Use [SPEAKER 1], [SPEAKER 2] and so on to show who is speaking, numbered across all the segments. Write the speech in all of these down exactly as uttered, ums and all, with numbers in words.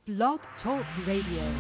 [SPEAKER 1] Blog Talk Radio.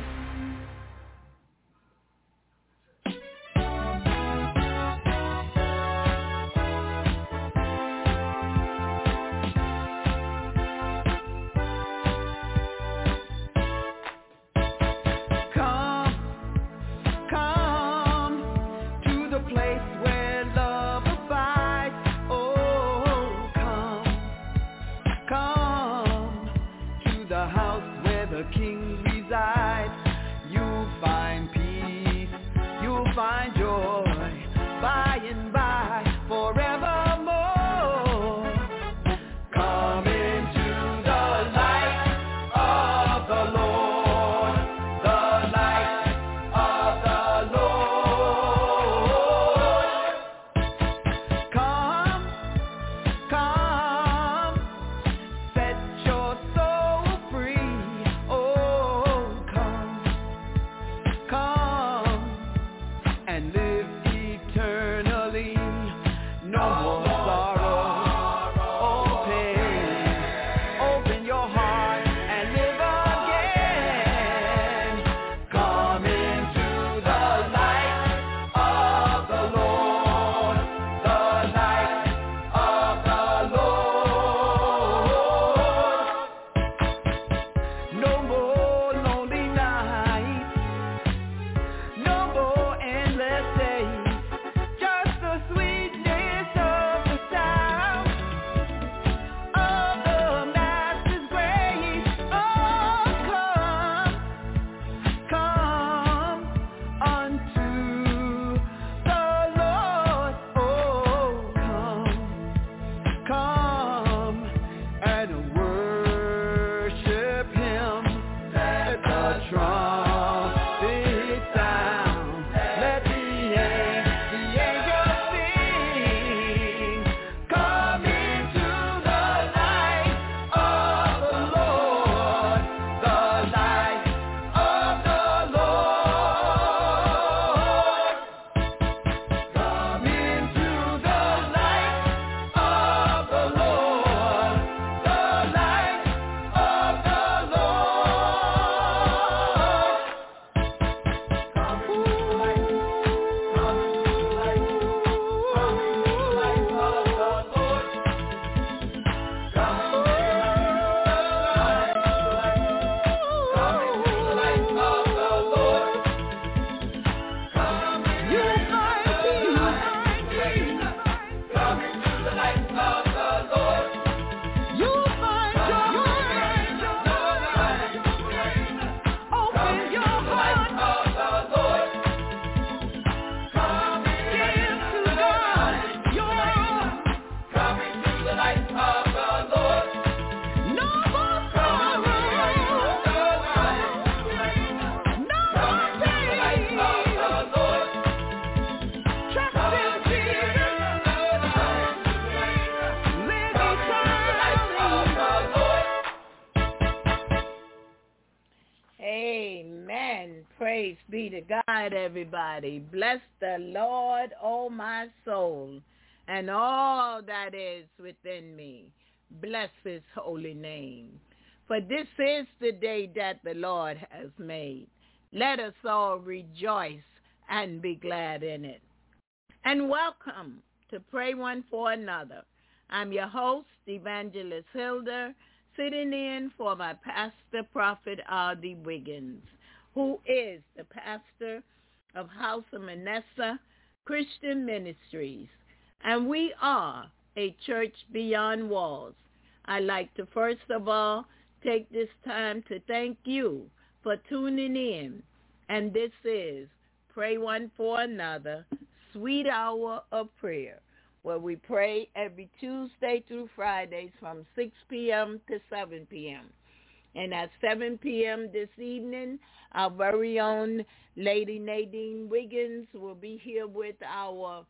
[SPEAKER 2] God, everybody. Bless the Lord, oh my soul, and all that is within me. Bless his holy name. For this is the day that the Lord has made. Let us all rejoice and be glad in it. And welcome to Pray One for Another. I'm your host, Evangelist Hilda, sitting in for my pastor, Prophet R D Wiggins, who is the pastor of House of Manasseh Christian Ministries. And we are a church beyond walls. I'd like to first of all take this time to thank you for tuning in. And this is Pray One for Another, Sweet Hour of Prayer, where we pray every Tuesday through Fridays from six p.m. to seven p.m. And at seven p.m. this evening, our very own Lady Nadine Wiggins will be here with our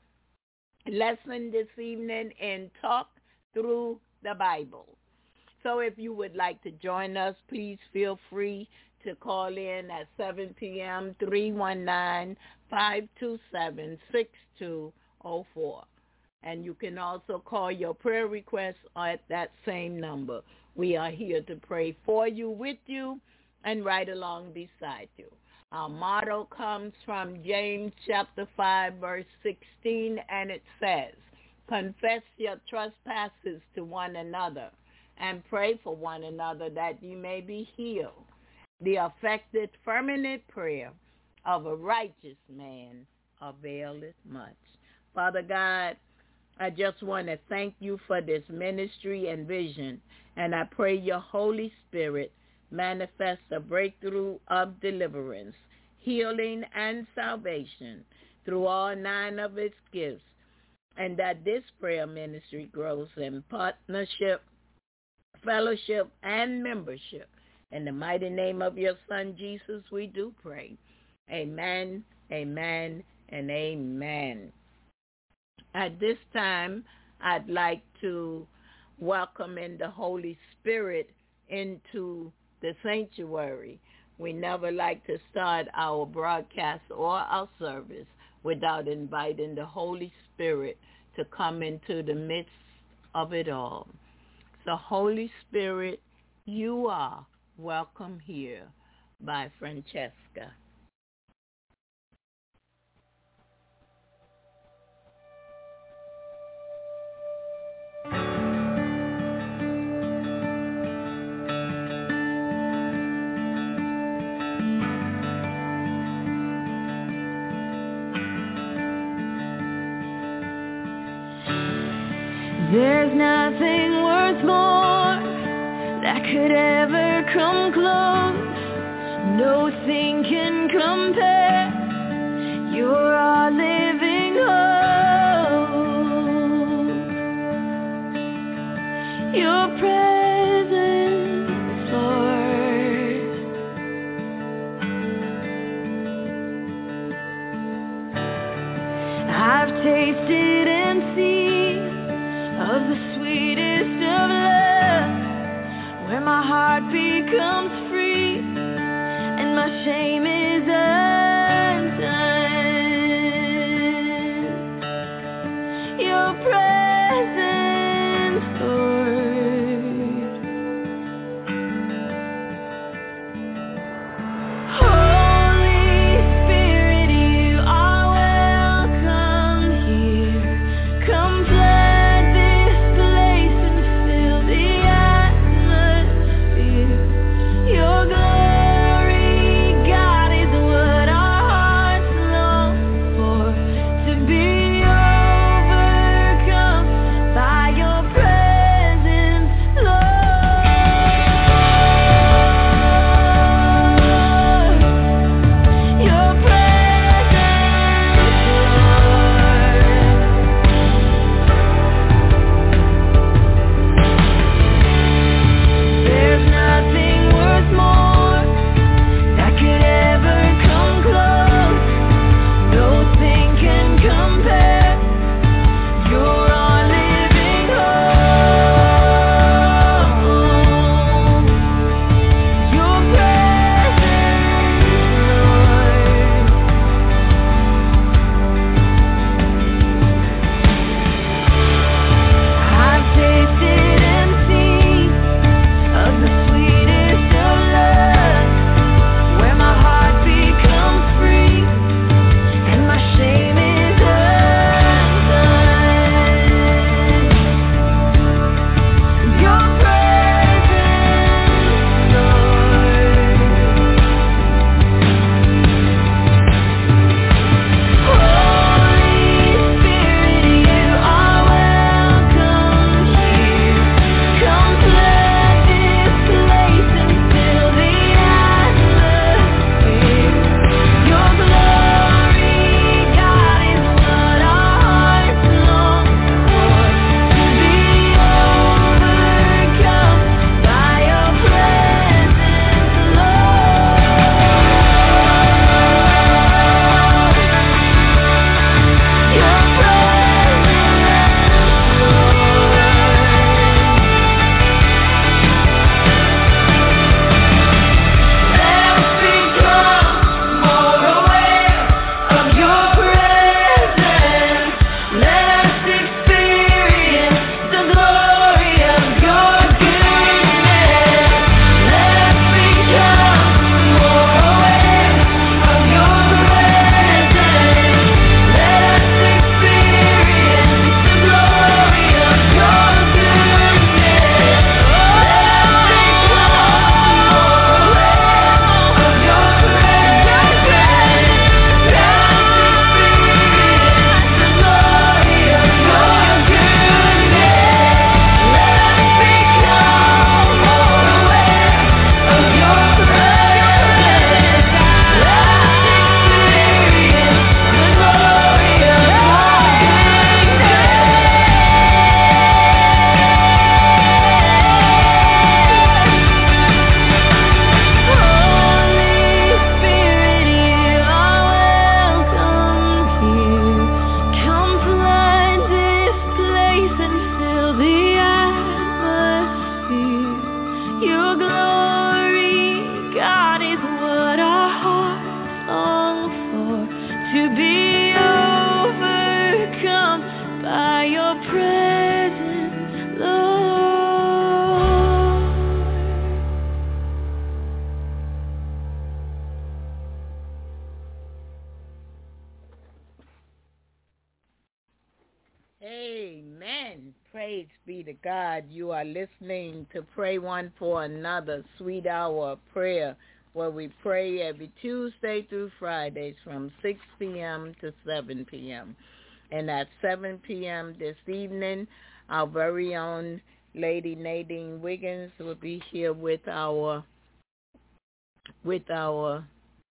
[SPEAKER 2] lesson this evening in Talk Through the Bible. So if you would like to join us, please feel free to call in at seven p.m. three one nine, five two seven, six two zero four. And you can also call your prayer requests at that same number. We are here to pray for you, with you, and right along beside you. Our motto comes from James chapter five, verse sixteen, and it says, confess your trespasses to one another and pray for one another that you may be healed. The effective, fervent prayer of a righteous man availeth much. Father God, I just want to thank you for this ministry and vision, and I pray your Holy Spirit manifest a breakthrough of deliverance, healing, and salvation through all nine of its gifts, and that this prayer ministry grows in partnership, fellowship, and membership. In the mighty name of your Son, Jesus, we do pray. Amen, amen, and amen. At this time, I'd like to welcome in the Holy Spirit into the sanctuary. We never like to start our broadcast or our service without inviting the Holy Spirit to come into the midst of it all. So, Holy Spirit, you are welcome here by Francesca.
[SPEAKER 3] There's nothing worth more that could ever come close. Nothing can compare. You're our living hope. Your presence, Lord. I've tasted and seen of the sweetest of love, where my heart becomes free and my shame is undone. Your presence, Lord. Holy Spirit, you are welcome here. Come flood this place and fill the atmosphere. Your glory, God, is what
[SPEAKER 2] Amen. Praise be to God. You are listening to Pray One for Another, Sweet Hour of Prayer, where we pray every Tuesday through Fridays from six p.m. to seven p.m. And at seven p.m. this evening, our very own Lady Nadine Wiggins will be here with our with our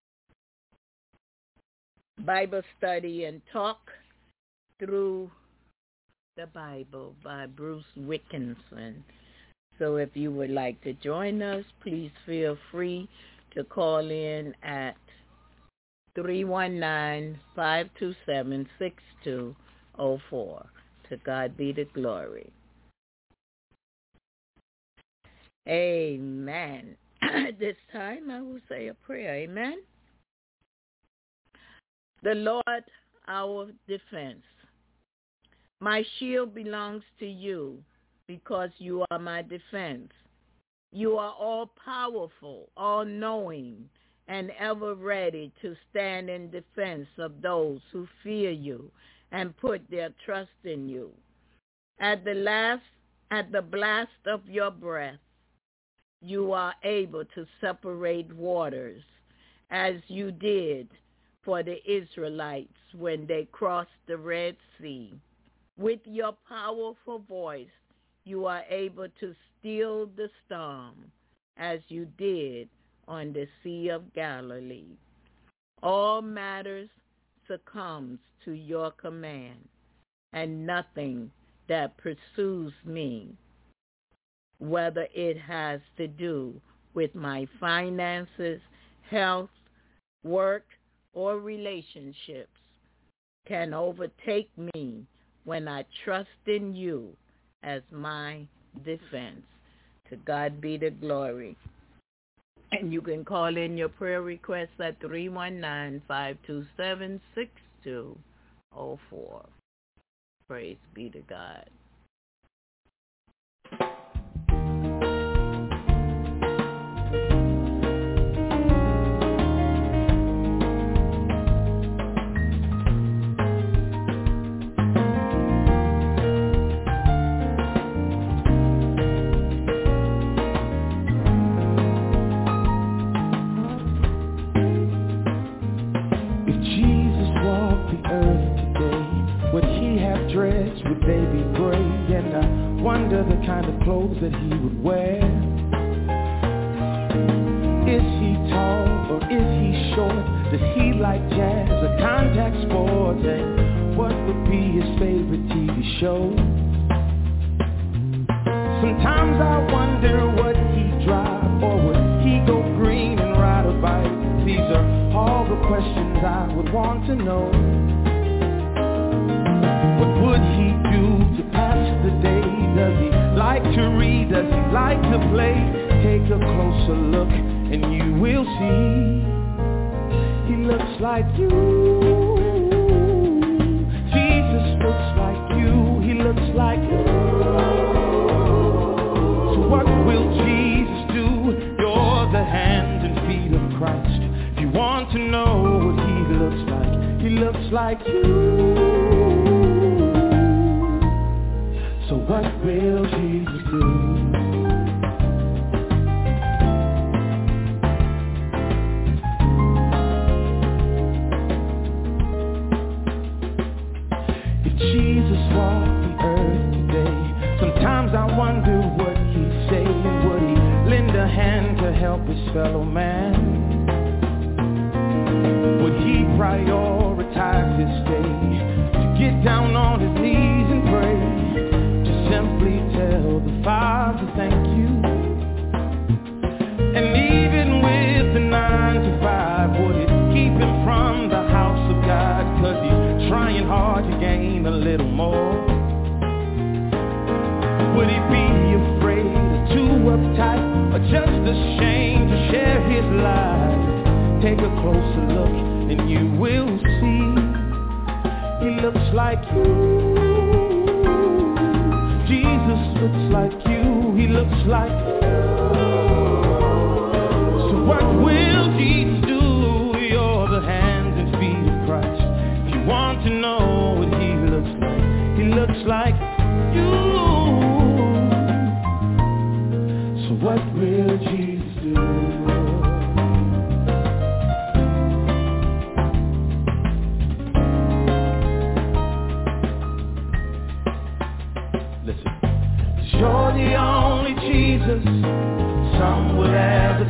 [SPEAKER 2] Bible study and talk through the Bible by Bruce Wickinson. So if you would like to join us, please feel free to call in at three one nine, five two seven, six two zero four. To God be the glory. Amen. At this time, I will say a prayer. Amen. The Lord, our defense. My shield belongs to you because you are my defense. You are all-powerful, all-knowing, and ever ready to stand in defense of those who fear you and put their trust in you. At the last, at the blast of your breath, you are able to separate waters, as you did for the Israelites when they crossed the Red Sea. With your powerful voice, you are able to still the storm, as you did on the Sea of Galilee. All matters succumbs to your command, and nothing that pursues me, whether it has to do with my finances, health, work, or relationships, can overtake me when I trust in you as my defense. To God be the glory. And you can call in your prayer requests at three one nine, five two seven, six two zero four. Praise be to God.
[SPEAKER 4] Would they be gray? And I wonder the kind of clothes that he would wear. Is he tall or is he short? Does he like jazz or contact sports? And what would be his favorite T V show? Sometimes I wonder what he'd drive, or would he go green and ride a bike? These are all the questions I would want to know. What would he do to pass the day? Does he like to read? Does he like to play? Take a closer look and you will see he looks like you. Jesus looks like you. He looks like you. So what will Jesus do? You're the hands and feet of Christ. If you want to know what he looks like, he looks like you. So what will Jesus do? If Jesus walked the earth today, sometimes I wonder what he'd say. And would he lend a hand to help his fellow man? Would he prioritize his day to get down on his knees and pray? Simply tell the Father thank you. And even with the nine to five, would it keep him from the house of God? Cause he's trying hard to gain a little more. Would he be afraid or too uptight, or just ashamed to share his life? Take a closer look and you will see he looks like you. Jesus looks like you, he looks like you. So what will Jesus do? You're the hands and feet of Christ. If you want to know what he looks like, he looks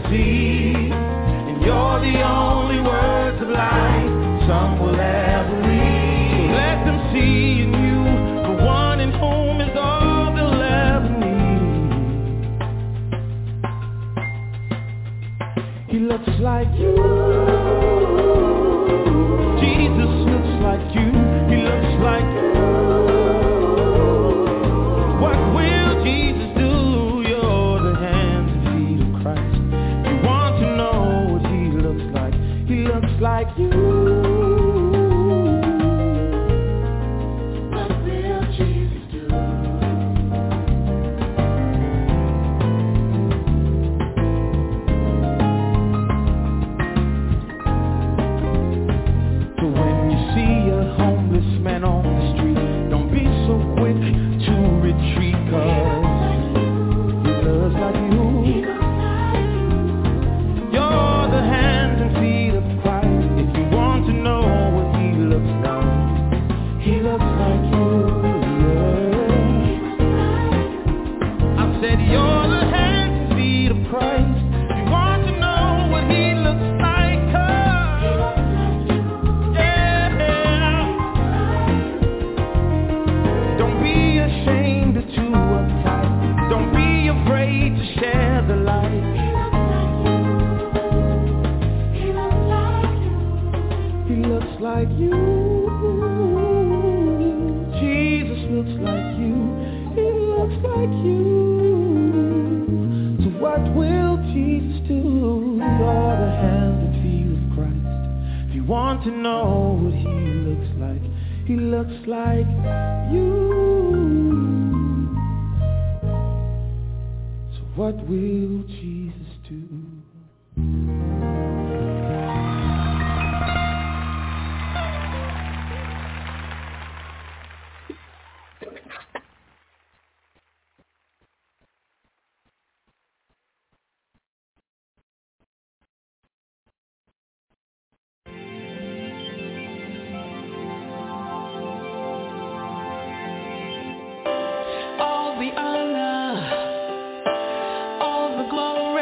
[SPEAKER 4] see. And you're the only words of life some will ever read. So let them see in you the one in whom is all they'll ever need. He looks like you. Jesus looks like you. He looks like you. What will Jesus do? You're the hands and feet of Christ. You want to know what he looks like. He looks like you. What will Jesus do? So when you see a homeless man on the street, don't be so quick to retreat, 'cause he looks like you. You're the hands and feet of Christ. If you want to know what he looks like, he looks like you. Yeah. I said you're the hands and feet of Christ. If you want to know what he looks like, 'cause yeah. Don't be ashamed or too uptight. Don't be afraid to share the light. He looks like you. Jesus looks like you. He looks like you. So what will Jesus do? You're the hands and feet of Christ. If you want to know what he looks like, he looks like you. So what will Jesus do?
[SPEAKER 3] All the honor, all the glory.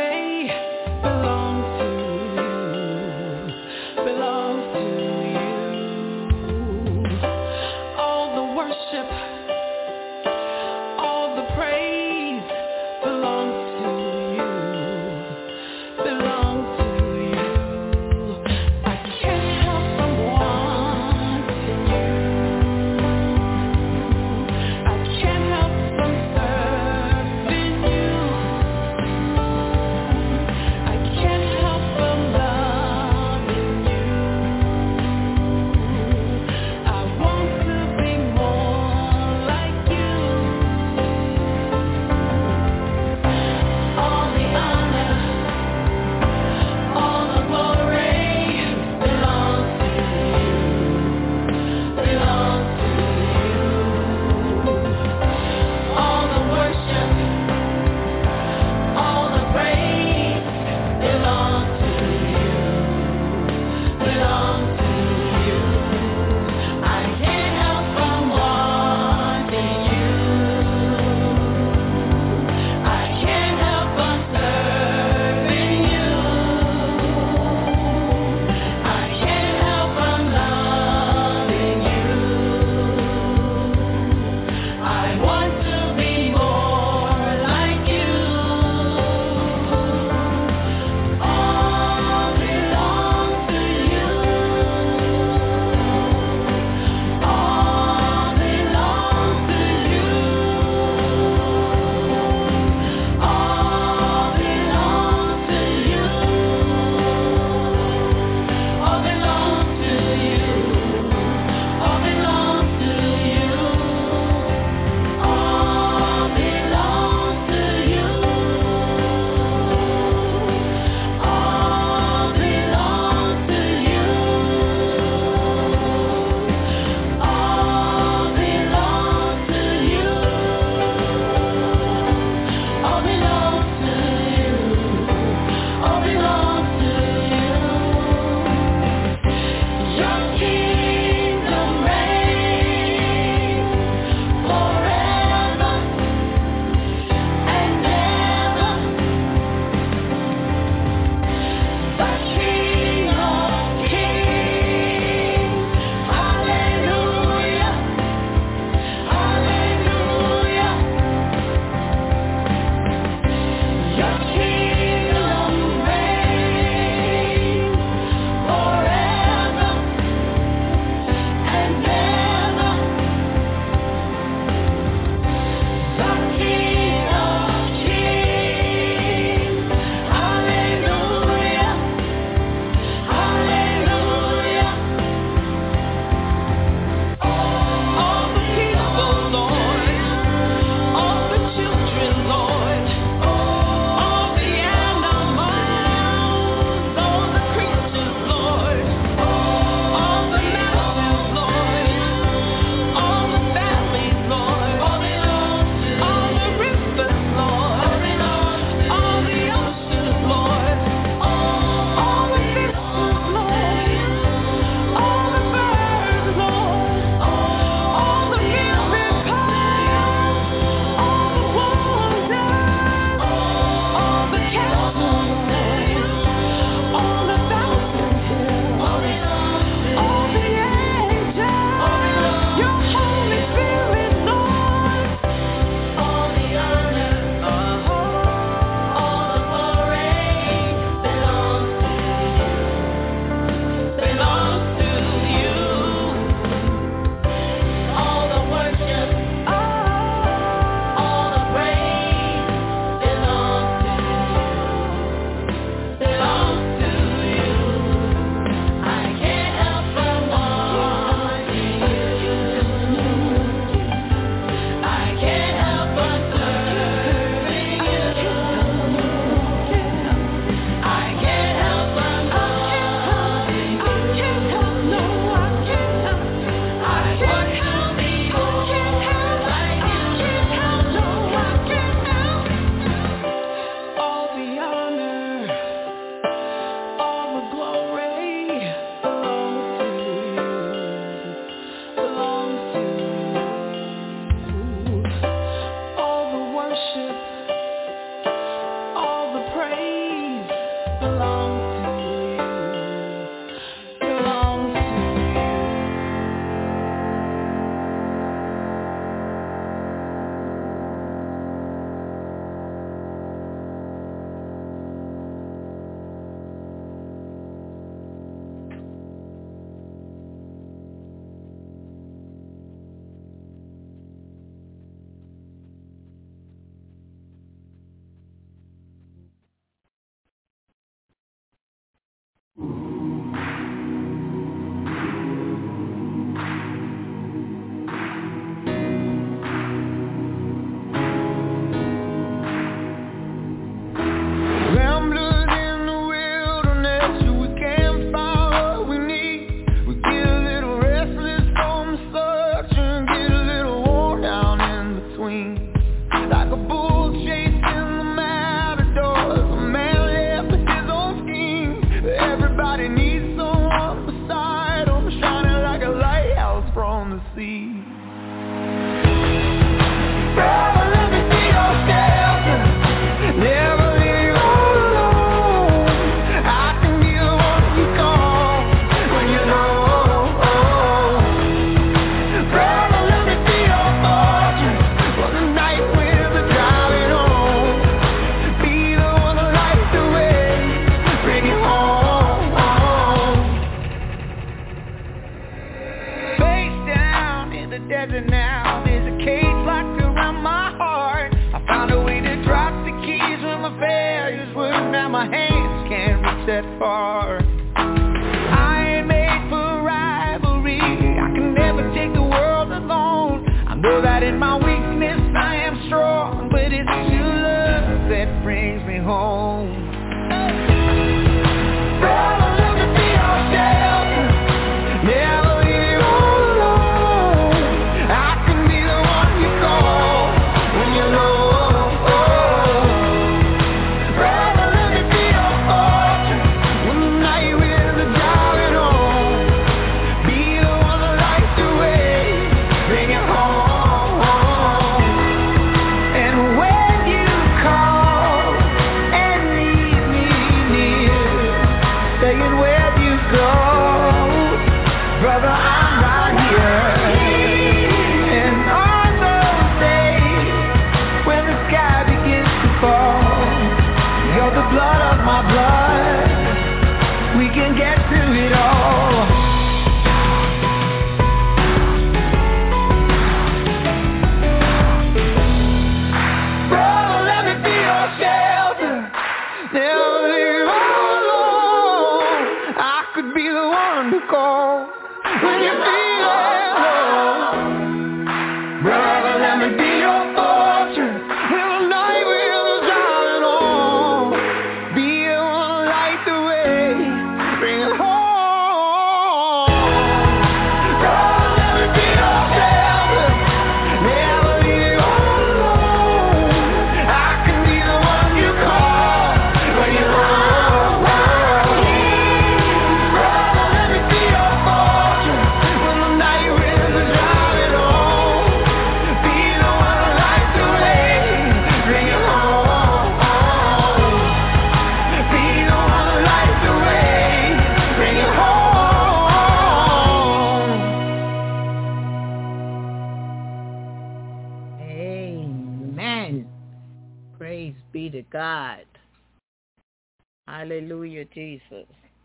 [SPEAKER 2] Hallelujah, Jesus.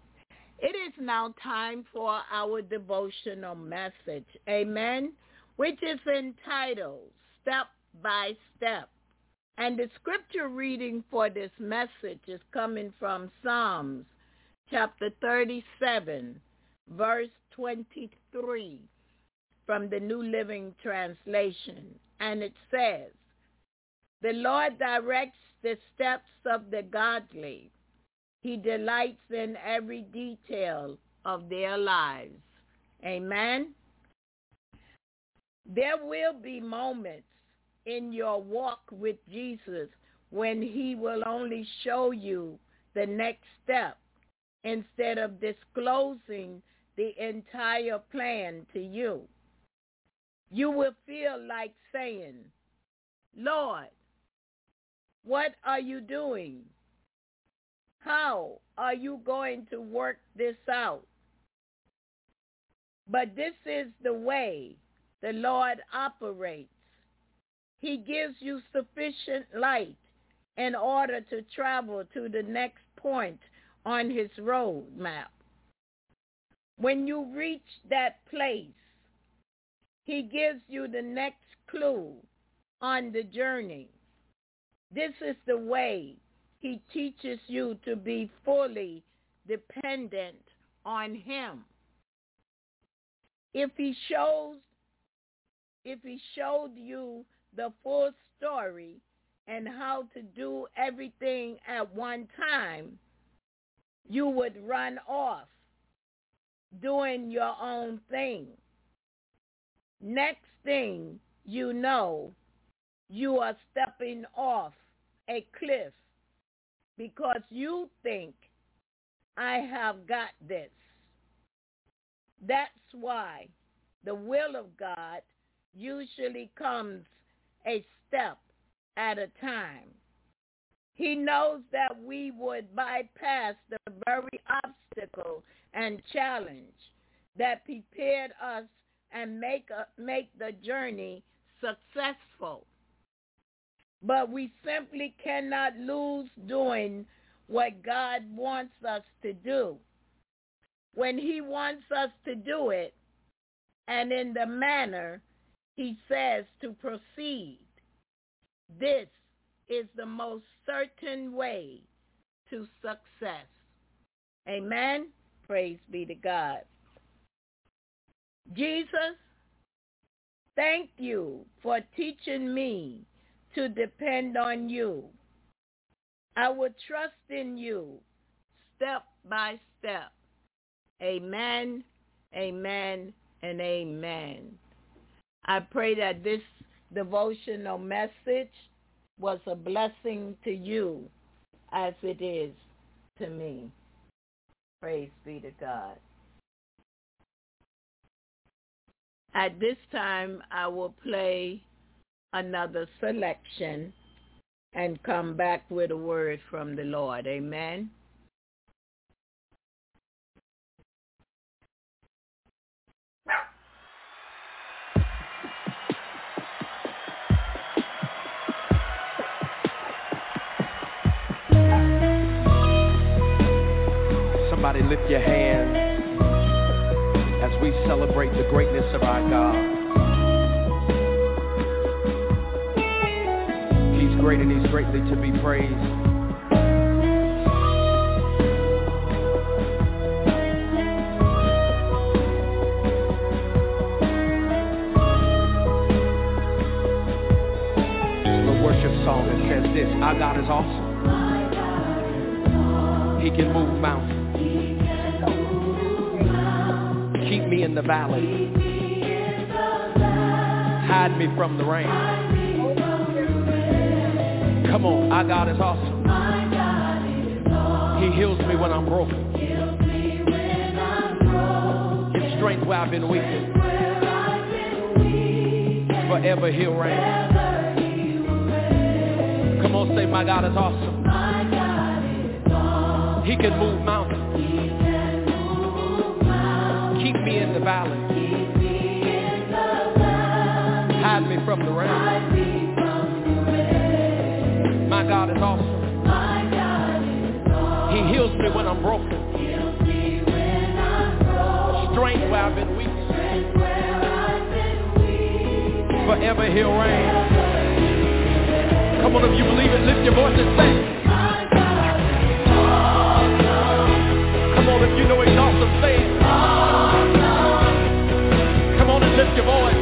[SPEAKER 2] It is now time for our devotional message, amen, which is entitled Step by Step. And the scripture reading for this message is coming from Psalms chapter thirty-seven, verse twenty-three, from the New Living Translation. And it says, "The Lord directs the steps of the godly. He delights in every detail of their lives." Amen. There will be moments in your walk with Jesus when he will only show you the next step instead of disclosing the entire plan to you. You will feel like saying, "Lord, what are you doing? How are you going to work this out?" But this is the way the Lord operates. He gives you sufficient light in order to travel to the next point on his road map. When you reach that place, he gives you the next clue on the journey. This is the way he teaches you to be fully dependent on him. If he shows, if he showed you the full story and how to do everything at one time, you would run off doing your own thing. Next thing you know, you are stepping off a cliff because you think, I have got this. That's why the will of God usually comes a step at a time. He knows that we would bypass the very obstacle and challenge that prepared us and make a, make the journey successful. But we simply cannot lose doing what God wants us to do. When he wants us to do it, and in the manner he says to proceed, this is the most certain way to success. Amen? Praise be to God. Jesus, thank you for teaching me to depend on you. I will trust in you step by step. Amen, amen, and amen. I pray that this devotional message was a blessing to you as it is to me. Praise be to God. At this time, I will play another selection and come back with a word from the Lord. Amen.
[SPEAKER 4] Somebody lift your hands as we celebrate the greatness of our God. He's great and he's greatly to be praised. It's a worship song that says this: our God is awesome. He can move mountains. Keep me in the valley. Hide me from the rain. Come on, our God is awesome. He heals me when I'm broken. Gives strength where I've been weak. Forever he'll reign. Come on, say, my God is awesome. He can move mountains. Keep me in the valley. Hide me from the rain. My God is awesome. He heals me when I'm broken. Strength where I've been weak. Forever he'll reign. Come on, if you believe it, lift your voice and say. Come on, if you know he's awesome, say it. Come on and lift your voice.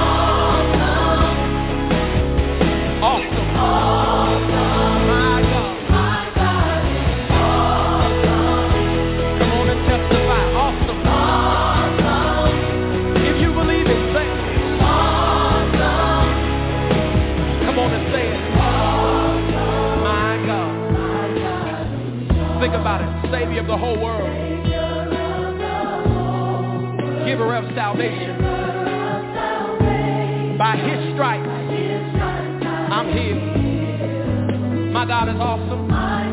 [SPEAKER 4] Awesome. My God. Come on and testify. Awesome. If you believe it, say it. Come on and say it. My God. Think about it. Savior of the whole world. Giver of salvation. By his stripes, I'm healed. My God is awesome.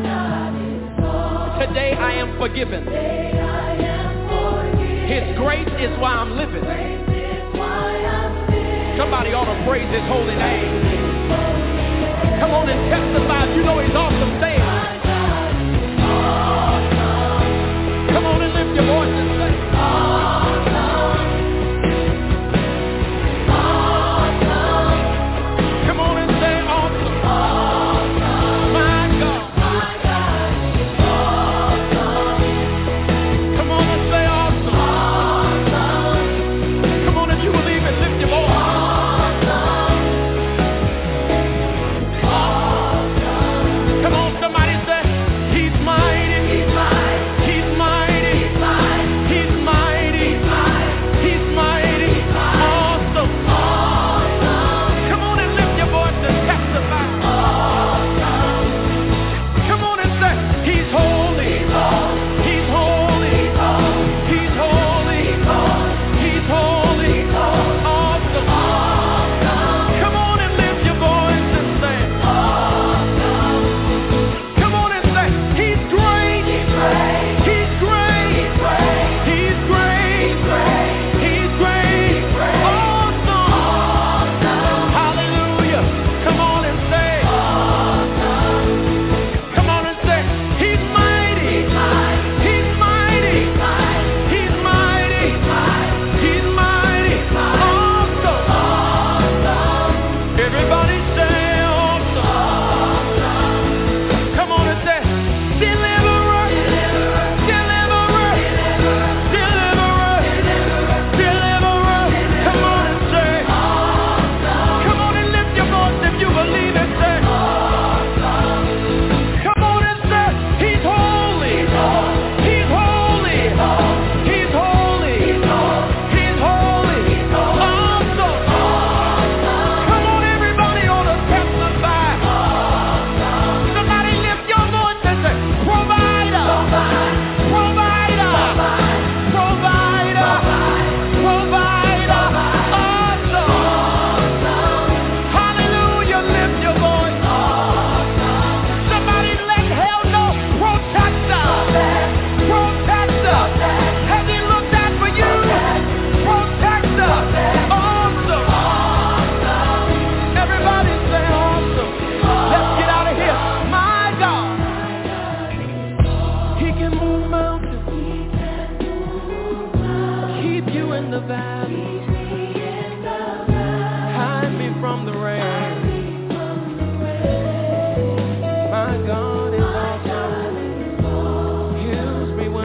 [SPEAKER 4] Today I am forgiven. His grace is why I'm living. Somebody ought to praise his holy name. Come on and testify. If you know he's awesome, say it. Come on and lift your voice and say it.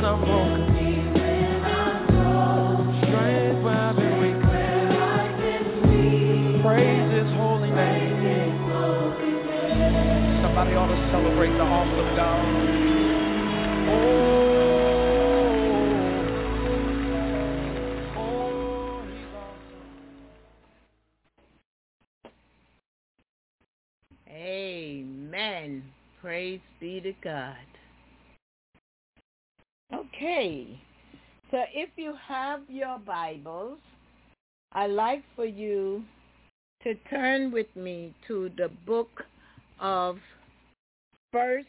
[SPEAKER 4] I'm broken. Strength where I've been weak. Praise His holy name. Somebody ought to celebrate the awesome God. Oh, oh, He's awesome.
[SPEAKER 2] Amen. Praise be to God. Okay. So if you have your Bibles, I'd like for you to turn with me to the book of First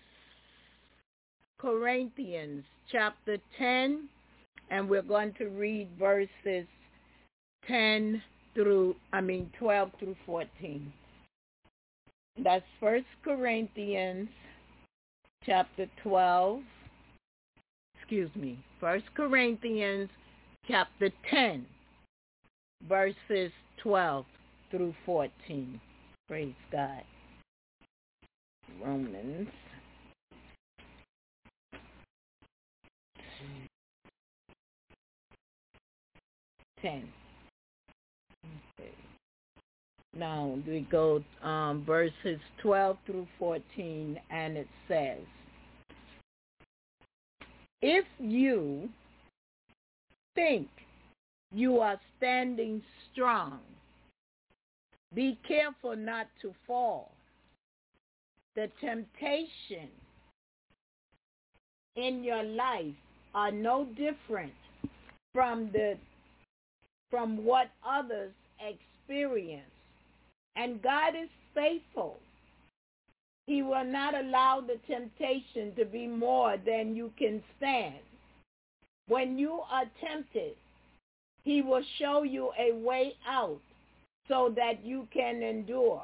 [SPEAKER 2] Corinthians chapter ten, and we're going to read verses ten through, I mean twelve through fourteen. That's First Corinthians chapter twelve, excuse me, First Corinthians chapter ten, verses twelve through fourteen. Praise God. Romans ten. Okay. Now we go um, verses twelve through fourteen, and it says, if you think you are standing strong, be careful not to fall. The temptation in your life are no different from the from what others experience. And God is faithful. He will not allow the temptation to be more than you can stand. When you are tempted, He will show you a way out so that you can endure.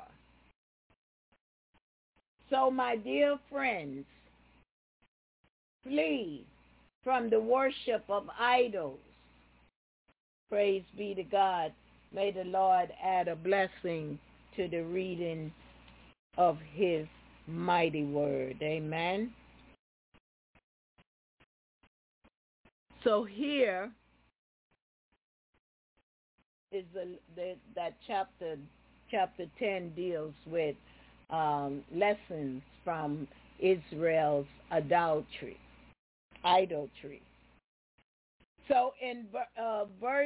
[SPEAKER 2] So, my dear friends, flee from the worship of idols. Praise be to God. May the Lord add a blessing to the reading of His mighty word. Amen. So here is the, the that chapter chapter ten deals with um, lessons from Israel's adultery, idolatry. So in uh, verse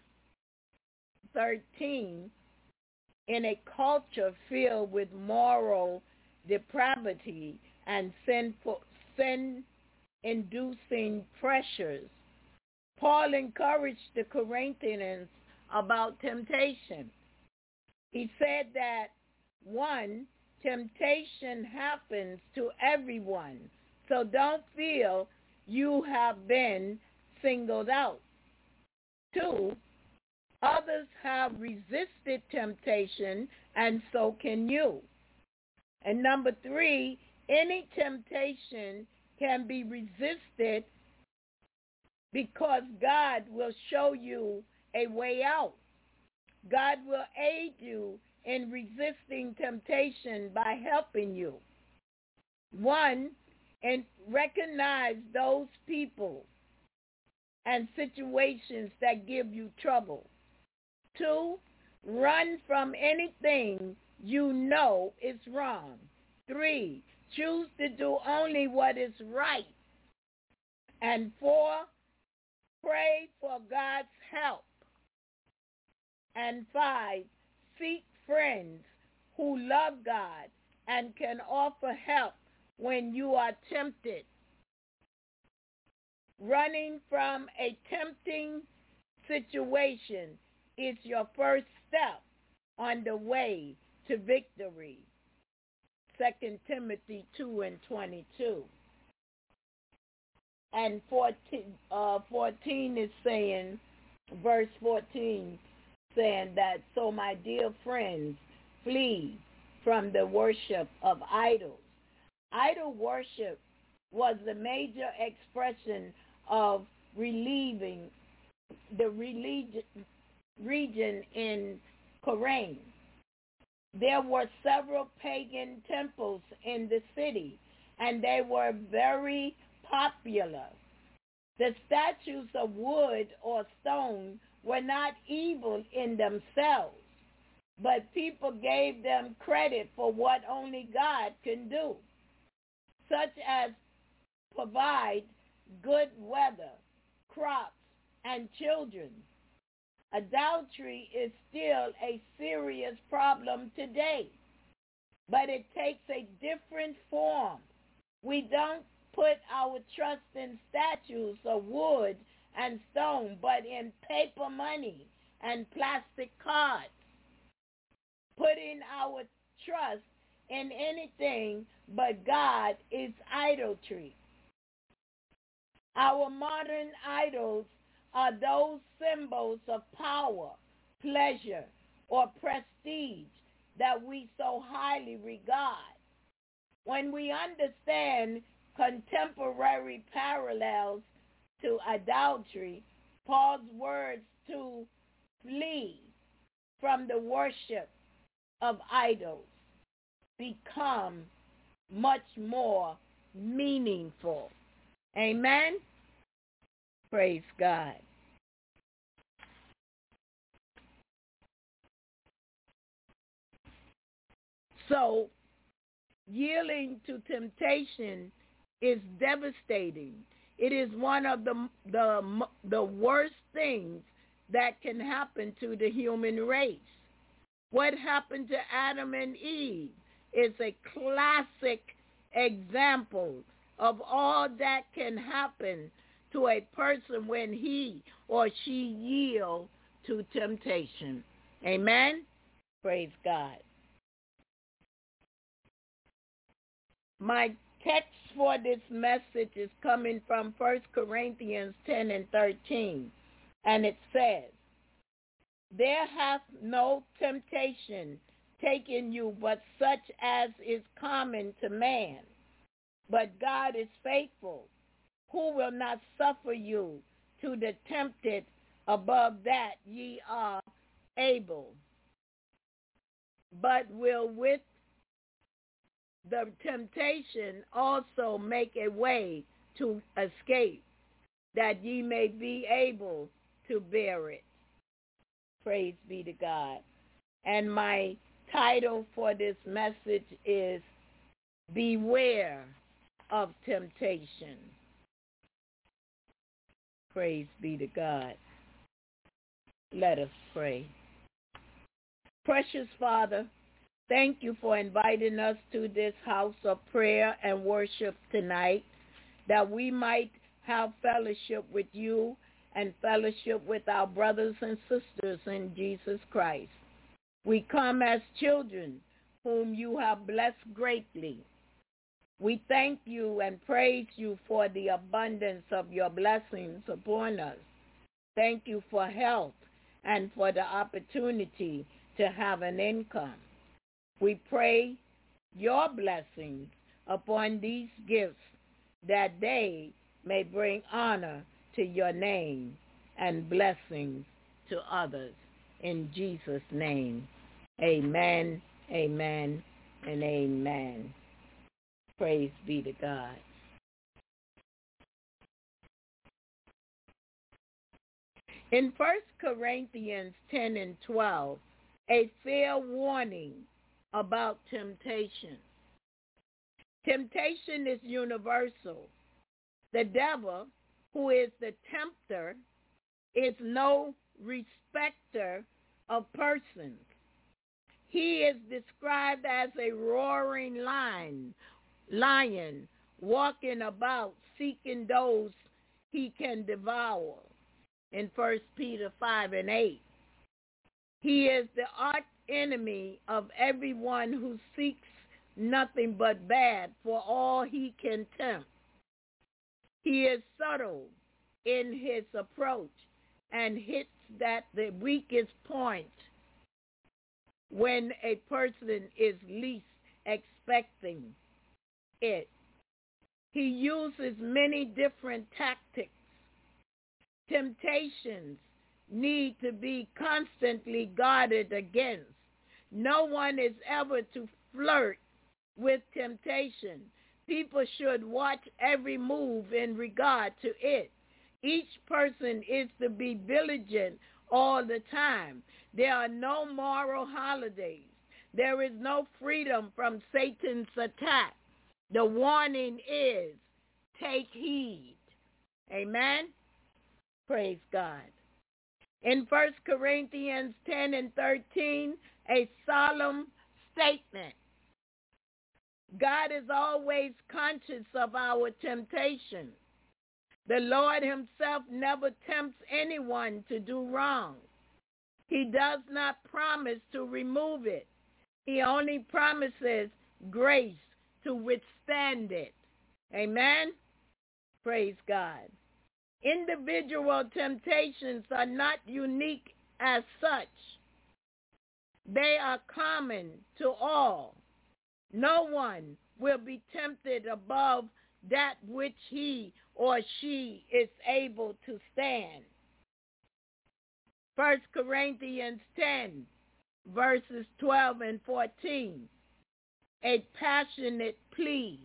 [SPEAKER 2] thirteen, in a culture filled with moral depravity and sinful, sin-inducing pressures, Paul encouraged the Corinthians about temptation. He said that, one, temptation happens to everyone, so don't feel you have been singled out. Two, others have resisted temptation, and so can you. And number three, any temptation can be resisted because God will show you a way out. God will aid you in resisting temptation by helping you. One, and recognize those people and situations that give you trouble. Two, run from anything you know is wrong. Three, choose to do only what is right. And four, pray for God's help. And five, seek friends who love God and can offer help when you are tempted. Running from a tempting situation is your first step on the way to victory. Second Timothy two and twenty-two. And fourteen, uh, fourteen is saying, verse fourteen, saying that, so my dear friends, flee from the worship of idols. Idol worship was the major expression of relieving the religion, region in Corinth. There were several pagan temples in the city, and they were very popular. The statues of wood or stone were not evil in themselves, but people gave them credit for what only God can do, such as provide good weather, crops, and children. Adultery is still a serious problem today, but it takes a different form. We don't put our trust in statues of wood and stone, but in paper money and plastic cards. Putting our trust in anything but God is idolatry. Our modern idols are those symbols of power, pleasure, or prestige that we so highly regard. When we understand contemporary parallels to adultery, Paul's words to flee from the worship of idols become much more meaningful. Amen? Praise God. So, yielding to temptation is devastating. It is one of the, the, the worst things that can happen to the human race. What happened to Adam and Eve is a classic example of all that can happen to a person when he or she yields to temptation. Amen? Praise God. My text for this message is coming from First Corinthians ten and thirteen, and it says, "There hath no temptation taken you but such as is common to man. But God is faithful, who will not suffer you to be tempted above that ye are able, but will with the temptation also make a way to escape, that ye may be able to bear it." Praise be to God. And my title for this message is Beware of Temptation. Praise be to God. Let us pray. Precious Father, thank you for inviting us to this house of prayer and worship tonight, that we might have fellowship with you and fellowship with our brothers and sisters in Jesus Christ. We come as children whom you have blessed greatly. We thank you and praise you for the abundance of your blessings upon us. Thank you for health and for the opportunity to have an income. We pray your blessings upon these gifts, that they may bring honor to your name and blessings to others. In Jesus' name, amen, amen, and amen. Praise be to God. In First Corinthians ten and twelve, a fair warning about temptation. Temptation is universal. The devil, who is the tempter, is no respecter of persons. He is described as a roaring lion, lion walking about seeking those he can devour. In First Peter five and eight, he is the arch enemy of everyone who seeks nothing but bad for all he can tempt. He is subtle in his approach and hits at the weakest point when a person is least expecting it. He uses many different tactics. Temptations need to be constantly guarded against. No one is ever to flirt with temptation. People should watch every move in regard to it. Each person is to be vigilant all the time. There are no moral holidays. There is no freedom from Satan's attack. The warning is, take heed. Amen? Praise God. In First Corinthians ten and thirteen, a solemn statement. God is always conscious of our temptation. The Lord himself never tempts anyone to do wrong. He does not promise to remove it. He only promises grace to withstand it. Amen? Praise God. Individual temptations are not unique as such. They are common to all. No one will be tempted above that which he or she is able to stand. First Corinthians ten, verses twelve and fourteen, a passionate plea.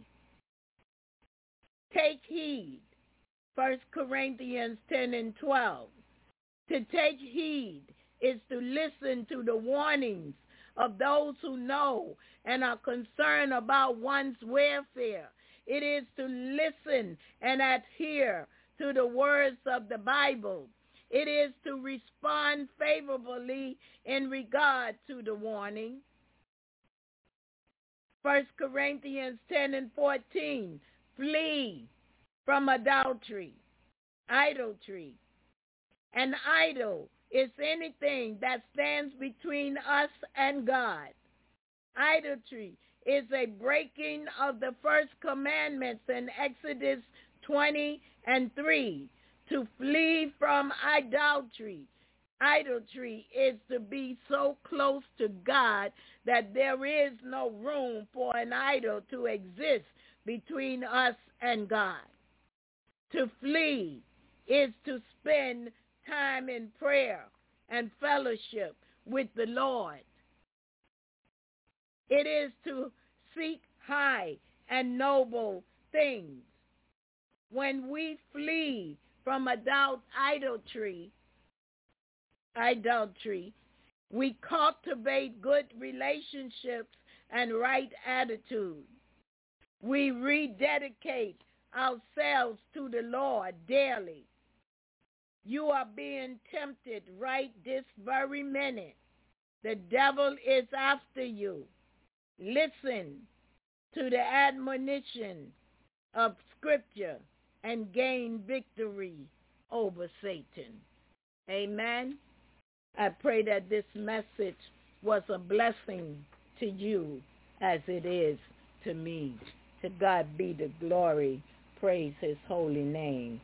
[SPEAKER 2] Take heed, First Corinthians ten and twelve. To take heed is to listen to the warnings of those who know and are concerned about one's welfare. It is to listen and adhere to the words of the Bible. It is to respond favorably in regard to the warning. First Corinthians ten and fourteen, flee from adultery, idolatry. An idol is anything that stands between us and God. Idolatry is a breaking of the first commandments in Exodus twenty and three. To flee from idolatry. Idolatry is to be so close to God that there is no room for an idol to exist between us and God. To flee is to spend time in prayer and fellowship with the Lord. It is to seek high and noble things. When we flee from adult idolatry, idolatry, we cultivate good relationships and right attitude. We rededicate ourselves to the Lord daily. You are being tempted right this very minute. The devil is after you. Listen to the admonition of Scripture and gain victory over Satan. Amen. I pray that this message was a blessing to you as it is to me. To God be the glory. Praise his holy name.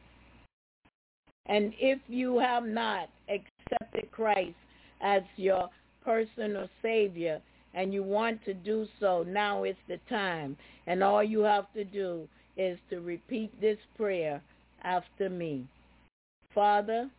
[SPEAKER 2] And if you have not accepted Christ as your personal Savior and you want to do so, now is the time. And all you have to do is to repeat this prayer after me. Father,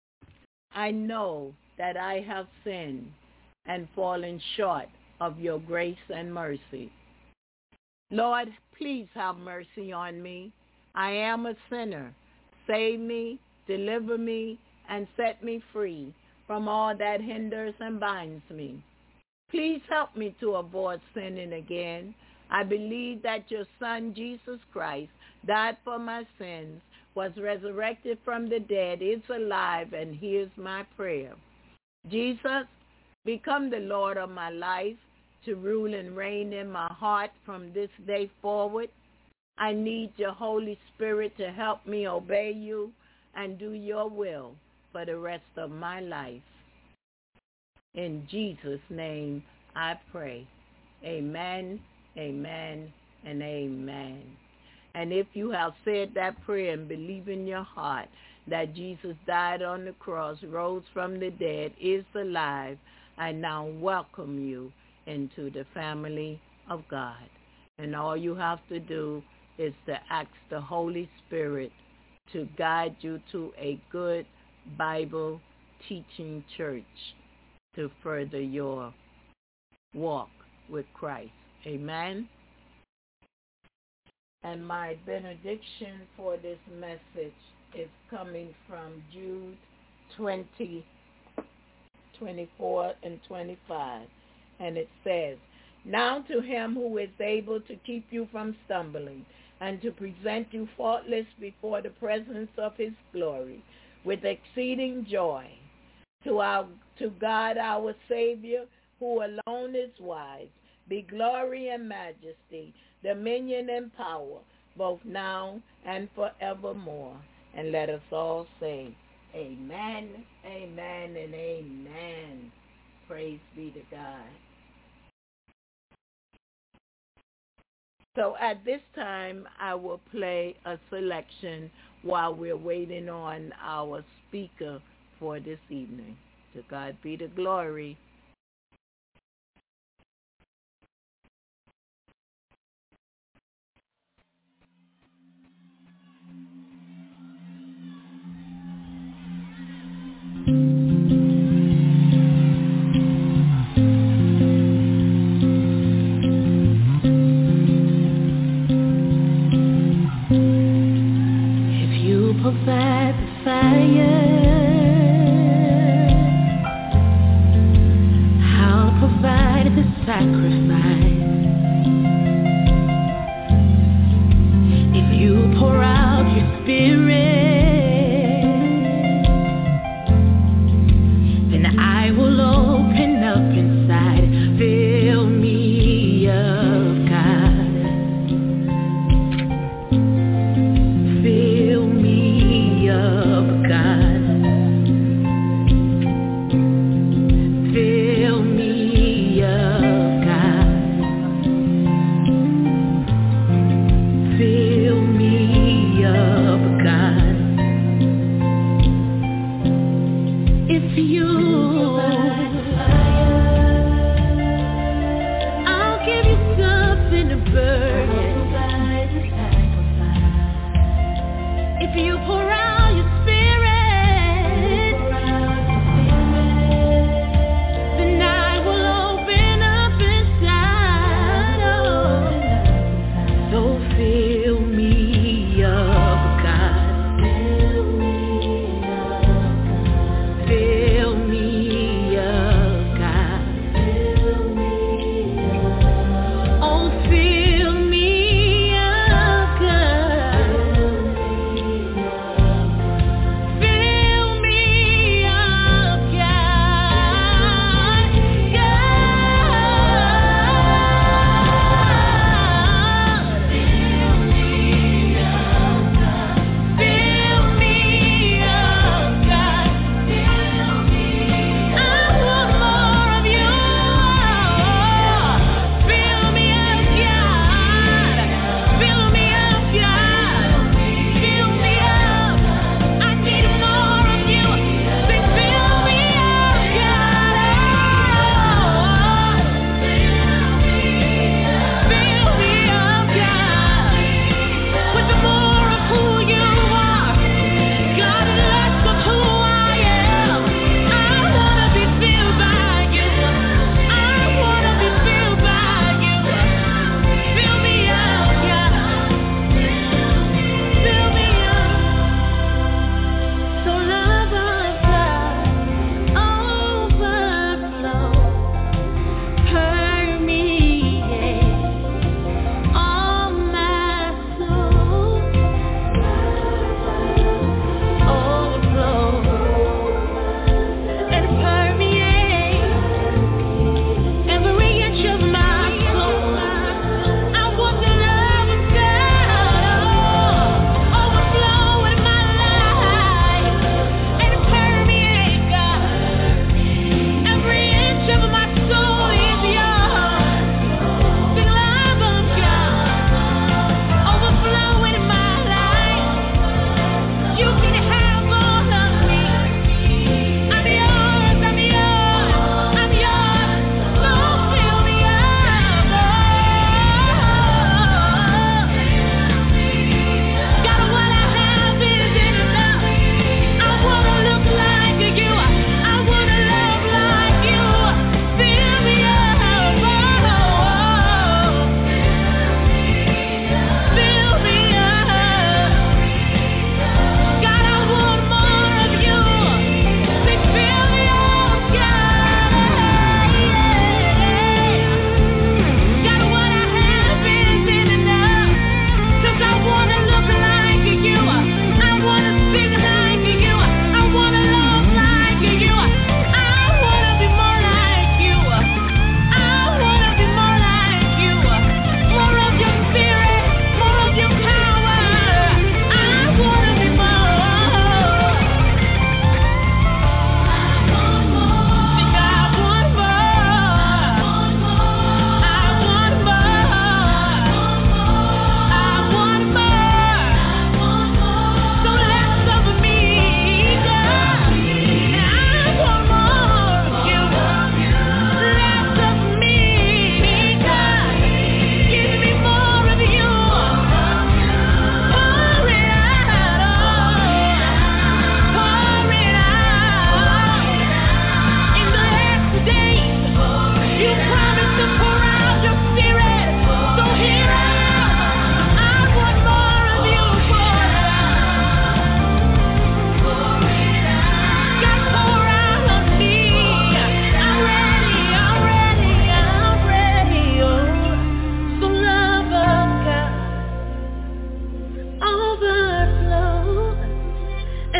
[SPEAKER 2] I know that I have sinned and fallen short of your grace and mercy. Lord, please have mercy on me. I am a sinner. Save me, deliver me, and set me free from all that hinders and binds me. Please help me to avoid sinning again. I believe that your Son, Jesus Christ, died for my sins, was resurrected from the dead, is alive, and hears my prayer. Jesus, become the Lord of my life, to rule and reign in my heart from this day forward. I need your Holy Spirit to help me obey you and do your will for the rest of my life. In Jesus' name I pray. Amen, amen, and amen. And if you have said that prayer and believe in your heart that Jesus died on the cross, rose from the dead, is alive, I now welcome you into the family of God. And all you have to do is to ask the Holy Spirit to guide you to a good Bible teaching church to further your walk with Christ. Amen. And my benediction for this message is coming from Jude twenty, twenty-four and twenty-five. And it says, "Now to him who is able to keep you from stumbling and to present you faultless before the presence of his glory with exceeding joy, to our to God our Savior, who alone is wise, be glory and majesty, dominion and power, both now and forevermore." And let us all say, amen, amen, and amen. Praise be to God. So at this time, I will play a selection while we're waiting on our speaker for this evening. To God be the glory.
[SPEAKER 3] Provide the fire, I'll provide the sacrifice. If you pour out your spirit, then I will open up inside. Fill me up, God. Fill me up, God. Fill me up, God.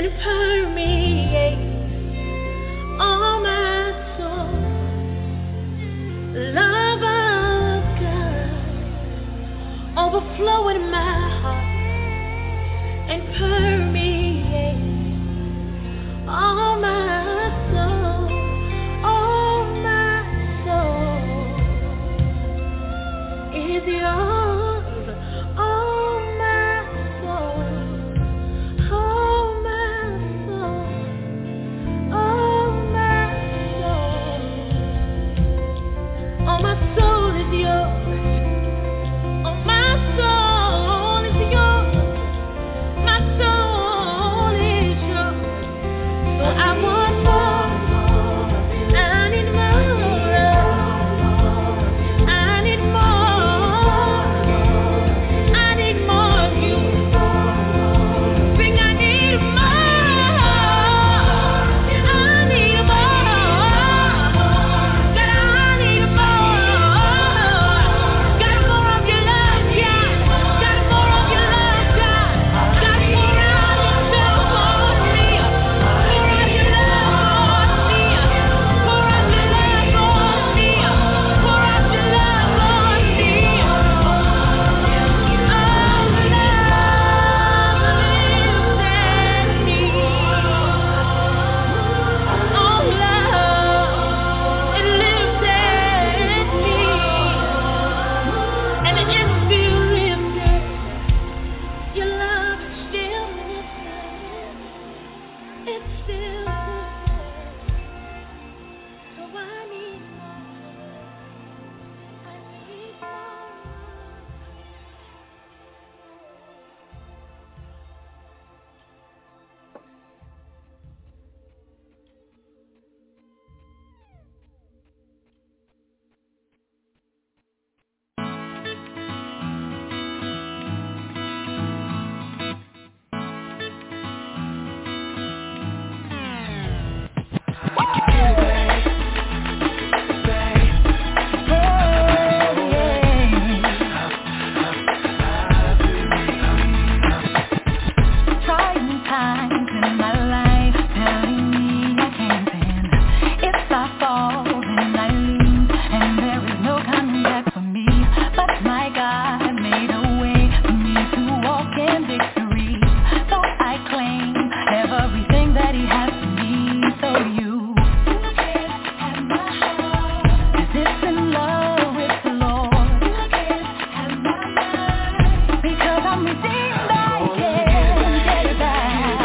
[SPEAKER 3] and permeate all my soul. Love of God overflow in my heart and permeate all my soul, all my soul is yours, all my soul, all my soul, all my soul, all my soul is yours, all my soul is yours, my soul is yours. So I want more, I need more, I need more, I need more of you. Sing, I need more, I need more, God, I need more, got more of your love, God, got more of your love, God, got more of yourself on me, more of your love on me, more of your love on me, more of your love on me. Oh, love, it lives in me. Oh, love, it lives in me. And it's still lifted. Your love is still lifted. It's still lifted. So I need more. I need more. Trying times in my life, telling me I can't win. If I fall, then I lose, and there is no coming back for me. But my God made a way for me to walk in victory. So I claim everything that He has for me. So you have my heart, 'cause it's in love with the Lord. Have my mind, because I'm redeemed, I can't get it back.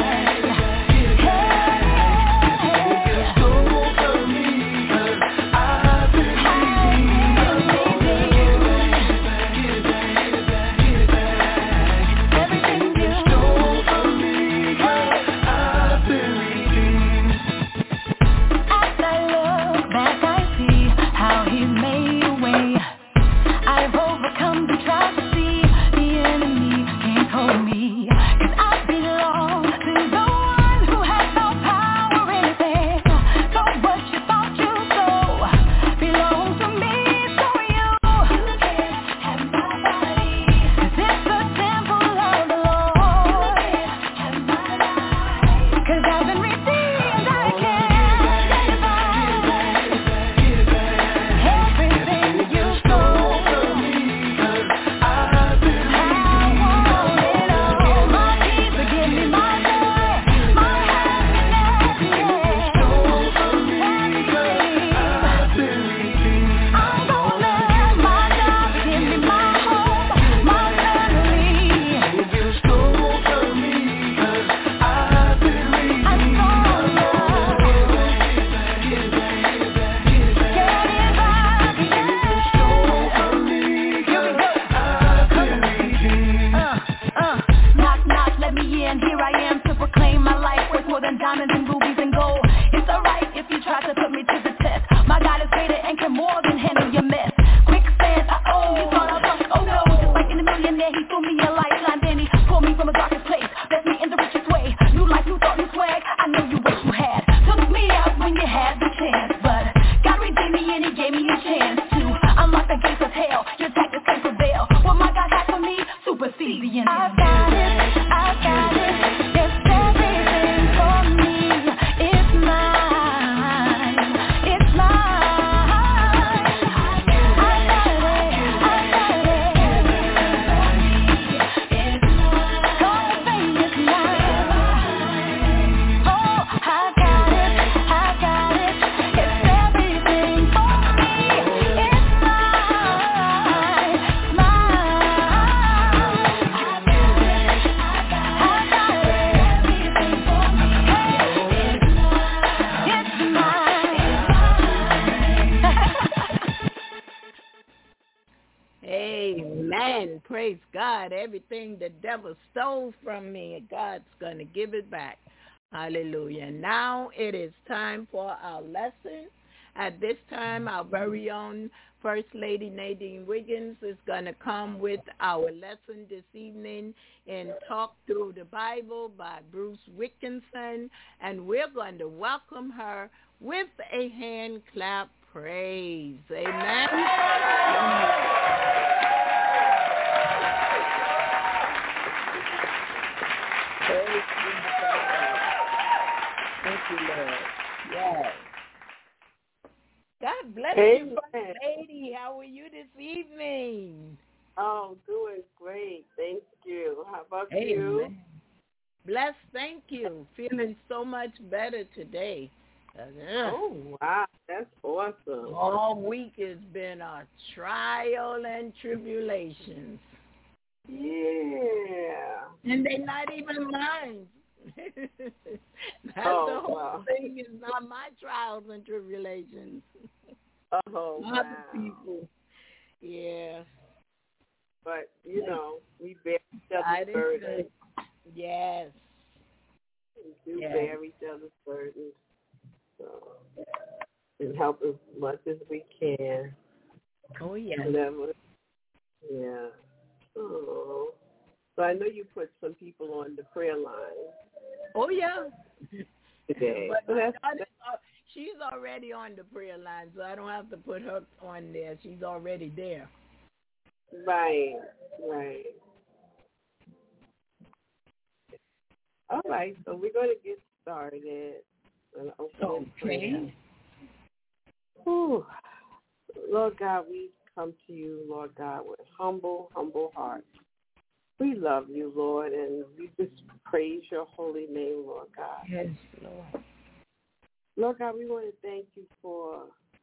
[SPEAKER 3] Everything you stole from me, I've been redeemed. As I look back, I see how He made a way. I've overcome the trials to see the enemy can't hold me. 'Cause I belong to the one who has no power or anything. So what you thought you stole belongs to me. So you can have my body, 'cause it's the temple of the Lord. Have my life, 'cause I've been redeemed, I can't get it back. Everything you stole from me, I want it all. My peace, forgive me my joy, my happiness, yeah. Everything. I'm gonna let my job give me my home, my family. You stole from me, 'cause I've been redeemed. I'm so
[SPEAKER 2] praise God. Everything the devil stole from me, God's going to give it back. Hallelujah. Now it is time for our lesson. At this time, our very own First Lady Nadine Wiggins is going to come with our lesson this evening in Talk Through the Bible by Bruce Wilkinson, and we're going to welcome her with a hand clap praise. Amen. Praise be to God. Thank you, Lord. Yes. God bless
[SPEAKER 5] Amen.
[SPEAKER 2] you, First Lady. How are you this evening?
[SPEAKER 5] Oh, doing great. Thank you. How about
[SPEAKER 2] Amen.
[SPEAKER 5] you?
[SPEAKER 2] Blessed, thank you. Feeling so much better today. Uh,
[SPEAKER 5] Oh, wow. That's awesome.
[SPEAKER 2] all week has been a trial and tribulations.
[SPEAKER 5] Yeah.
[SPEAKER 2] And they're not even mine. That's
[SPEAKER 5] Oh,
[SPEAKER 2] the whole
[SPEAKER 5] wow.
[SPEAKER 2] thing. Is not my trials and tribulations.
[SPEAKER 5] Oh,
[SPEAKER 2] Other
[SPEAKER 5] wow.
[SPEAKER 2] people. Yeah.
[SPEAKER 5] But, you know, we bear each
[SPEAKER 2] I
[SPEAKER 5] other's
[SPEAKER 2] didn't
[SPEAKER 5] burdens.
[SPEAKER 2] say- Yes.
[SPEAKER 5] We do
[SPEAKER 2] Yes.
[SPEAKER 5] bear each other's burdens. So, and help as much as we can.
[SPEAKER 2] Oh, yes.
[SPEAKER 5] Whatever. Yeah. Oh. So I know you put some people on the prayer line
[SPEAKER 2] Oh, yeah.
[SPEAKER 5] today.
[SPEAKER 2] But
[SPEAKER 5] So
[SPEAKER 2] my
[SPEAKER 5] that's,
[SPEAKER 2] daughter, uh, she's already on the prayer line, so I don't have to put her on there. She's already there.
[SPEAKER 5] right, right. All right, so we're going to get started. An opening prayer. Whew. Lord God, we come to you, Lord God, with humble, humble hearts. We love you, Lord, and we just praise your holy name, Lord God.
[SPEAKER 2] Yes, Lord.
[SPEAKER 5] Lord God, we want to thank you for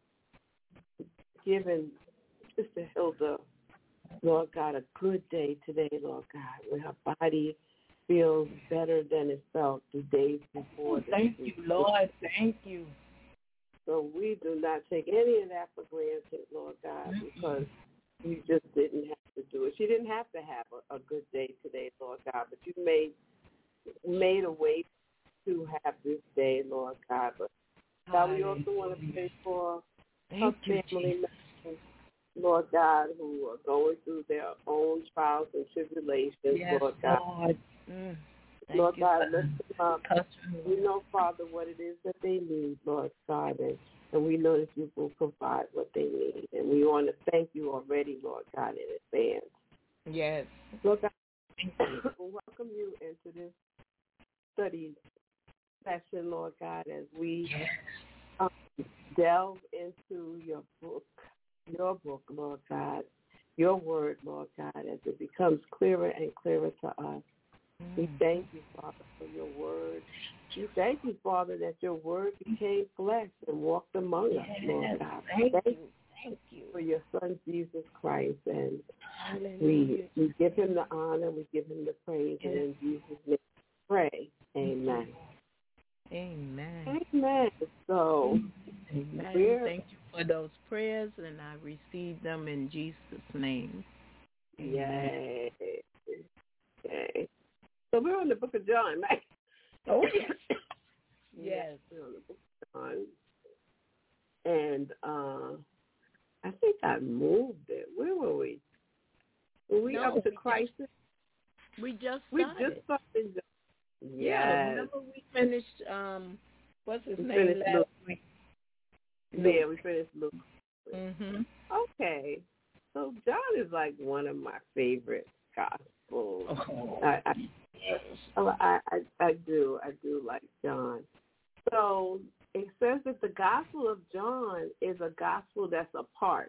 [SPEAKER 5] giving Sister Hilda, Lord God, a good day today, Lord God, when her body feels better than it felt the days before. this
[SPEAKER 2] Thank
[SPEAKER 5] week.
[SPEAKER 2] you, Lord. Thank you.
[SPEAKER 5] So we do not take any of that for granted, Lord God, because you just didn't have to do it. She didn't have to have a, a good day today, Lord God, but you made made a way to have this day, Lord God. But God, we also want to pray for
[SPEAKER 2] Thank
[SPEAKER 5] her
[SPEAKER 2] you,
[SPEAKER 5] family
[SPEAKER 2] Jesus.
[SPEAKER 5] members, Lord God, who are going through their own trials and tribulations,
[SPEAKER 2] Yes,
[SPEAKER 5] Lord God.
[SPEAKER 2] Lord. Mm. Thank
[SPEAKER 5] Lord
[SPEAKER 2] you
[SPEAKER 5] God,
[SPEAKER 2] for
[SPEAKER 5] lift them up.
[SPEAKER 2] touching,
[SPEAKER 5] We
[SPEAKER 2] Lord.
[SPEAKER 5] know, Father, what it is that they need, Lord God, and, and we know that you will provide what they need. And we want to thank you already, Lord God, in advance.
[SPEAKER 2] Yes.
[SPEAKER 5] Lord God, we welcome you into this study session, Lord God, as we
[SPEAKER 2] Yes.
[SPEAKER 5] um, delve into your book, your book, Lord God, your word, Lord God, as it becomes clearer and clearer to us. We thank you, Father, for your word. We thank you, Father, that your word became flesh and walked among us, Lord God.
[SPEAKER 2] Thank,
[SPEAKER 5] Thank
[SPEAKER 2] you. Thank you.
[SPEAKER 5] for your Son, Jesus Christ. And
[SPEAKER 2] Hallelujah.
[SPEAKER 5] we, we give him the honor, we give him the praise, and in Jesus' name we pray. Amen.
[SPEAKER 2] Amen.
[SPEAKER 5] Amen. So,
[SPEAKER 2] Amen.
[SPEAKER 5] we're,
[SPEAKER 2] Thank you for those prayers, and I receive them in Jesus' name.
[SPEAKER 5] yay. Okay. So we're on the book of John, right?
[SPEAKER 2] Oh, yes. Yes.
[SPEAKER 5] We're on the book of John. And uh, I think I moved it. Where were we? Were we
[SPEAKER 2] No,
[SPEAKER 5] up to
[SPEAKER 2] we
[SPEAKER 5] Christ?
[SPEAKER 2] Just, we just started.
[SPEAKER 5] We just started.
[SPEAKER 2] Yeah,
[SPEAKER 5] Yes.
[SPEAKER 2] remember we finished, um, what's his
[SPEAKER 5] We
[SPEAKER 2] name
[SPEAKER 5] finished
[SPEAKER 2] last
[SPEAKER 5] Luke.
[SPEAKER 2] week?
[SPEAKER 5] Yeah, we finished Luke.
[SPEAKER 2] Mm-hmm.
[SPEAKER 5] Okay. So John is like one of my favorite gospels.
[SPEAKER 2] Oh.
[SPEAKER 5] I, I, I, I, I do. I do like John. So it says that the Gospel of John is a gospel that's apart.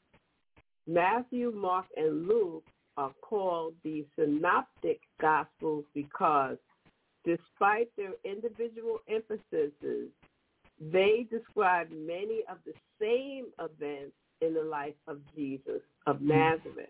[SPEAKER 5] Matthew, Mark, and Luke are called the synoptic gospels because despite their individual emphases, they describe many of the same events in the life of Jesus of Nazareth.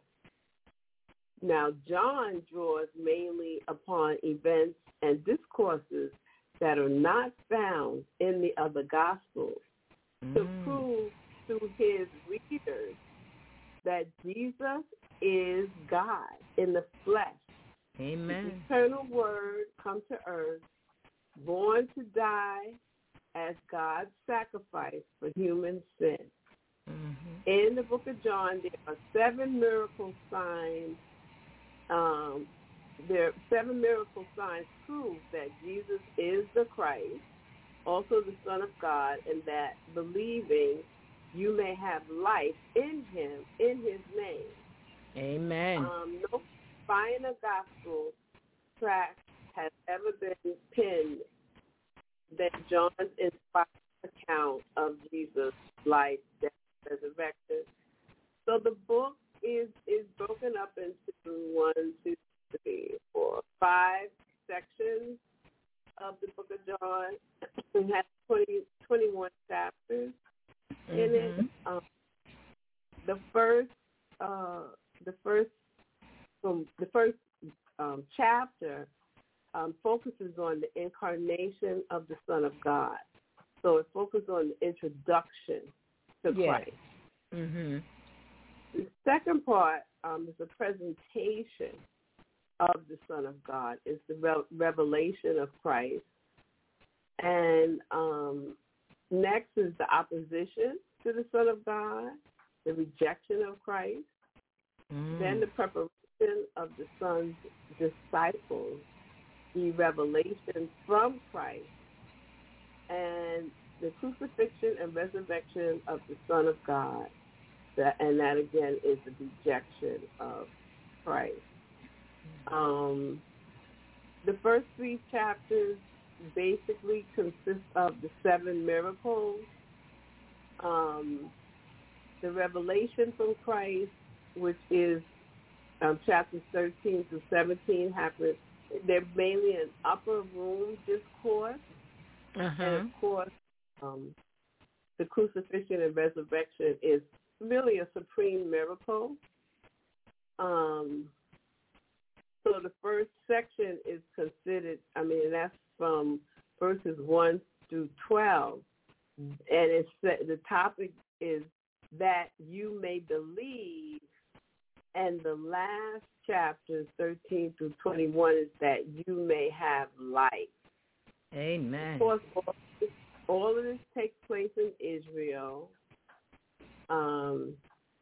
[SPEAKER 5] Now, John draws mainly upon events and discourses that are not found in the other Gospels mm. to prove to his readers that Jesus is God in the flesh.
[SPEAKER 2] Amen.
[SPEAKER 5] The eternal word come to earth, born to die as God's sacrifice for human sin.
[SPEAKER 2] Mm-hmm.
[SPEAKER 5] In the book of John, there are seven miracle signs. Um, there are seven miracle signs prove that Jesus is the Christ, also the Son of God, and that believing you may have life in him, in his name.
[SPEAKER 2] Amen.
[SPEAKER 5] Um, no finer gospel tract has ever been penned than John's inspired account of Jesus' life, death, resurrection. So the book is, is broken up into one, two, three, four, five sections of the book of John. It has twenty, twenty-one chapters in
[SPEAKER 2] mm-hmm.
[SPEAKER 5] it. Um, the first, uh, the first, um, the first um, chapter um, focuses on the incarnation of the Son of God. So it focuses on the introduction to
[SPEAKER 2] yes.
[SPEAKER 5] Christ.
[SPEAKER 2] Mm-hmm.
[SPEAKER 5] The second part um, is the presentation of the Son of God. It's the re- revelation of Christ. And um, next is the opposition to the Son of God, the rejection of Christ. Mm. Then the preparation of the Son's disciples, the revelation from Christ, and the crucifixion and resurrection of the Son of God. That, and that, again, is the rejection of Christ. Um, the first three chapters basically consist of the seven miracles, um, the revelation from Christ, which is um, chapters thirteen through seventeen, happen. They're mainly an upper room discourse,
[SPEAKER 2] uh-huh.
[SPEAKER 5] and of course, um, the crucifixion and resurrection is really a supreme miracle. Um, so the first section is considered, I mean, that's from verses one through twelve, and it's the topic is that you may believe, and the last chapters, thirteen through twenty-one, is that you may have life.
[SPEAKER 2] Amen.
[SPEAKER 5] Of course, all, all of this takes place in Israel. Um,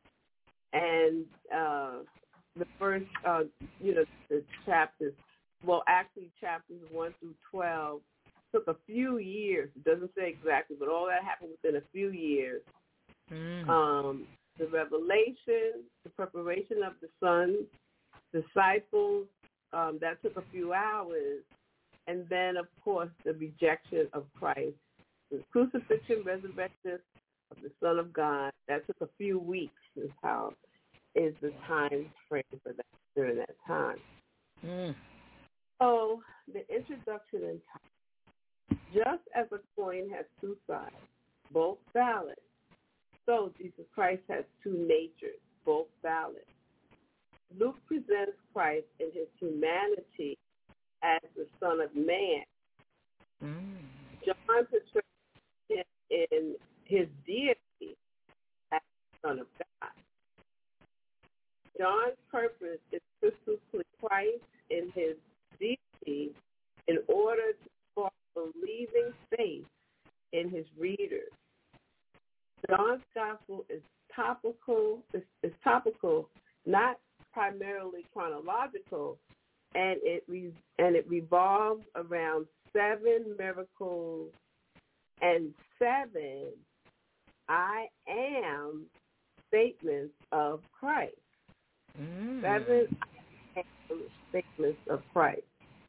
[SPEAKER 5] and uh, the first, uh, you know, the chapters, well, actually chapters one through twelve took a few years. It doesn't say exactly, but all that happened within a few years.
[SPEAKER 2] Mm.
[SPEAKER 5] Um, the revelation, the preparation of the Son, disciples, um, that took a few hours. And then, of course, the rejection of Christ, the crucifixion, resurrection of the Son of God, that took a few weeks is how is the time frame for that during that time.
[SPEAKER 2] Mm.
[SPEAKER 5] So the introduction and time. Just as a coin has two sides, both valid, so Jesus Christ has two natures, both valid. Luke presents Christ in his humanity as the Son of Man.
[SPEAKER 2] Mm.
[SPEAKER 5] John portrays him in his deity as the Son of God. John's purpose is crystal clear. Christ in his deity in order to spark believing faith in his readers. John's gospel is topical, is, is topical, not primarily chronological, and it re, and it revolves around seven miracles and seven I am statements of Christ.
[SPEAKER 2] Mm.
[SPEAKER 5] Seven I am statements of Christ.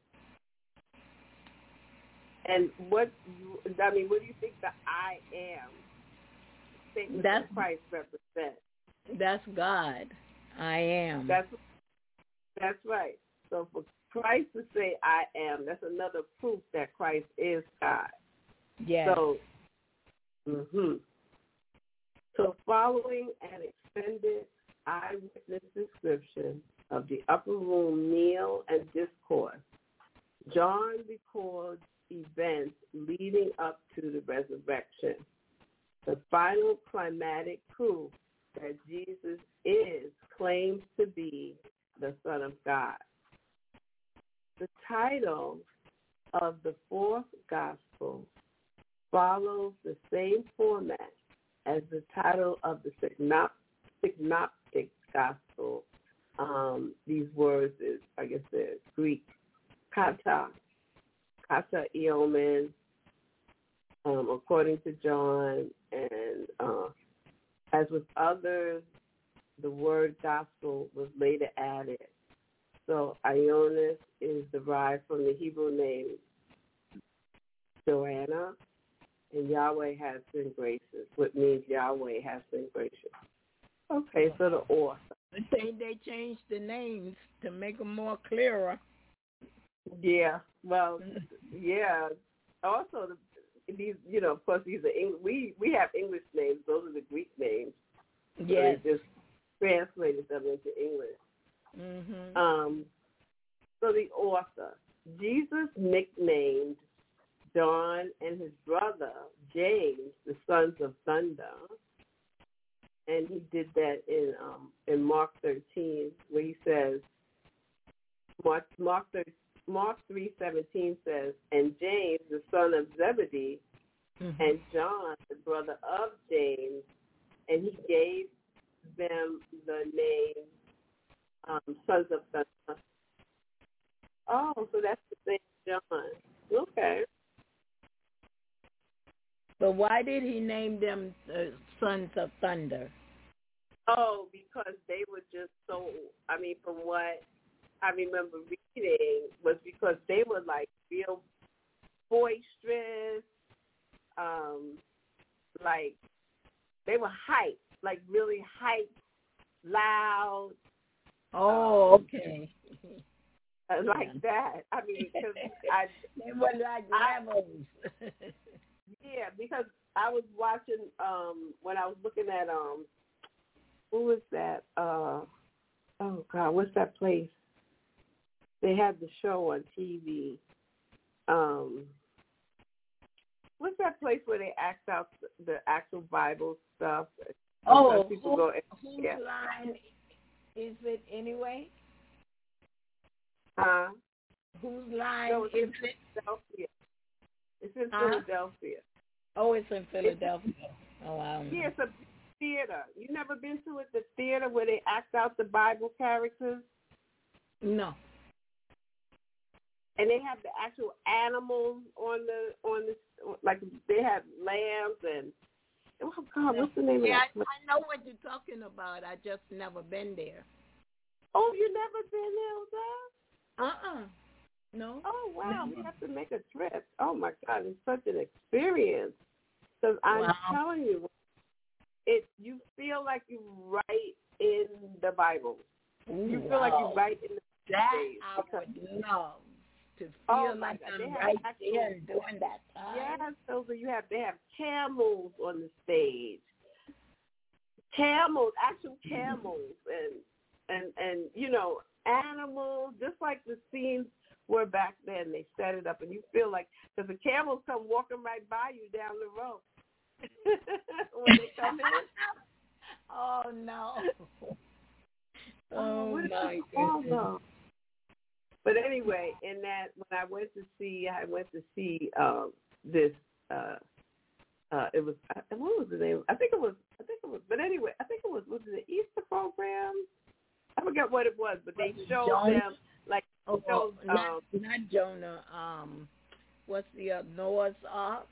[SPEAKER 5] And what I mean, what do you think the I am statements
[SPEAKER 2] that's,
[SPEAKER 5] of Christ represent?
[SPEAKER 2] That's God. I am.
[SPEAKER 5] That's that's right. So for Christ to say I am, that's another proof that Christ is God.
[SPEAKER 2] Yes.
[SPEAKER 5] So, mm-hmm. so following an extended eyewitness description of the upper room meal and discourse, John records events leading up to the resurrection. The final climatic proof that Jesus is, claims to be the Son of God. The title of the fourth gospel follows the same format as the title of the synoptic gospel. Um, these words is, I guess, they're Greek. Kata, kata iomen, um, according to John, and uh, as with others, the word gospel was later added. So Ionis is derived from the Hebrew name Joanna, and Yahweh has been gracious, which means Yahweh has been gracious. Okay, so the author.
[SPEAKER 2] I think they changed the names to make them more clearer.
[SPEAKER 5] Yeah, well, yeah. Also, the, these, you know, of course, these are Eng- we we have English names. Those are the Greek names.
[SPEAKER 2] Yes.
[SPEAKER 5] So they just translated them into English.
[SPEAKER 2] Mm-hmm.
[SPEAKER 5] Um. So the author, Jesus nicknamed John and his brother James the sons of thunder, and he did that in um in Mark thirteen, where he says, Mark Mark thirteen. Mark three seventeen says, and James, the son of Zebedee, mm-hmm. and John, the brother of James, and he gave them the name um, sons of thunder. Oh, so that's the same John. Okay.
[SPEAKER 2] But why did he name them uh, sons of thunder?
[SPEAKER 5] Oh, because they were just so, I mean, from what I remember reading, was because they were like real boisterous, um, like they were hyped, like really hyped, loud.
[SPEAKER 2] Oh,
[SPEAKER 5] um,
[SPEAKER 2] okay.
[SPEAKER 5] Uh, like yeah. that. I mean, because I
[SPEAKER 2] they were like rebels.
[SPEAKER 5] Yeah, because I was watching um when I was looking at um who was that? Uh, oh God, what's that place? They had the show on T V. Um, what's that place where they act out the, the actual Bible stuff?
[SPEAKER 2] Oh,
[SPEAKER 5] people
[SPEAKER 2] who,
[SPEAKER 5] go,
[SPEAKER 2] whose
[SPEAKER 5] yeah.
[SPEAKER 2] line is it anyway?
[SPEAKER 5] Huh?
[SPEAKER 2] Whose line
[SPEAKER 5] no, it's
[SPEAKER 2] is
[SPEAKER 5] in
[SPEAKER 2] it?
[SPEAKER 5] Philadelphia. It's in
[SPEAKER 2] huh?
[SPEAKER 5] Philadelphia.
[SPEAKER 2] Oh, it's in Philadelphia.
[SPEAKER 5] It's,
[SPEAKER 2] oh, wow.
[SPEAKER 5] Yeah, it's a theater. You never been to it, the theater where they act out the Bible characters?
[SPEAKER 2] No.
[SPEAKER 5] And they have the actual animals on the on the like they have lambs and oh God, what's the name
[SPEAKER 2] yeah,
[SPEAKER 5] of that?
[SPEAKER 2] I, I know what you're talking about. I just never been there.
[SPEAKER 5] Oh, you never been there, Zach?
[SPEAKER 2] Uh-uh. No.
[SPEAKER 5] Oh wow,
[SPEAKER 2] no.
[SPEAKER 5] we have to make a trip. Oh my God, it's such an experience. Because I'm
[SPEAKER 2] wow.
[SPEAKER 5] telling you, it you feel like you're right in the Bible.
[SPEAKER 2] Ooh,
[SPEAKER 5] you feel
[SPEAKER 2] wow.
[SPEAKER 5] like you're right in the
[SPEAKER 2] that
[SPEAKER 5] days.
[SPEAKER 2] I would love. To feel
[SPEAKER 5] oh
[SPEAKER 2] like
[SPEAKER 5] God,
[SPEAKER 2] I'm
[SPEAKER 5] right
[SPEAKER 2] actual, there during that time.
[SPEAKER 5] Yes, those are, you have they have camels on the stage. Camels, actual camels, and and and you know animals, just like the scenes were back then. They set it up, and you feel like because the camels come walking right by you down the road when they come in.
[SPEAKER 2] Oh no!
[SPEAKER 5] Oh,
[SPEAKER 2] oh
[SPEAKER 5] what is
[SPEAKER 2] my
[SPEAKER 5] goodness! But anyway, in that when I went to see, I went to see um, this. Uh, uh, it was uh, what was the name? I think it was. I think it was. But anyway, I think it was. Was it the Easter program? I forget what it was, but they showed Jonah? them like
[SPEAKER 2] oh,
[SPEAKER 5] showed,
[SPEAKER 2] not,
[SPEAKER 5] um,
[SPEAKER 2] not Jonah. Um, what's the uh, Noah's Ark?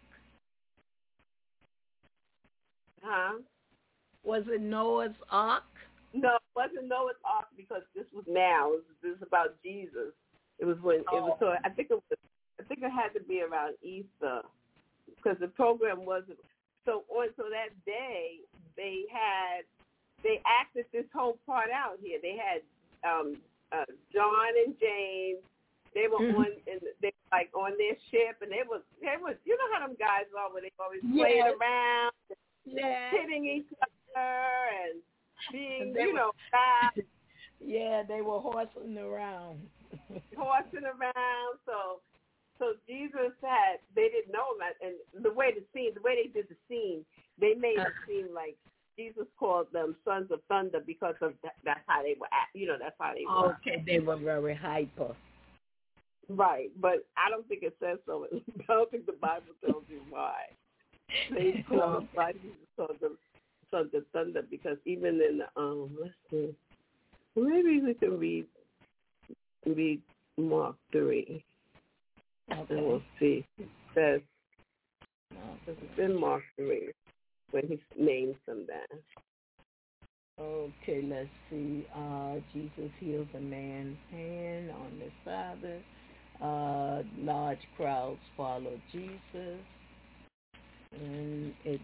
[SPEAKER 5] Huh?
[SPEAKER 2] Was it Noah's Ark?
[SPEAKER 5] No, it wasn't Noah's Ark because this was now. It was, this is about Jesus. It was when
[SPEAKER 2] oh.
[SPEAKER 5] it was. So I think it was. I think it had to be around Easter because the program wasn't. So on. So that day they had. They acted this whole part out here. They had um, uh, John and James. They were mm-hmm. on. And they were like on their ship, and they was. They was. You know how them guys are when they always yes. playing around,
[SPEAKER 2] yes.
[SPEAKER 5] hitting each other, and. Being,
[SPEAKER 2] they
[SPEAKER 5] you
[SPEAKER 2] were,
[SPEAKER 5] know, fast.
[SPEAKER 2] Yeah, they were horsing around.
[SPEAKER 5] horsing around. So, so Jesus had. They didn't know him, and the way the scene, the way they did the scene, they made it seem like Jesus called called them Sons of Thunder because of that, that's how they were. At, you know, that's how they were.
[SPEAKER 2] Okay, they were very hyper.
[SPEAKER 5] Right, but I don't think it says so. I don't think the Bible tells you why they call the Sons of Sons of Thunder, because even in the um, let's see, maybe we can read read Mark three,
[SPEAKER 2] Okay.
[SPEAKER 5] and we'll see. It says it's in Mark three when he names them that.
[SPEAKER 2] Okay, let's see. Uh, Jesus heals a man's hand on the Sabbath. Uh, large crowds follow Jesus. And it's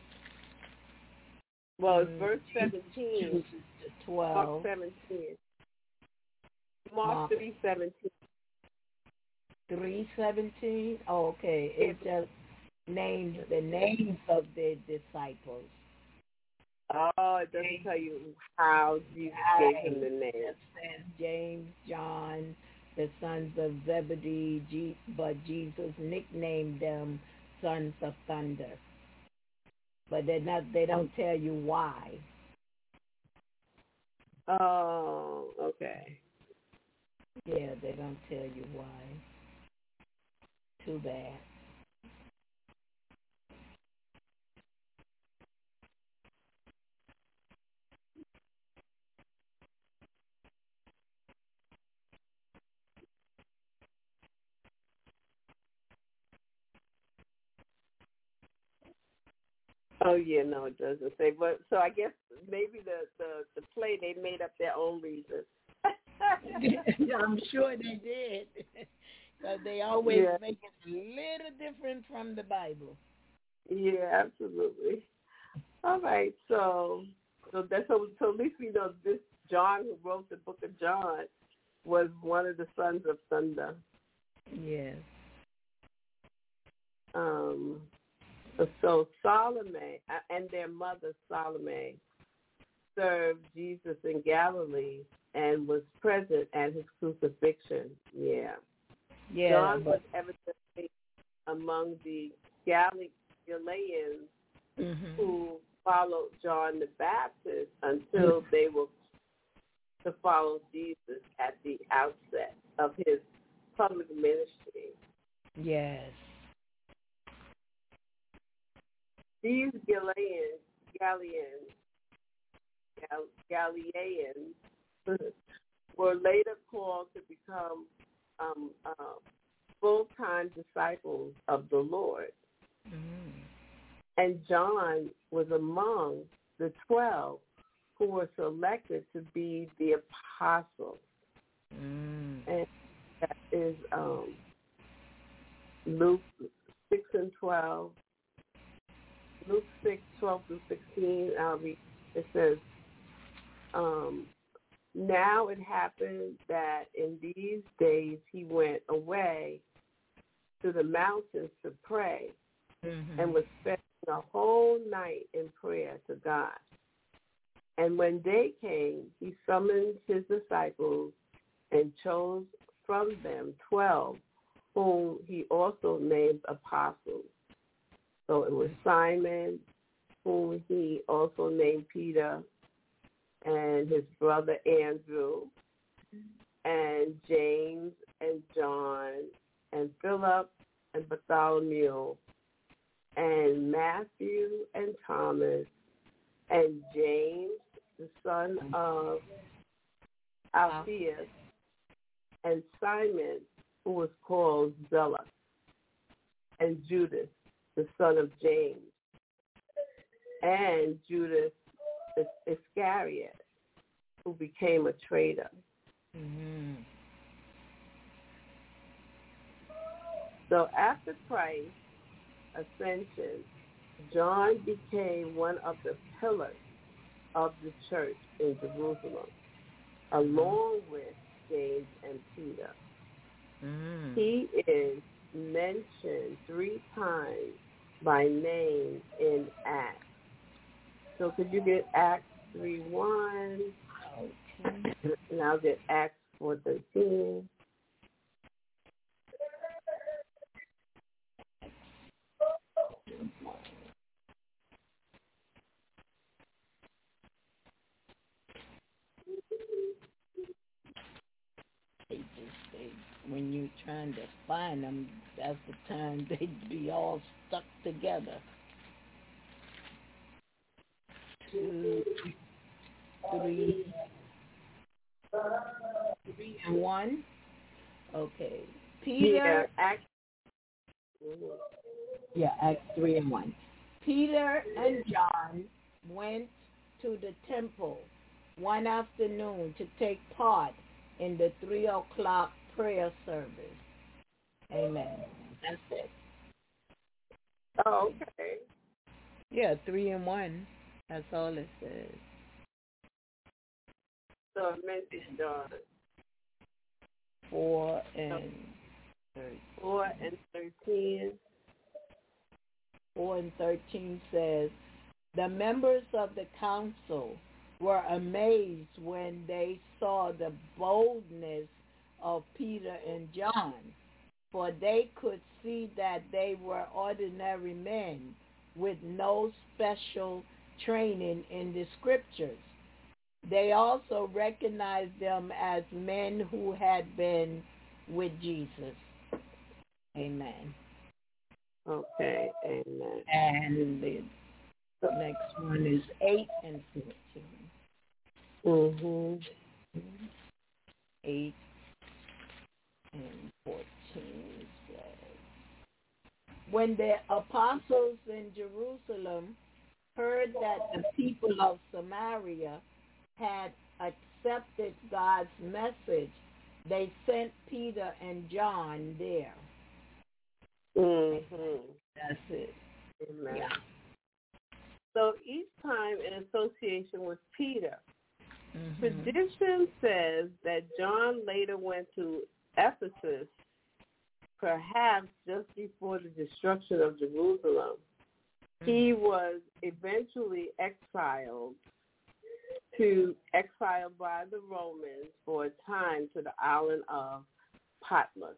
[SPEAKER 5] well, it's
[SPEAKER 2] um,
[SPEAKER 5] verse seventeen.
[SPEAKER 2] twelve.
[SPEAKER 5] Mark seventeen. Mark, Mark three seventeen.
[SPEAKER 2] Three seventeen. Oh, okay. It just names the names of the disciples.
[SPEAKER 5] Oh, it doesn't tell you how Jesus gave him the name.
[SPEAKER 2] It says James, John, the sons of Zebedee, G- but Jesus nicknamed them Sons of Thunder. But they're not. They don't tell you why.
[SPEAKER 5] Oh, okay.
[SPEAKER 2] Yeah, they don't tell you why. Too bad.
[SPEAKER 5] Oh yeah, no, it doesn't say. But so I guess maybe the the, the play they made up their own reasons.
[SPEAKER 2] I'm sure they did, because they always
[SPEAKER 5] yeah.
[SPEAKER 2] make it a little different from the Bible.
[SPEAKER 5] Yeah, absolutely. All right, so so that's so, so at least we know this John who wrote the book of John was one of the sons of thunder.
[SPEAKER 2] Yes.
[SPEAKER 5] Um. So Salome and their mother Salome served Jesus in Galilee and was present at his crucifixion. Yeah.
[SPEAKER 2] Yeah.
[SPEAKER 5] John
[SPEAKER 2] but,
[SPEAKER 5] was evidently among the Galileans
[SPEAKER 2] mm-hmm.
[SPEAKER 5] who followed John the Baptist until they were to follow Jesus at the outset of his public ministry.
[SPEAKER 2] Yes.
[SPEAKER 5] These Galileans, Galileans, Gal- Galileans were later called to become um, uh, full-time disciples of the Lord.
[SPEAKER 2] Mm.
[SPEAKER 5] And John was among the twelve who were selected to be the apostles.
[SPEAKER 2] Mm.
[SPEAKER 5] And that is um, Luke six and twelve. Luke six, twelve through sixteen, I'll read, it says, um, now it happened that in these days he went away to the mountains to pray
[SPEAKER 2] mm-hmm.
[SPEAKER 5] and was spending a whole night in prayer to God. And when day came, he summoned his disciples and chose from them twelve, whom he also named apostles. So it was Simon, whom he also named Peter, and his brother Andrew, and James and John, and Philip and Bartholomew, and Matthew and Thomas, and James, the son of Alphaeus, and Simon, who was called Zealot, and Judas, the son of James, and Judas Iscariot, who became a traitor.
[SPEAKER 2] Mm-hmm.
[SPEAKER 5] So after Christ's ascension, John became one of the pillars of the church in Jerusalem, along with James and Peter.
[SPEAKER 2] Mm.
[SPEAKER 5] He is mentioned three times by name in Acts. So could you get Acts three one?
[SPEAKER 2] Okay.
[SPEAKER 5] And I'll get Acts four thirteen.
[SPEAKER 2] be trying to find them. That's the time they'd be all stuck together. Two, three, three and one. Okay. Peter.
[SPEAKER 5] Yeah, Acts.
[SPEAKER 2] Yeah, Acts three and one. Peter and John went to the temple one afternoon to take part in the three o'clock prayer service. Amen. That's it.
[SPEAKER 5] Oh, okay.
[SPEAKER 2] Yeah, three and one. That's all it says.
[SPEAKER 5] So it mentions John.
[SPEAKER 2] Four and thirteen.
[SPEAKER 5] Four and thirteen.
[SPEAKER 2] Four and thirteen says, the members of the council were amazed when they saw the boldness of Peter and John, for they could see that they were ordinary men with no special training in the scriptures. They also recognized them as men who had been with Jesus. Amen.
[SPEAKER 5] Okay, amen.
[SPEAKER 2] And the next one is eight and fourteen.
[SPEAKER 5] Mm-hmm.
[SPEAKER 2] Eight and fourteen says, when the apostles in Jerusalem heard that the people of Samaria had accepted God's message, they sent Peter and John there.
[SPEAKER 5] Mm-hmm.
[SPEAKER 2] That's it.
[SPEAKER 5] Amen.
[SPEAKER 2] Yeah.
[SPEAKER 5] So each time in association with Peter,
[SPEAKER 2] Mm-hmm.
[SPEAKER 5] tradition says that John later went to Ephesus, perhaps just before the destruction of Jerusalem. Mm-hmm. He was eventually exiled to exiled by the Romans for a time to the island of Patmos.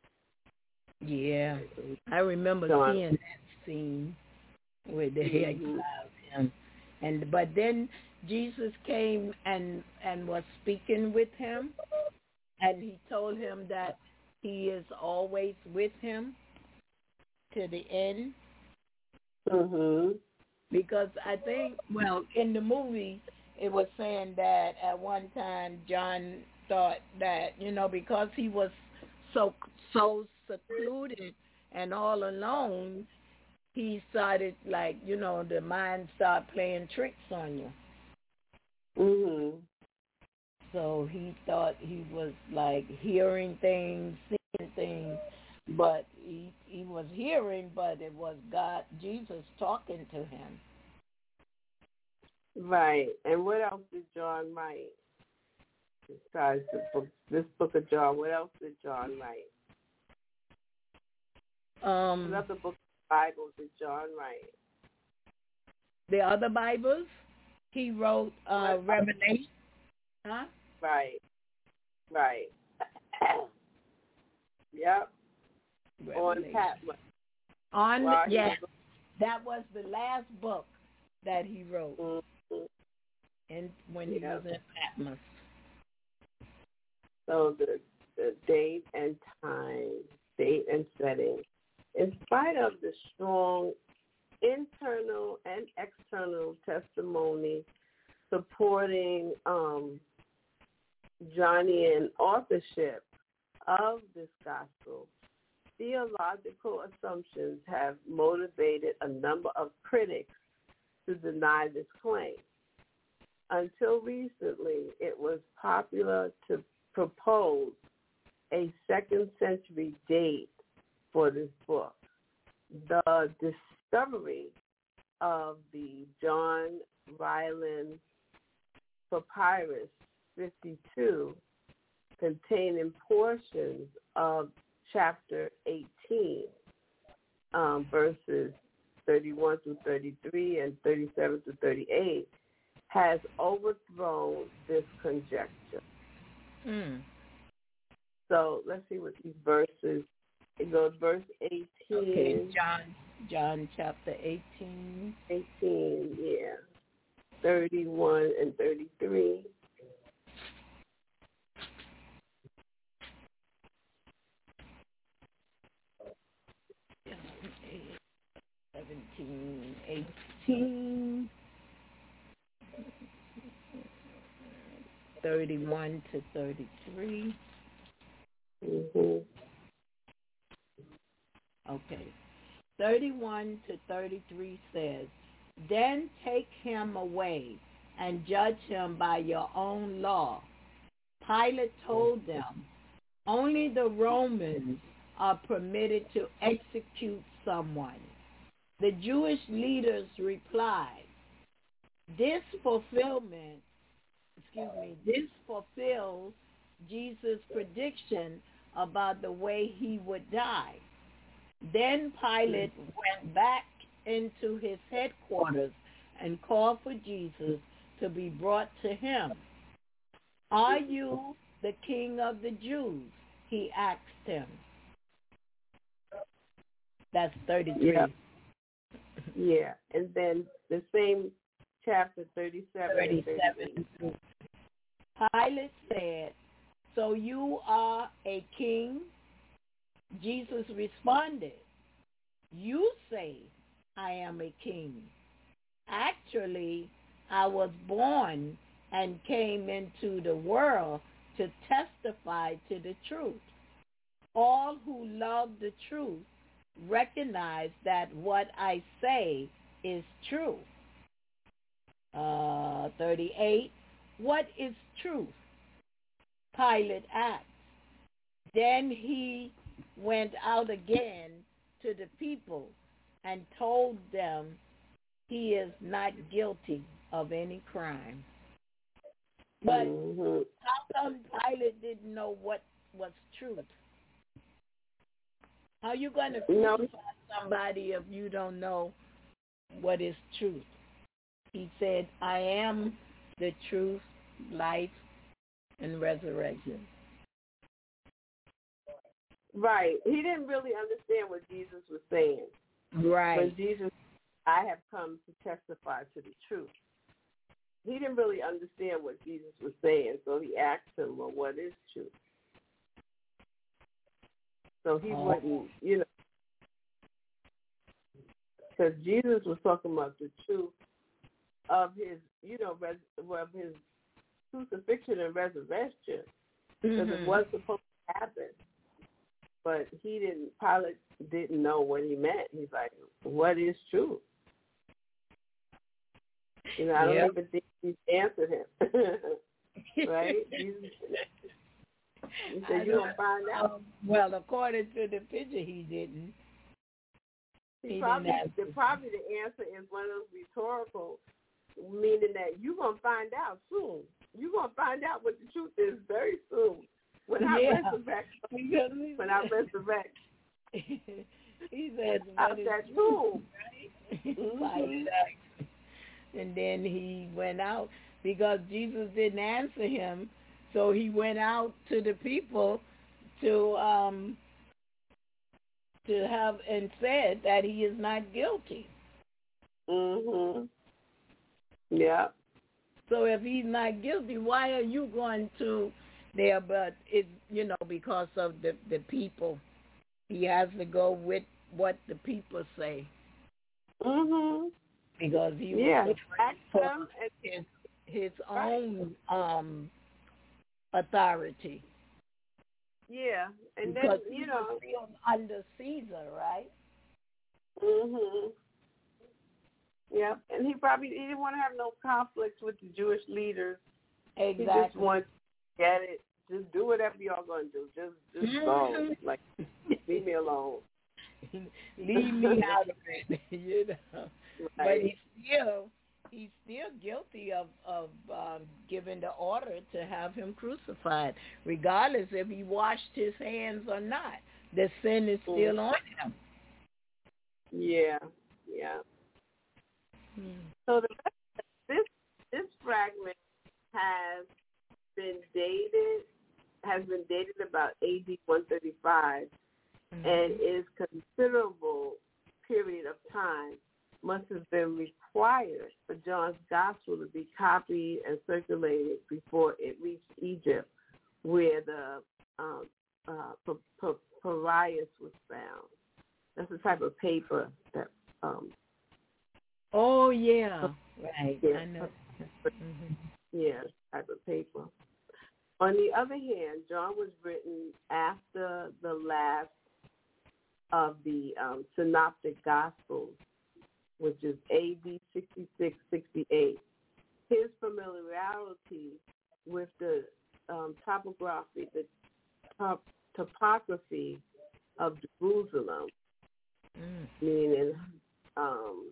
[SPEAKER 2] Yeah, I remember
[SPEAKER 5] John.
[SPEAKER 2] seeing that scene where they
[SPEAKER 5] Mm-hmm.
[SPEAKER 2] exiled him, and but then Jesus came and and was speaking with him, and he told him that he is always with him to the end.
[SPEAKER 5] Mm-hmm.
[SPEAKER 2] Because I think, well, in the movie, it was saying that at one time John thought that, you know, because he was so so secluded and all alone, he started, like, you know, the mind started playing tricks on you.
[SPEAKER 5] Mm-hmm.
[SPEAKER 2] So he thought he was, like, hearing things, seeing things, but he, he was hearing, but it was God, Jesus talking to him.
[SPEAKER 5] Right. And what else did John write? Besides the book, this book of John, what else did John write?
[SPEAKER 2] Um,
[SPEAKER 5] what other book of the Bible did John write?
[SPEAKER 2] The other Bibles, he wrote uh, Revelation. Huh?
[SPEAKER 5] Right. Right. Yep.
[SPEAKER 2] Revelation.
[SPEAKER 5] On Patmos.
[SPEAKER 2] On,
[SPEAKER 5] Well,
[SPEAKER 2] yes. Was... That was the last book that he wrote.
[SPEAKER 5] Mm-hmm.
[SPEAKER 2] And when he
[SPEAKER 5] yep.
[SPEAKER 2] was in Patmos.
[SPEAKER 5] So the the date and time, date and setting, in spite of the strong internal and external testimony supporting um, Johnian authorship of this gospel, theological assumptions have motivated a number of critics to deny this claim. Until recently, it was popular to propose a second century date for this book. The discovery of the John Ryland Papyrus fifty-two, containing portions of chapter eighteen, um, verses thirty-one through thirty-three and thirty-seven through thirty-eight, has overthrown this conjecture.
[SPEAKER 2] Mm.
[SPEAKER 5] So let's see what these verses, it goes verse eighteen.
[SPEAKER 2] Okay, John, John chapter eighteen.
[SPEAKER 5] eighteen, yeah. thirty-one and thirty-three.
[SPEAKER 2] seventeen, eighteen, thirty-one to thirty-three.
[SPEAKER 5] Mm-hmm.
[SPEAKER 2] Okay. thirty-one to thirty-three says, then take him away and judge him by your own law. Pilate told them, only the Romans are permitted to execute someone. The Jewish leaders replied, this fulfillment, excuse me, this fulfills Jesus' prediction about the way he would die. Then Pilate went back into his headquarters and called for Jesus to be brought to him. Are you the king of the Jews? He asked him. That's thirty-three.
[SPEAKER 5] Yeah. Yeah. And then the same chapter thirty-seven.
[SPEAKER 2] thirty-seven. Pilate said, so you are a king? Jesus responded, you say I am a king. Actually, I was born and came into the world to testify to the truth. All who love the truth recognize that what I say is true. Uh, thirty-eight, what is truth? Pilate asked. Then he went out again to the people and told them he is not guilty of any crime. But
[SPEAKER 5] mm-hmm.
[SPEAKER 2] how come Pilate didn't know what was truth? How are you going to crucify no. somebody if you don't know what is truth? He said, I am the truth, life, and resurrection.
[SPEAKER 5] Right. He didn't really understand what Jesus was saying.
[SPEAKER 2] Right.
[SPEAKER 5] When Jesus, I have come to testify to the truth. He didn't really understand what Jesus was saying, so he asked him, well, what is truth? So he oh. wouldn't, you know, because Jesus was talking about the truth of his, you know, res, of his crucifixion and resurrection, because mm-hmm. it was supposed to happen. But he didn't, Pilate didn't know what he meant. He's like, what is truth? You know, I don't yep. even think he answered him. Right? Jesus, he said, you're going to find out.
[SPEAKER 2] Um, well, according to the picture, he didn't.
[SPEAKER 5] He, he probably, didn't the, probably the answer is one of those rhetorical, meaning that you're going to find out soon. You're going to find out what the truth is very soon. When I
[SPEAKER 2] yeah.
[SPEAKER 5] resurrect, when I resurrect,
[SPEAKER 2] he said,
[SPEAKER 5] out that tomb,
[SPEAKER 2] right? Mm-hmm. And then he went out because Jesus didn't answer him, so he went out to the people to um to have and said that he is not guilty.
[SPEAKER 5] Mhm. Yeah.
[SPEAKER 2] So if he's not guilty, why are you going to there? But it's, you know, because of the the people, he has to go with what the people say.
[SPEAKER 5] Mhm.
[SPEAKER 2] Because he
[SPEAKER 5] yeah.
[SPEAKER 2] was for his, his own um, authority.
[SPEAKER 5] Yeah, and
[SPEAKER 2] because
[SPEAKER 5] then, you
[SPEAKER 2] he
[SPEAKER 5] know,
[SPEAKER 2] was still under Caesar, right?
[SPEAKER 5] Mhm. Yeah, and he probably he didn't want to have no conflicts with the Jewish leaders.
[SPEAKER 2] Exactly.
[SPEAKER 5] He just wanted to get it. Just do whatever y'all gonna do. Just, just mm-hmm. go. Like, leave me alone.
[SPEAKER 2] Leave me out of it. You know.
[SPEAKER 5] Right.
[SPEAKER 2] But he's still he's still guilty of of um, giving the order to have him crucified, regardless if he washed his hands or not. The sin is still mm. on him.
[SPEAKER 5] Yeah, yeah. Hmm. So the, this this fragment has been dated has been dated about A D one thirty-five, mm-hmm. and is considerable period of time must have been required for John's gospel to be copied and circulated before it reached Egypt, where the um, uh, papyrus was found. That's the type of paper that um,
[SPEAKER 2] Oh, yeah. Right.
[SPEAKER 5] Yeah.
[SPEAKER 2] I know. Mm-hmm.
[SPEAKER 5] Yeah, type of paper. On the other hand, John was written after the last of the um, Synoptic Gospels, which is A D sixty-six sixty-eight. His familiarity with the um, topography, the top, topography of Jerusalem, mm. meaning um,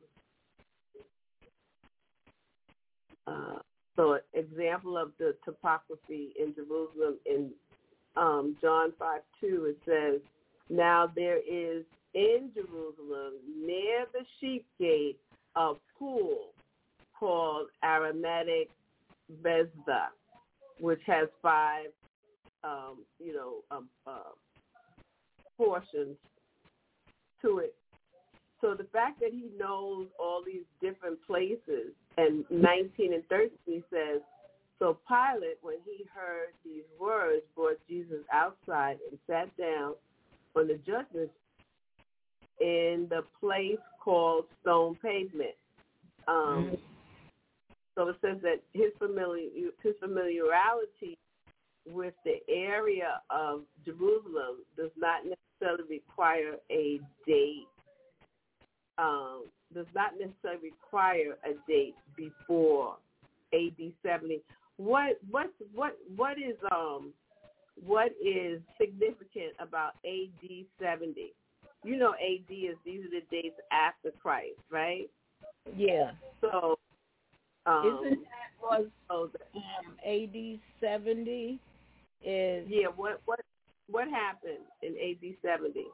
[SPEAKER 5] uh, so an example of the topography in Jerusalem in um, John five two, it says, now there is in Jerusalem near the sheep gate a pool called Aramaic Bethesda, which has five, um, you know, um, uh, portions to it. So the fact that he knows all these different places, and nineteen and thirteen says, so Pilate, when he heard these words, brought Jesus outside and sat down on the judgment in the place called Stone Pavement. Um, mm-hmm. So it says that his familiar his familiarity with the area of Jerusalem does not necessarily require a date. Um, does not necessarily require a date before A D seventy. What what what what is um what is significant about A D seventy? You know, A D is these are the dates after Christ, right?
[SPEAKER 2] Yeah.
[SPEAKER 5] So um,
[SPEAKER 2] isn't that was um, A D seventy is
[SPEAKER 5] yeah. What what what happened in A D seventy?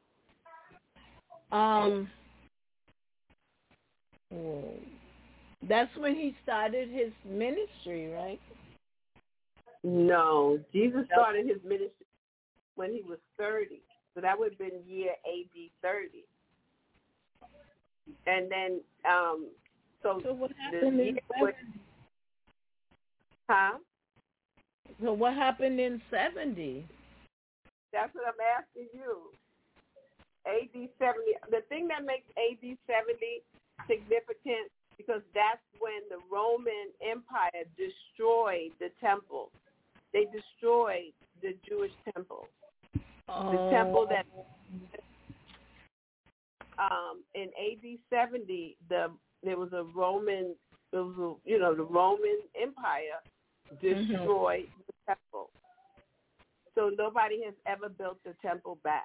[SPEAKER 2] Um. Well, that's when he started his ministry, right?
[SPEAKER 5] No, Jesus started his ministry when he was thirty. So that would have been year A D thirty. And then, um, so,
[SPEAKER 2] so what happened in
[SPEAKER 5] was, huh?
[SPEAKER 2] So what happened in seventy?
[SPEAKER 5] That's what I'm asking you. A D seventy. The thing that makes A D seventy significant because that's when the Roman Empire destroyed the temple. They destroyed the Jewish temple.
[SPEAKER 2] Oh.
[SPEAKER 5] The temple that um, in A D seventy, the there was a Roman, there was a, you know, the Roman Empire destroyed mm-hmm. the temple. So nobody has ever built the temple back.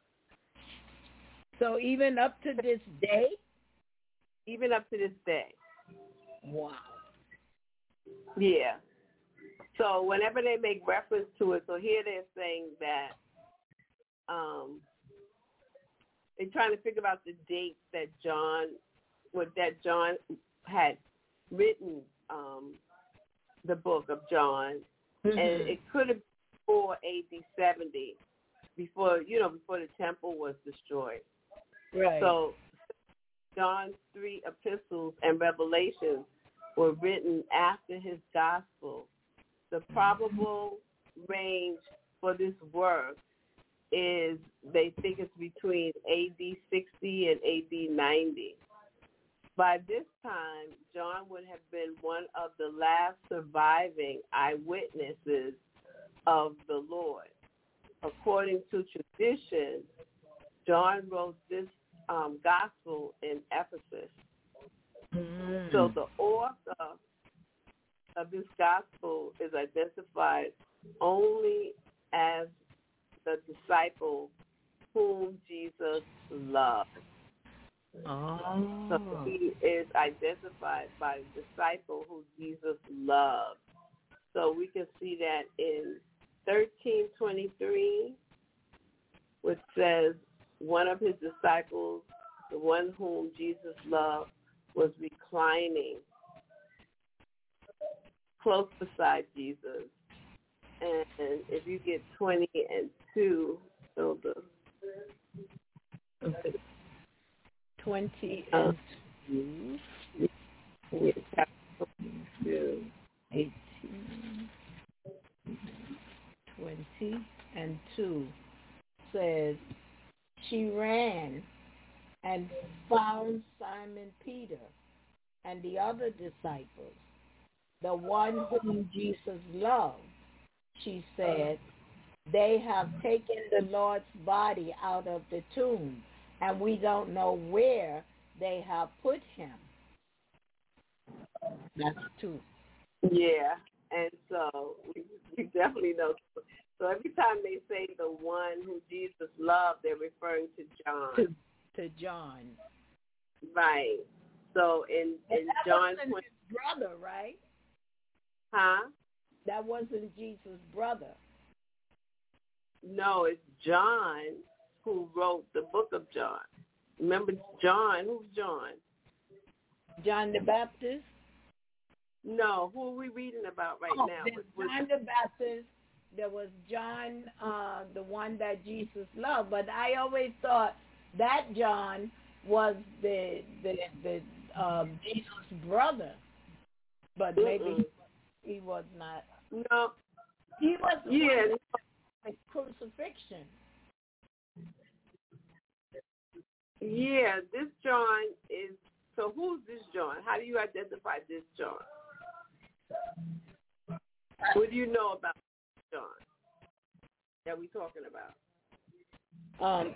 [SPEAKER 2] So even up to this day?
[SPEAKER 5] Even up to this day.
[SPEAKER 2] Wow.
[SPEAKER 5] Yeah. So whenever they make reference to it, so here they're saying that um, they're trying to figure out the dates that John, what that John had written um, the book of John, mm-hmm. and it could have been before A D seventy, before you know, before the temple was destroyed.
[SPEAKER 2] Right.
[SPEAKER 5] So John's three epistles and Revelations were written after his gospel. The probable range for this work is they think it's between A D sixty and A D ninety. By this time, John would have been one of the last surviving eyewitnesses of the Lord. According to tradition, John wrote this um, gospel in Ephesus. Mm. So the author of this gospel is identified only as the disciple whom Jesus loved.
[SPEAKER 2] Oh.
[SPEAKER 5] So he is identified by the disciple who Jesus loved. So we can see that in thirteen twenty-three, which says one of his disciples, the one whom Jesus loved, was reclining close beside Jesus. And, and if you get twenty and two, so the
[SPEAKER 2] okay. twenty and two,
[SPEAKER 5] yeah, chapter two,
[SPEAKER 2] eighteen, twenty and two says, she ran and found Simon Peter and the other disciples, the one whom Jesus loved, she said, they have taken the Lord's body out of the tomb, and we don't know where they have put him. That's two.
[SPEAKER 5] Yeah, and so we, we definitely know. So every time they say the one who Jesus loved, they're referring to John.
[SPEAKER 2] To, to John.
[SPEAKER 5] Right. So in, in
[SPEAKER 2] that
[SPEAKER 5] John
[SPEAKER 2] wasn't
[SPEAKER 5] twenty,
[SPEAKER 2] his brother, right?
[SPEAKER 5] Huh?
[SPEAKER 2] That wasn't Jesus' brother.
[SPEAKER 5] No, it's John who wrote the book of John. Remember John? Who's John?
[SPEAKER 2] John the Baptist?
[SPEAKER 5] No, who are we reading about right
[SPEAKER 2] oh,
[SPEAKER 5] now?
[SPEAKER 2] There's
[SPEAKER 5] Was,
[SPEAKER 2] John the Baptist. There was John, uh, the one that Jesus loved. But I always thought that John was the the the um, Jesus' brother. But maybe he, he was not.
[SPEAKER 5] No.
[SPEAKER 2] He was the
[SPEAKER 5] yeah.
[SPEAKER 2] one that crucifixion.
[SPEAKER 5] Yeah, this John is, so who's this John? How do you identify this John? What do you know about John that we're talking about?
[SPEAKER 2] Um,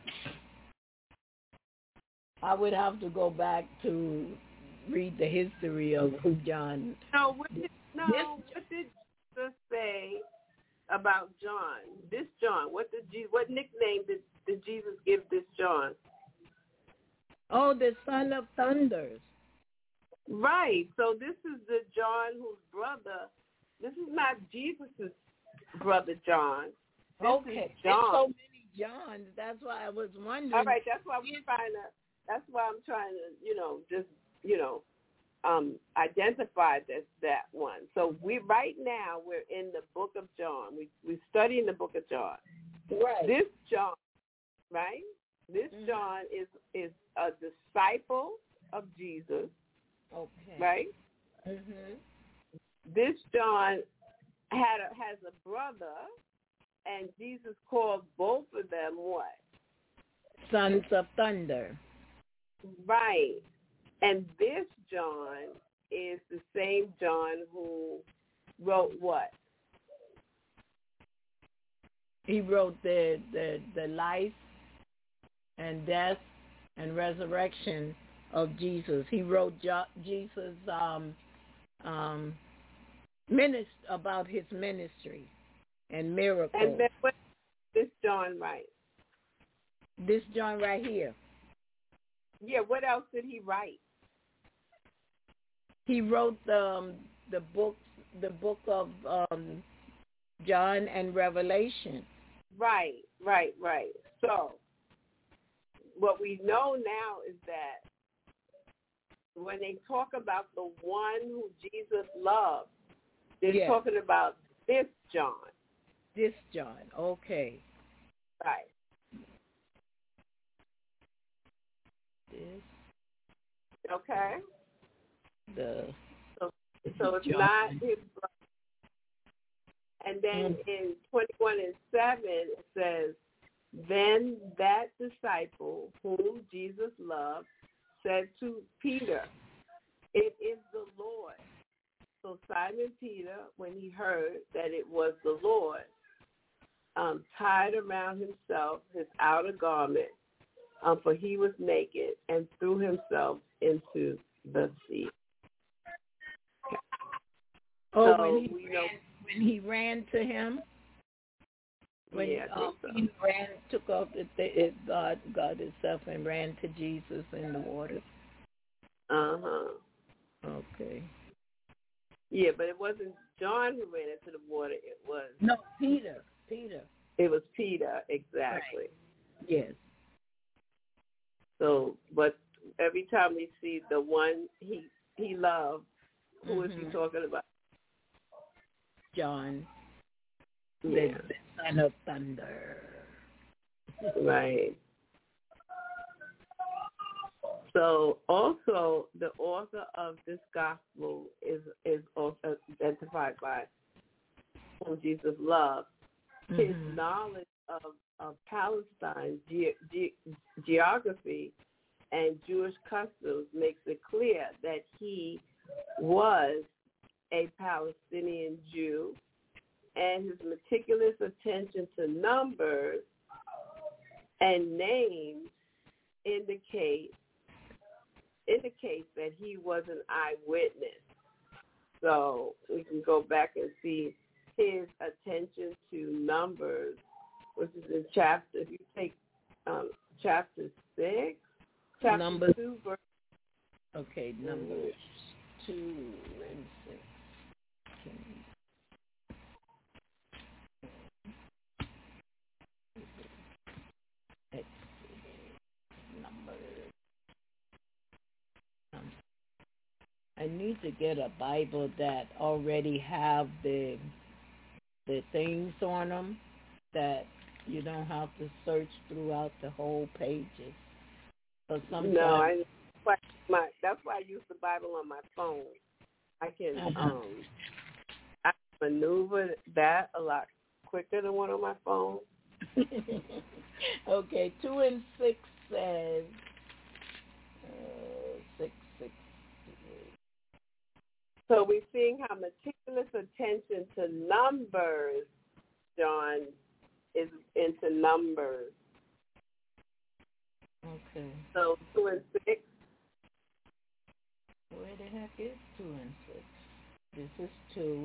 [SPEAKER 2] I would have to go back to read the history of who John.
[SPEAKER 5] No, what did, no, what did Jesus say about John? This John, what did Jesus, what nickname did, did Jesus give this John?
[SPEAKER 2] Oh, the son of thunders.
[SPEAKER 5] Right. So this is the John whose brother. This is not Jesus' brother John. This
[SPEAKER 2] okay.
[SPEAKER 5] Is John.
[SPEAKER 2] There's so many Johns. That's why I was wondering.
[SPEAKER 5] All right. That's why we're trying to. That's why I'm trying to, you know, just you know, um, identify this that one. So we right now we're in the book of John. We we're studying the book of John.
[SPEAKER 2] Right.
[SPEAKER 5] This John, right? This
[SPEAKER 2] mm-hmm.
[SPEAKER 5] John is is a disciple of Jesus.
[SPEAKER 2] Okay.
[SPEAKER 5] Right?
[SPEAKER 2] Mhm.
[SPEAKER 5] This John had a, has a brother, and Jesus called both of them what?
[SPEAKER 2] Sons of thunder.
[SPEAKER 5] Right. And this John is the same John who wrote what?
[SPEAKER 2] He wrote the the, the life and death and resurrection of Jesus. He wrote jo- Jesus' um, um, minist- about his ministry and miracles.
[SPEAKER 5] And then what did this John write?
[SPEAKER 2] This John right here.
[SPEAKER 5] Yeah, what else did he write?
[SPEAKER 2] He wrote the um, the book the book of um, John and Revelation.
[SPEAKER 5] Right, right, right. So what we know now is that when they talk about the one who Jesus loved, they're
[SPEAKER 2] yes.
[SPEAKER 5] talking about this John.
[SPEAKER 2] This John, okay.
[SPEAKER 5] Right.
[SPEAKER 2] This.
[SPEAKER 5] Okay.
[SPEAKER 2] The.
[SPEAKER 5] So, so it's
[SPEAKER 2] John.
[SPEAKER 5] not his brother. And then
[SPEAKER 2] mm.
[SPEAKER 5] in twenty-one and seven, it says, then that disciple whom Jesus loved said to Peter, it is the Lord. So Simon Peter, when he heard that it was the Lord, um, tied around himself his outer garment, um, for he was naked, and threw himself into the sea. Okay.
[SPEAKER 2] Oh,
[SPEAKER 5] so
[SPEAKER 2] when he
[SPEAKER 5] we
[SPEAKER 2] ran,
[SPEAKER 5] know,
[SPEAKER 2] when he ran to him. When
[SPEAKER 5] yeah,
[SPEAKER 2] um,
[SPEAKER 5] so.
[SPEAKER 2] he ran, took off the it, God, God Himself, and ran to Jesus in the water.
[SPEAKER 5] Uh huh.
[SPEAKER 2] Okay.
[SPEAKER 5] Yeah, but it wasn't John who ran into the water. It was
[SPEAKER 2] no Peter. Peter.
[SPEAKER 5] It was Peter, exactly.
[SPEAKER 2] Right. Yes.
[SPEAKER 5] So, but every time we see the one he he loved, who
[SPEAKER 2] mm-hmm.
[SPEAKER 5] is he talking about?
[SPEAKER 2] John.
[SPEAKER 5] Yeah.
[SPEAKER 2] The son of thunder.
[SPEAKER 5] Right. So also the author of this gospel is is also identified by whom Jesus loved.
[SPEAKER 2] Mm-hmm.
[SPEAKER 5] His knowledge of, of Palestine ge- ge- geography and Jewish customs makes it clear that he was a Palestinian Jew, and his meticulous attention to numbers and names indicate indicates that he was an eyewitness. So we can go back and see his attention to numbers, which is in chapter, if you take um, chapter six, chapter
[SPEAKER 2] Numbers.
[SPEAKER 5] two, verse.
[SPEAKER 2] Okay, numbers two and six. I need to get a Bible that already have the the things on them that you don't have to search throughout the whole pages. But sometimes
[SPEAKER 5] No, I my that's why I use the Bible on my phone. I can
[SPEAKER 2] Uh-huh.
[SPEAKER 5] um I maneuver that a lot quicker than one on my phone.
[SPEAKER 2] Okay, two and six says uh, six six.
[SPEAKER 5] So we're seeing how meticulous attention to numbers John is into numbers.
[SPEAKER 2] Okay.
[SPEAKER 5] So two and six.
[SPEAKER 2] Where the heck is two and six? This is two.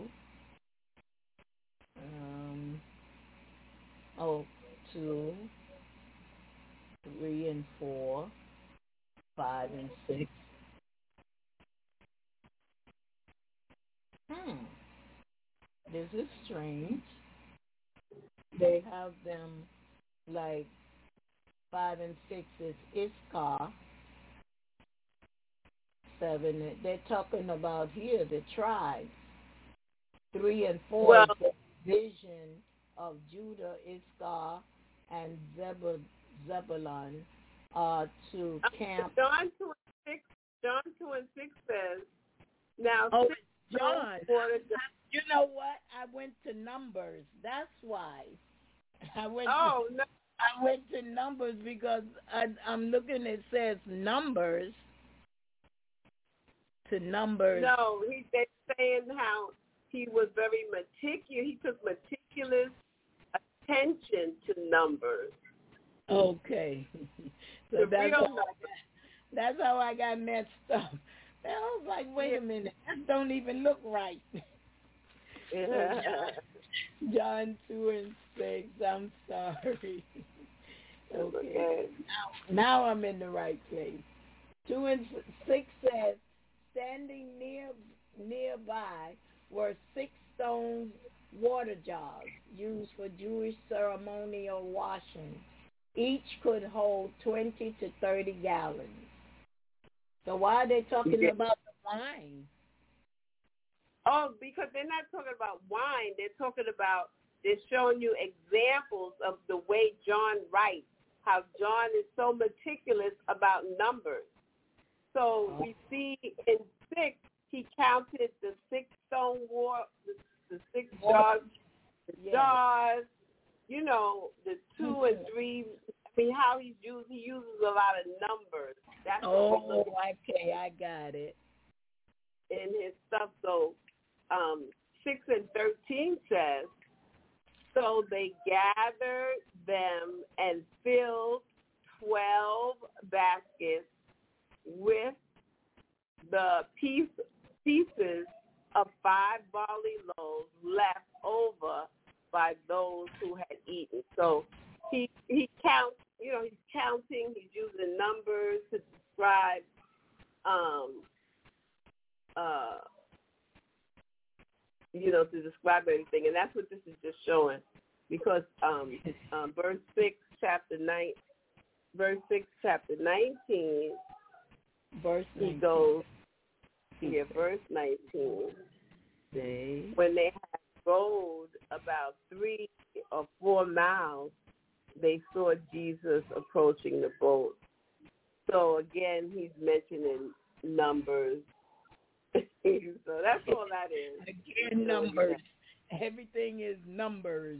[SPEAKER 2] Um. Oh, two, three and four, five and six. Hmm. This is strange. They have them like five and six is Issachar. Seven, they're talking about here the tribes. Three and four
[SPEAKER 5] Well,
[SPEAKER 2] is the vision of Judah, Issachar, and Zebul- Zebulun uh, to camp.
[SPEAKER 5] John two and six. John two and six says, "Now
[SPEAKER 2] Oh,
[SPEAKER 5] six
[SPEAKER 2] John.
[SPEAKER 5] water."
[SPEAKER 2] You know what? I went to Numbers. That's why. I went.
[SPEAKER 5] Oh
[SPEAKER 2] to,
[SPEAKER 5] no!
[SPEAKER 2] I went to Numbers because I, I'm looking. It says Numbers. To Numbers.
[SPEAKER 5] No, he they're saying how he was very meticulous. He took meticulous attention to numbers.
[SPEAKER 2] Okay. So
[SPEAKER 5] The
[SPEAKER 2] that's
[SPEAKER 5] real
[SPEAKER 2] how,
[SPEAKER 5] numbers.
[SPEAKER 2] that's how I got messed up. I was like, wait
[SPEAKER 5] Yeah.
[SPEAKER 2] a minute, that don't even look right.
[SPEAKER 5] Yeah.
[SPEAKER 2] John, John two and six. I'm sorry. Okay.
[SPEAKER 5] Okay.
[SPEAKER 2] Now, now I'm in the right place. Two and six says, standing near nearby were six stone water jars used for Jewish ceremonial washing. Each could hold twenty to thirty gallons. So why are they talking
[SPEAKER 5] Yeah.
[SPEAKER 2] about the wine?
[SPEAKER 5] Oh, because they're not talking about wine. They're talking about, they're showing you examples of the way John writes, how John is so meticulous about numbers. So we see in six, he counted the six stone war, the, the six jars, the
[SPEAKER 2] Yeah.
[SPEAKER 5] jars, you know, the two and three. I mean, how he's used, he uses a lot of numbers. That's what we
[SPEAKER 2] Oh,
[SPEAKER 5] look at
[SPEAKER 2] okay, I got it.
[SPEAKER 5] in his stuff. So um, six and thirteen says, so they gathered them and filled twelve baskets with the piece, pieces of five barley loaves left over by those who had eaten. So he he counts, you know, he's counting, he's using numbers to describe um uh you know, to describe everything, and that's what this is just showing. Because um, um verse six, chapter nine, verse six, chapter nineteen,
[SPEAKER 2] Verse
[SPEAKER 5] he
[SPEAKER 2] nineteen.
[SPEAKER 5] goes, yeah, verse nineteen.
[SPEAKER 2] They
[SPEAKER 5] When they had rowed about three or four miles, they saw Jesus approaching the boat. So again, he's mentioning numbers. So that's all that is.
[SPEAKER 2] Again, numbers. Everything is numbers.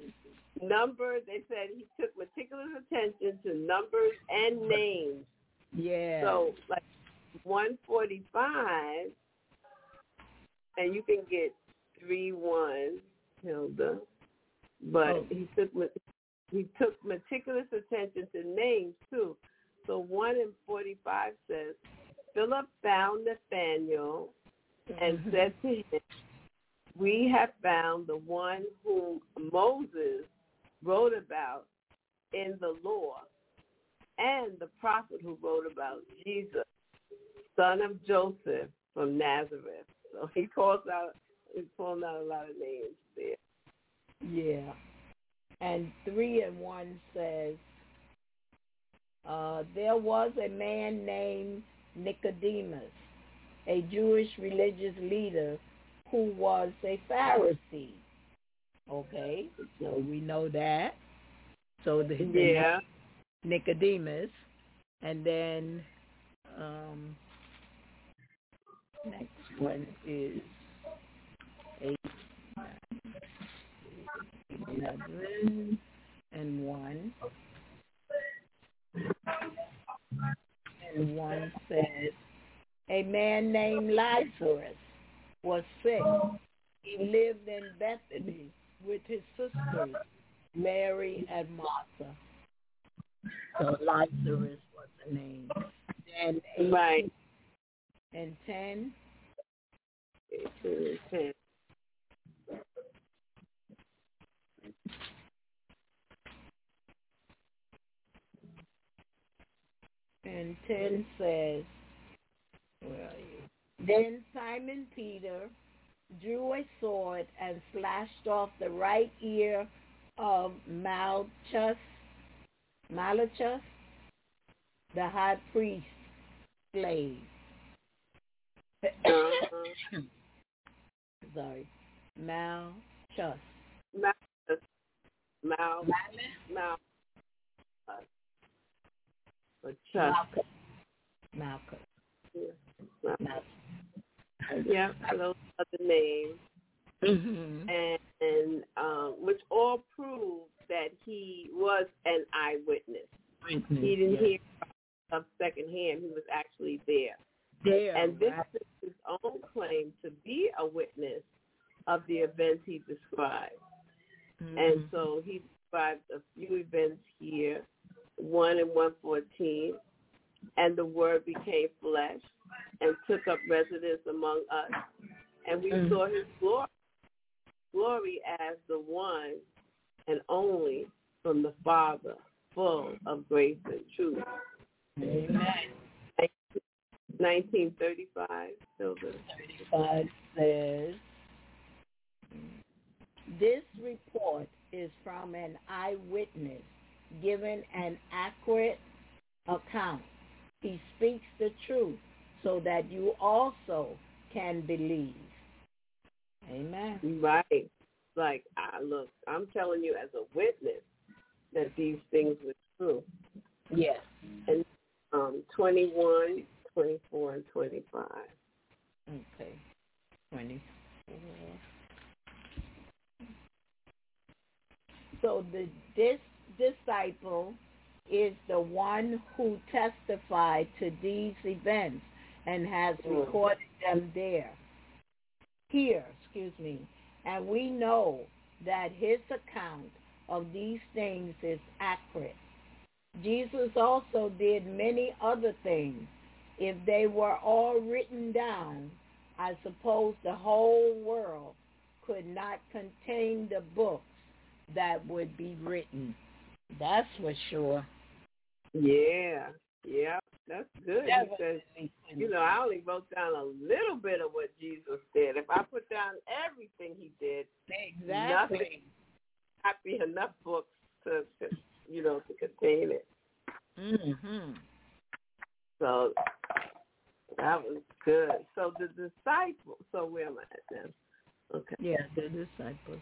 [SPEAKER 5] Numbers, they said he took meticulous attention to numbers and names
[SPEAKER 2] Yeah.
[SPEAKER 5] So, like, one forty-five, and you can get three one, Hilda, but
[SPEAKER 2] Oh.
[SPEAKER 5] he took he took meticulous attention to names, too. So one in forty-five says, Philip found Nathanael and
[SPEAKER 2] Mm-hmm.
[SPEAKER 5] said to him, we have found the one whom Moses wrote about in the law, and the prophet who wrote about Jesus, son of Joseph from Nazareth. So he calls out, he's calling out a lot of names there.
[SPEAKER 2] Yeah. And three and one says, uh, there was a man named Nicodemus, a Jewish religious leader who was a Pharisee. Okay, so we know that. So the, the
[SPEAKER 5] Yeah.
[SPEAKER 2] Nicodemus, and then um, next one is eight, eleven, and one. And one says, a man named Lazarus was sick. He lived in Bethany with his sisters, Mary and Martha. So Lazarus was the name. And eight
[SPEAKER 5] Right.
[SPEAKER 2] and ten.
[SPEAKER 5] Eight and ten.
[SPEAKER 2] And ten says, where are you? Then Simon Peter drew a sword and slashed off the right ear of Malchus, Malchus, the high priest's slave.
[SPEAKER 5] Uh-huh.
[SPEAKER 2] Sorry, Malchus.
[SPEAKER 5] Mal, Mal, Mal, or Chuck.
[SPEAKER 2] Malchus. Malchus.
[SPEAKER 5] Yeah,
[SPEAKER 2] Malchus.
[SPEAKER 5] yeah, those are the names.
[SPEAKER 2] Mm-hmm.
[SPEAKER 5] And, and um, which all prove that he was an eyewitness.
[SPEAKER 2] Mm-hmm.
[SPEAKER 5] He didn't
[SPEAKER 2] yes.
[SPEAKER 5] hear of secondhand. He was actually there.
[SPEAKER 2] There,
[SPEAKER 5] and this
[SPEAKER 2] right.
[SPEAKER 5] is his own claim to be a witness of the events he described.
[SPEAKER 2] Mm-hmm.
[SPEAKER 5] And so he described a few events here, one in one fourteen, and the Word became flesh and took up residence among us, and we mm-hmm. saw his glory, glory as the one and only from the Father, full of grace and truth.
[SPEAKER 2] Amen.
[SPEAKER 5] nineteen thirty-five, Silver.
[SPEAKER 2] thirty-five says, this report is from an eyewitness giving an accurate account. He speaks the truth so that you also can believe. Amen.
[SPEAKER 5] Right. Like, I look, I'm telling you as a witness that these things were true.
[SPEAKER 2] Yes.
[SPEAKER 5] And um, twenty-one, twenty-four, and twenty-five.
[SPEAKER 2] Okay. twenty-four. So the this disciple is the one who testified to these events and has recorded them there. Here, excuse me. And we know that his account of these things is accurate. Jesus also did many other things. If they were all written down, I suppose the whole world could not contain the books that would be written. That's for sure.
[SPEAKER 5] Yeah, yeah, that's good.
[SPEAKER 2] That
[SPEAKER 5] he says, you know, I only wrote down a little bit of what Jesus did. If I put down everything he did,
[SPEAKER 2] exactly,
[SPEAKER 5] nothing, not be enough books to, to, you know, to contain it.
[SPEAKER 2] Mm-hmm.
[SPEAKER 5] So that was good. So the disciples, so where am I at now? Okay.
[SPEAKER 2] Yeah, the disciples.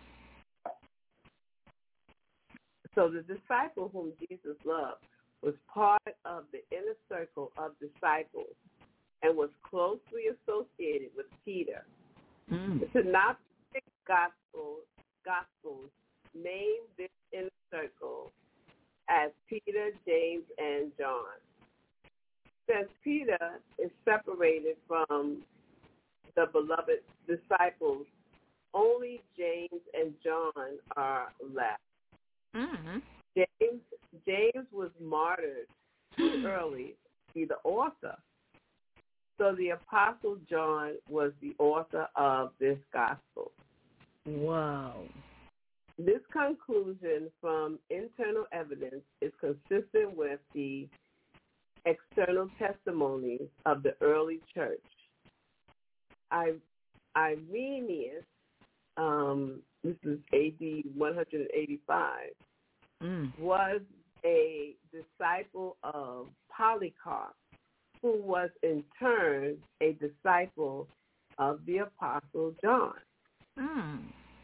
[SPEAKER 5] So the disciple whom Jesus loved was part of the inner circle of disciples and was closely associated with Peter.
[SPEAKER 2] Mm.
[SPEAKER 5] The Synoptic Gospels, Gospels name this inner circle as Peter, James, and John. since Peter is separated from the beloved disciples, only James and John are left.
[SPEAKER 2] Mm-hmm.
[SPEAKER 5] James James was martyred too early to be the author. So the Apostle John was the author of this gospel.
[SPEAKER 2] Wow.
[SPEAKER 5] This conclusion from internal evidence is consistent with the external testimonies of the early church. I, Irenaeus, um, this is A D one eighty-five,
[SPEAKER 2] Mm.
[SPEAKER 5] was a disciple of Polycarp, who was in turn a disciple of the Apostle John.
[SPEAKER 2] Mm.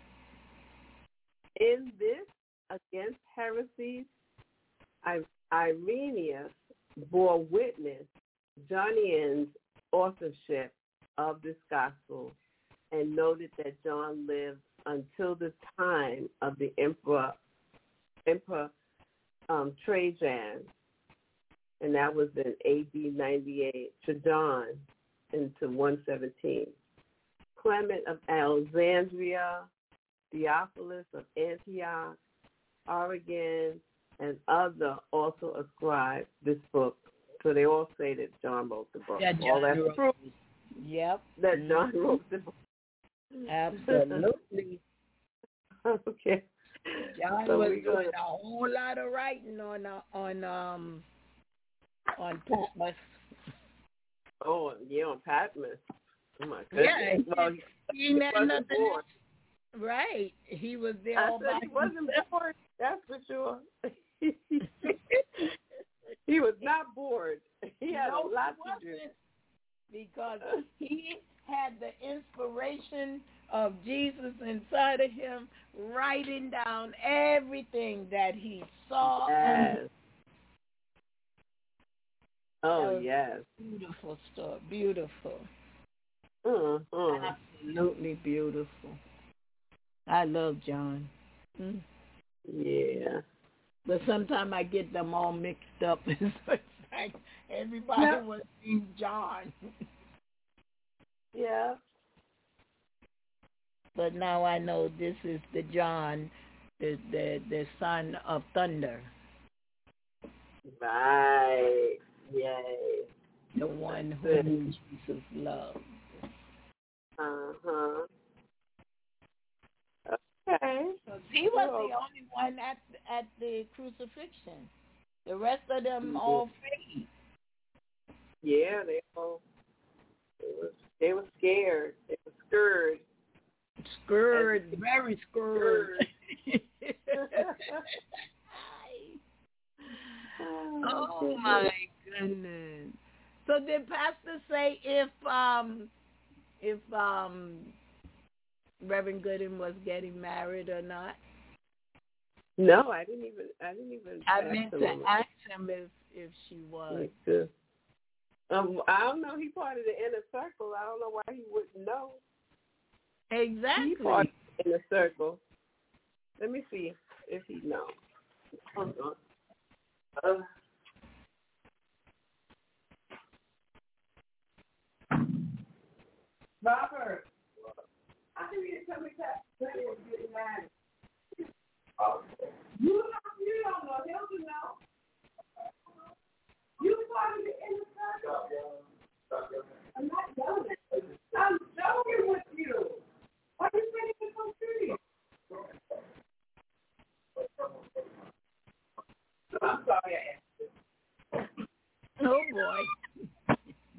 [SPEAKER 5] In this against heresies, I, Irenaeus bore witness Johnian's authorship of this gospel and noted that John lived until the time of the emperor, emperor um, Trajan, and that was in A D ninety-eight, Trajan into one seventeen. Clement of Alexandria, Theophilus of Antioch, Origen, and other also ascribe this book. So they all say that John wrote the book.
[SPEAKER 2] Yeah,
[SPEAKER 5] all that's
[SPEAKER 2] John
[SPEAKER 5] proof
[SPEAKER 2] Yep.
[SPEAKER 5] that John wrote the book.
[SPEAKER 2] Absolutely.
[SPEAKER 5] Okay.
[SPEAKER 2] John
[SPEAKER 5] So
[SPEAKER 2] was
[SPEAKER 5] we
[SPEAKER 2] doing
[SPEAKER 5] gonna-
[SPEAKER 2] a whole lot of writing on uh, on um on Patmos.
[SPEAKER 5] Oh, yeah, on Patmos. Oh, my goodness.
[SPEAKER 2] Yeah,
[SPEAKER 5] well, he,
[SPEAKER 2] He,
[SPEAKER 5] he
[SPEAKER 2] had
[SPEAKER 5] wasn't
[SPEAKER 2] nothing
[SPEAKER 5] born.
[SPEAKER 2] else. Right. He was there
[SPEAKER 5] I
[SPEAKER 2] all
[SPEAKER 5] said
[SPEAKER 2] by
[SPEAKER 5] he wasn't
[SPEAKER 2] himself.
[SPEAKER 5] bored. That's for sure. He was not bored. He had
[SPEAKER 2] No,
[SPEAKER 5] a lot
[SPEAKER 2] he
[SPEAKER 5] to do.
[SPEAKER 2] wasn't, because he had the inspiration of Jesus inside of him, writing down everything that he saw.
[SPEAKER 5] Yes.
[SPEAKER 2] And
[SPEAKER 5] Oh,
[SPEAKER 2] That was
[SPEAKER 5] yes.
[SPEAKER 2] beautiful stuff. Beautiful.
[SPEAKER 5] Mm-hmm.
[SPEAKER 2] Absolutely beautiful. I love John. Mm.
[SPEAKER 5] Yeah.
[SPEAKER 2] But sometimes I get them all mixed up. So it's like everybody
[SPEAKER 5] Yeah.
[SPEAKER 2] was named John.
[SPEAKER 5] Yeah.
[SPEAKER 2] But now I know this is the John, the the, the son of thunder,
[SPEAKER 5] Right. Yay.
[SPEAKER 2] the one
[SPEAKER 5] That's
[SPEAKER 2] whom Jesus loved.
[SPEAKER 5] Uh-huh. Okay.
[SPEAKER 2] Because he was
[SPEAKER 5] Well,
[SPEAKER 2] the only one at at the crucifixion. The rest of them
[SPEAKER 5] Mhm.
[SPEAKER 2] all fake.
[SPEAKER 5] Yeah, they all they were they were scared. They were scared.
[SPEAKER 2] Scared, very scared. Oh my goodness. So did Pastor say if um if um Reverend Gooden was getting married or not?
[SPEAKER 5] No, I didn't even I didn't even
[SPEAKER 2] I
[SPEAKER 5] ask
[SPEAKER 2] meant
[SPEAKER 5] him
[SPEAKER 2] to
[SPEAKER 5] on that.
[SPEAKER 2] ask him if if she was.
[SPEAKER 5] Like this. Um, I don't know. He part of the inner circle. I don't know why he wouldn't know. He
[SPEAKER 2] Exactly.
[SPEAKER 5] part of the inner circle. Let me see if he knows. Hold on. Uh, Robert, I think you tell me that Billy was getting married. You don't, you don't know. He'll know. You part of the inner circle. I'm not joking. I'm joking with you. Why are you saying it's so serious? I'm sorry I asked you.
[SPEAKER 2] Oh boy.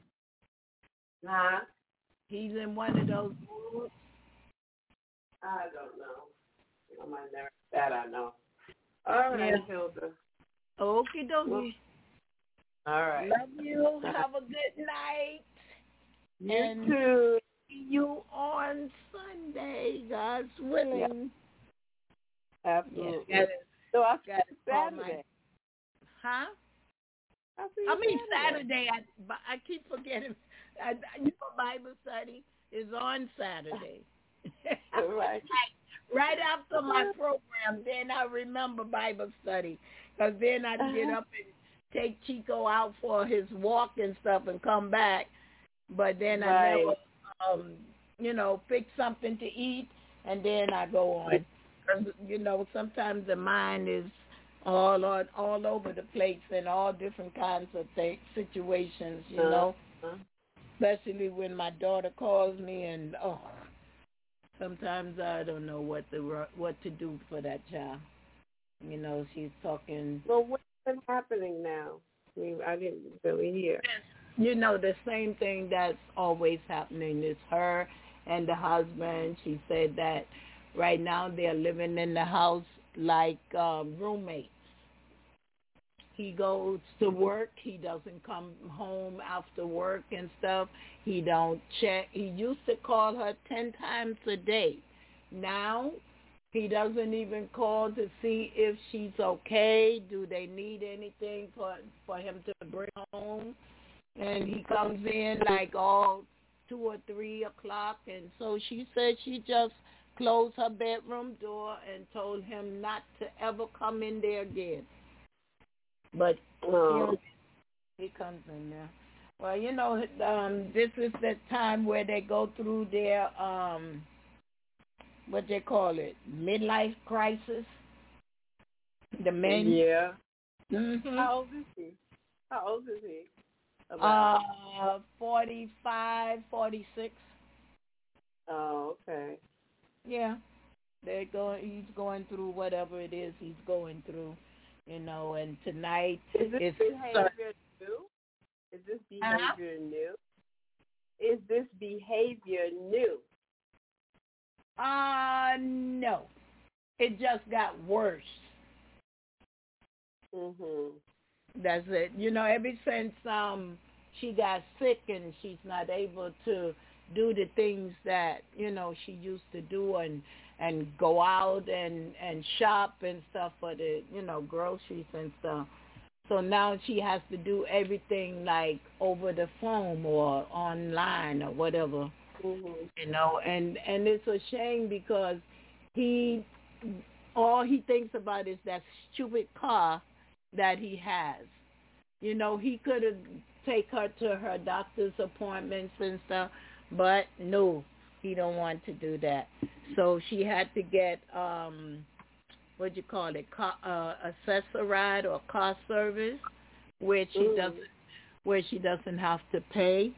[SPEAKER 5] Huh?
[SPEAKER 2] He's in one of those moods.
[SPEAKER 5] I don't know. On my nerves. That I know. All right,
[SPEAKER 2] Yeah.
[SPEAKER 5] Hilda.
[SPEAKER 2] Okie dokie.
[SPEAKER 5] Well, all right.
[SPEAKER 2] Love you. Have a good night.
[SPEAKER 5] You
[SPEAKER 2] and-
[SPEAKER 5] too.
[SPEAKER 2] See you on Sunday, God's willing.
[SPEAKER 5] Absolutely.
[SPEAKER 2] Yeah, gotta-
[SPEAKER 5] So I'll see
[SPEAKER 2] gotta
[SPEAKER 5] you
[SPEAKER 2] call my-
[SPEAKER 5] Saturday.
[SPEAKER 2] Huh?
[SPEAKER 5] I'll see you
[SPEAKER 2] I mean
[SPEAKER 5] Saturday.
[SPEAKER 2] Saturday. I but I keep forgetting. I, I- you know, Bible study is on Saturday.
[SPEAKER 5] Right.
[SPEAKER 2] Right after my program, then I remember Bible study, because then I get up and take Chico out for his walk and stuff and come back, but then I
[SPEAKER 5] Right.
[SPEAKER 2] never, um, you know, pick something to eat, and then I go on. 'Cause, you know, sometimes the mind is all on, all over the place in all different kinds of th- situations, you
[SPEAKER 5] Uh-huh.
[SPEAKER 2] know, especially when my daughter calls me and, oh, sometimes I don't know what to, what to do for that child. You know, she's talking.
[SPEAKER 5] Well, what's been happening now? I mean, I didn't really hear.
[SPEAKER 2] You know, the same thing that's always happening is her and the husband. She said that right now they're living in the house like um, roommates. He goes to work. He doesn't come home after work and stuff. He don't check. He used to call her ten times a day. Now he doesn't even call to see if she's okay. Do they need anything for for him to bring home? And he comes in like all two or three o'clock. And so she said she just closed her bedroom door and told him not to ever come in there again. But
[SPEAKER 5] Oh.
[SPEAKER 2] you know, he comes in there. Well, you know, um, this is the time where they go through their, um, what they call it, midlife crisis. The men.
[SPEAKER 5] Yeah.
[SPEAKER 2] Mm-hmm.
[SPEAKER 5] How old is he? How old is he?
[SPEAKER 2] About? Uh, forty-five, forty-six.
[SPEAKER 5] Oh, okay.
[SPEAKER 2] Yeah. They're going, he's going through whatever it is he's going through, you know, and tonight
[SPEAKER 5] is this
[SPEAKER 2] is
[SPEAKER 5] behavior new? Is this behavior
[SPEAKER 2] uh-huh.
[SPEAKER 5] new? Is this behavior new?
[SPEAKER 2] Uh, no. It just got worse.
[SPEAKER 5] Mhm.
[SPEAKER 2] That's it. You know, ever since um she got sick and she's not able to do the things that, you know, she used to do and and go out and and shop and stuff for the, you know, groceries and stuff. So now she has to do everything like over the phone or online or whatever.
[SPEAKER 5] Mhm.
[SPEAKER 2] You know, and and it's a shame because he all he thinks about is that stupid car that he has. You know, he could have take her to her doctor's appointments and stuff, but no, he don't want to do that. So she had to get um what do you call it, car, uh, accessoride or car service, where she
[SPEAKER 5] Mm.
[SPEAKER 2] doesn't where she doesn't have to pay.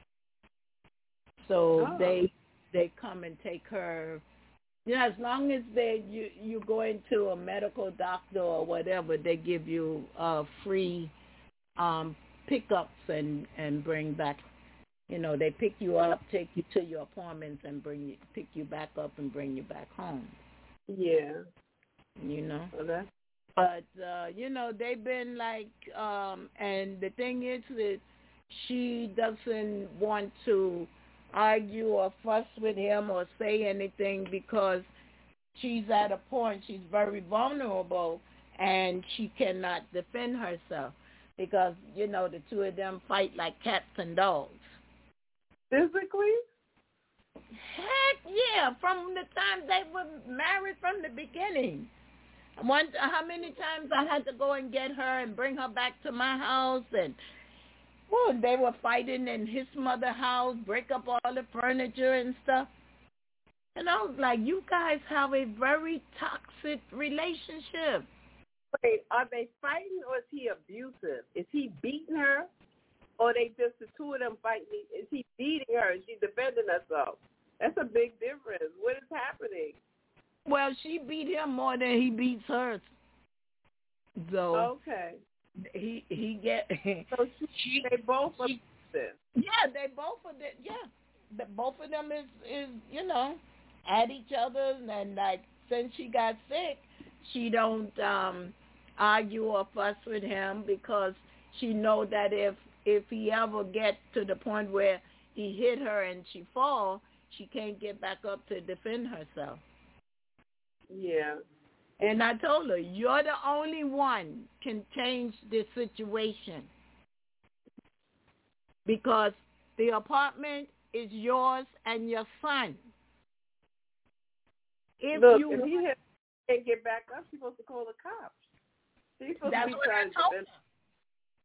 [SPEAKER 2] So
[SPEAKER 5] Oh.
[SPEAKER 2] they they come and take her. You know, as long as they you you go into a medical doctor or whatever, they give you uh, free um, pickups and and bring back. You know, they pick you up, take you to your appointments, and bring you pick you back up and bring you back home.
[SPEAKER 5] Yeah.
[SPEAKER 2] You know.
[SPEAKER 5] Well, that's
[SPEAKER 2] But uh, you know, they've been like, um, and the thing is that she doesn't want to argue or fuss with him or say anything because she's at a point, she's very vulnerable and she cannot defend herself because, you know, the two of them fight like cats and dogs.
[SPEAKER 5] physically.
[SPEAKER 2] Heck yeah, from the time they were married from the beginning. One, how many times I had to go and get her and bring her back to my house, and well, they were fighting in his mother's house, break up all the furniture and stuff. And I was like, you guys have a very toxic relationship.
[SPEAKER 5] Wait, are they fighting or is he abusive? Is he beating her, or they just the two of them fighting? Is he beating her and she defending herself? That's a big difference. What is happening?
[SPEAKER 2] Well, she beat him more than he beats her. So
[SPEAKER 5] Okay.
[SPEAKER 2] he he get
[SPEAKER 5] So she,
[SPEAKER 2] she,
[SPEAKER 5] they both
[SPEAKER 2] she,
[SPEAKER 5] abusive.
[SPEAKER 2] yeah, they both of them. Yeah, the, both of them is is you know at each other, and like since she got sick, she don't um argue or fuss with him because she know that if if he ever get to the point where he hit her and she fall, she can't get back up to defend herself.
[SPEAKER 5] Yeah.
[SPEAKER 2] And I told her, you're the only one can change this situation because the apartment is yours and your son. If
[SPEAKER 5] Look,
[SPEAKER 2] you
[SPEAKER 5] if he had, can't get back up, she's supposed to call the cops. She's supposed
[SPEAKER 2] that's
[SPEAKER 5] to be
[SPEAKER 2] what I
[SPEAKER 5] trying
[SPEAKER 2] told
[SPEAKER 5] to
[SPEAKER 2] her.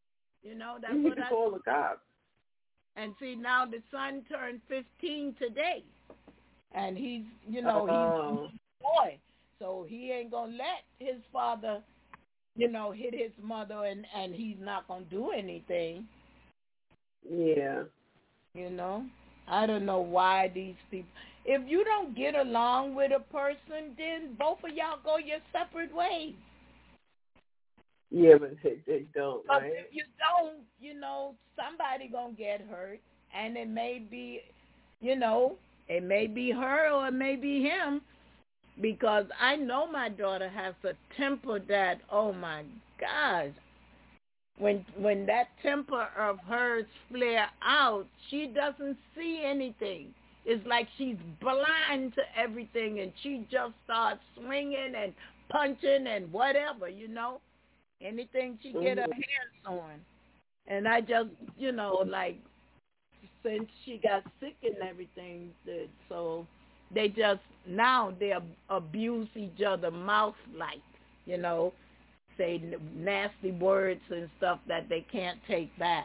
[SPEAKER 2] You know, that's
[SPEAKER 5] you
[SPEAKER 2] what
[SPEAKER 5] can
[SPEAKER 2] I
[SPEAKER 5] call the cops.
[SPEAKER 2] And see, now the son turned fifteen today. And he's, you know,
[SPEAKER 5] Oh.
[SPEAKER 2] he's a boy. So he ain't going to let his father, you know, hit his mother and, and he's not going to do anything.
[SPEAKER 5] Yeah.
[SPEAKER 2] You know? I don't know why these people. If you don't get along with a person, then both of y'all go your separate ways.
[SPEAKER 5] Yeah, but they, they don't,
[SPEAKER 2] But
[SPEAKER 5] right?
[SPEAKER 2] if you don't, you know, somebody going to get hurt. And it may be, you know, it may be her or it may be him. Because I know my daughter has a temper that, oh, my gosh. When when that temper of hers flare out, she doesn't see anything. It's like she's blind to everything, and she just starts swinging and punching and whatever, you know. Anything she get her hands on. And I just, you know, like, since she got sick and everything, that, so they just, now they ab- abuse each other mouth-like, you know, say nasty words and stuff that they can't take back.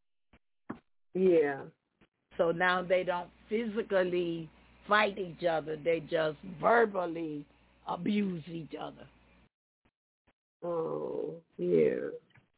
[SPEAKER 5] Yeah.
[SPEAKER 2] So now they don't physically fight each other. They just verbally abuse each other.
[SPEAKER 5] Oh, yeah.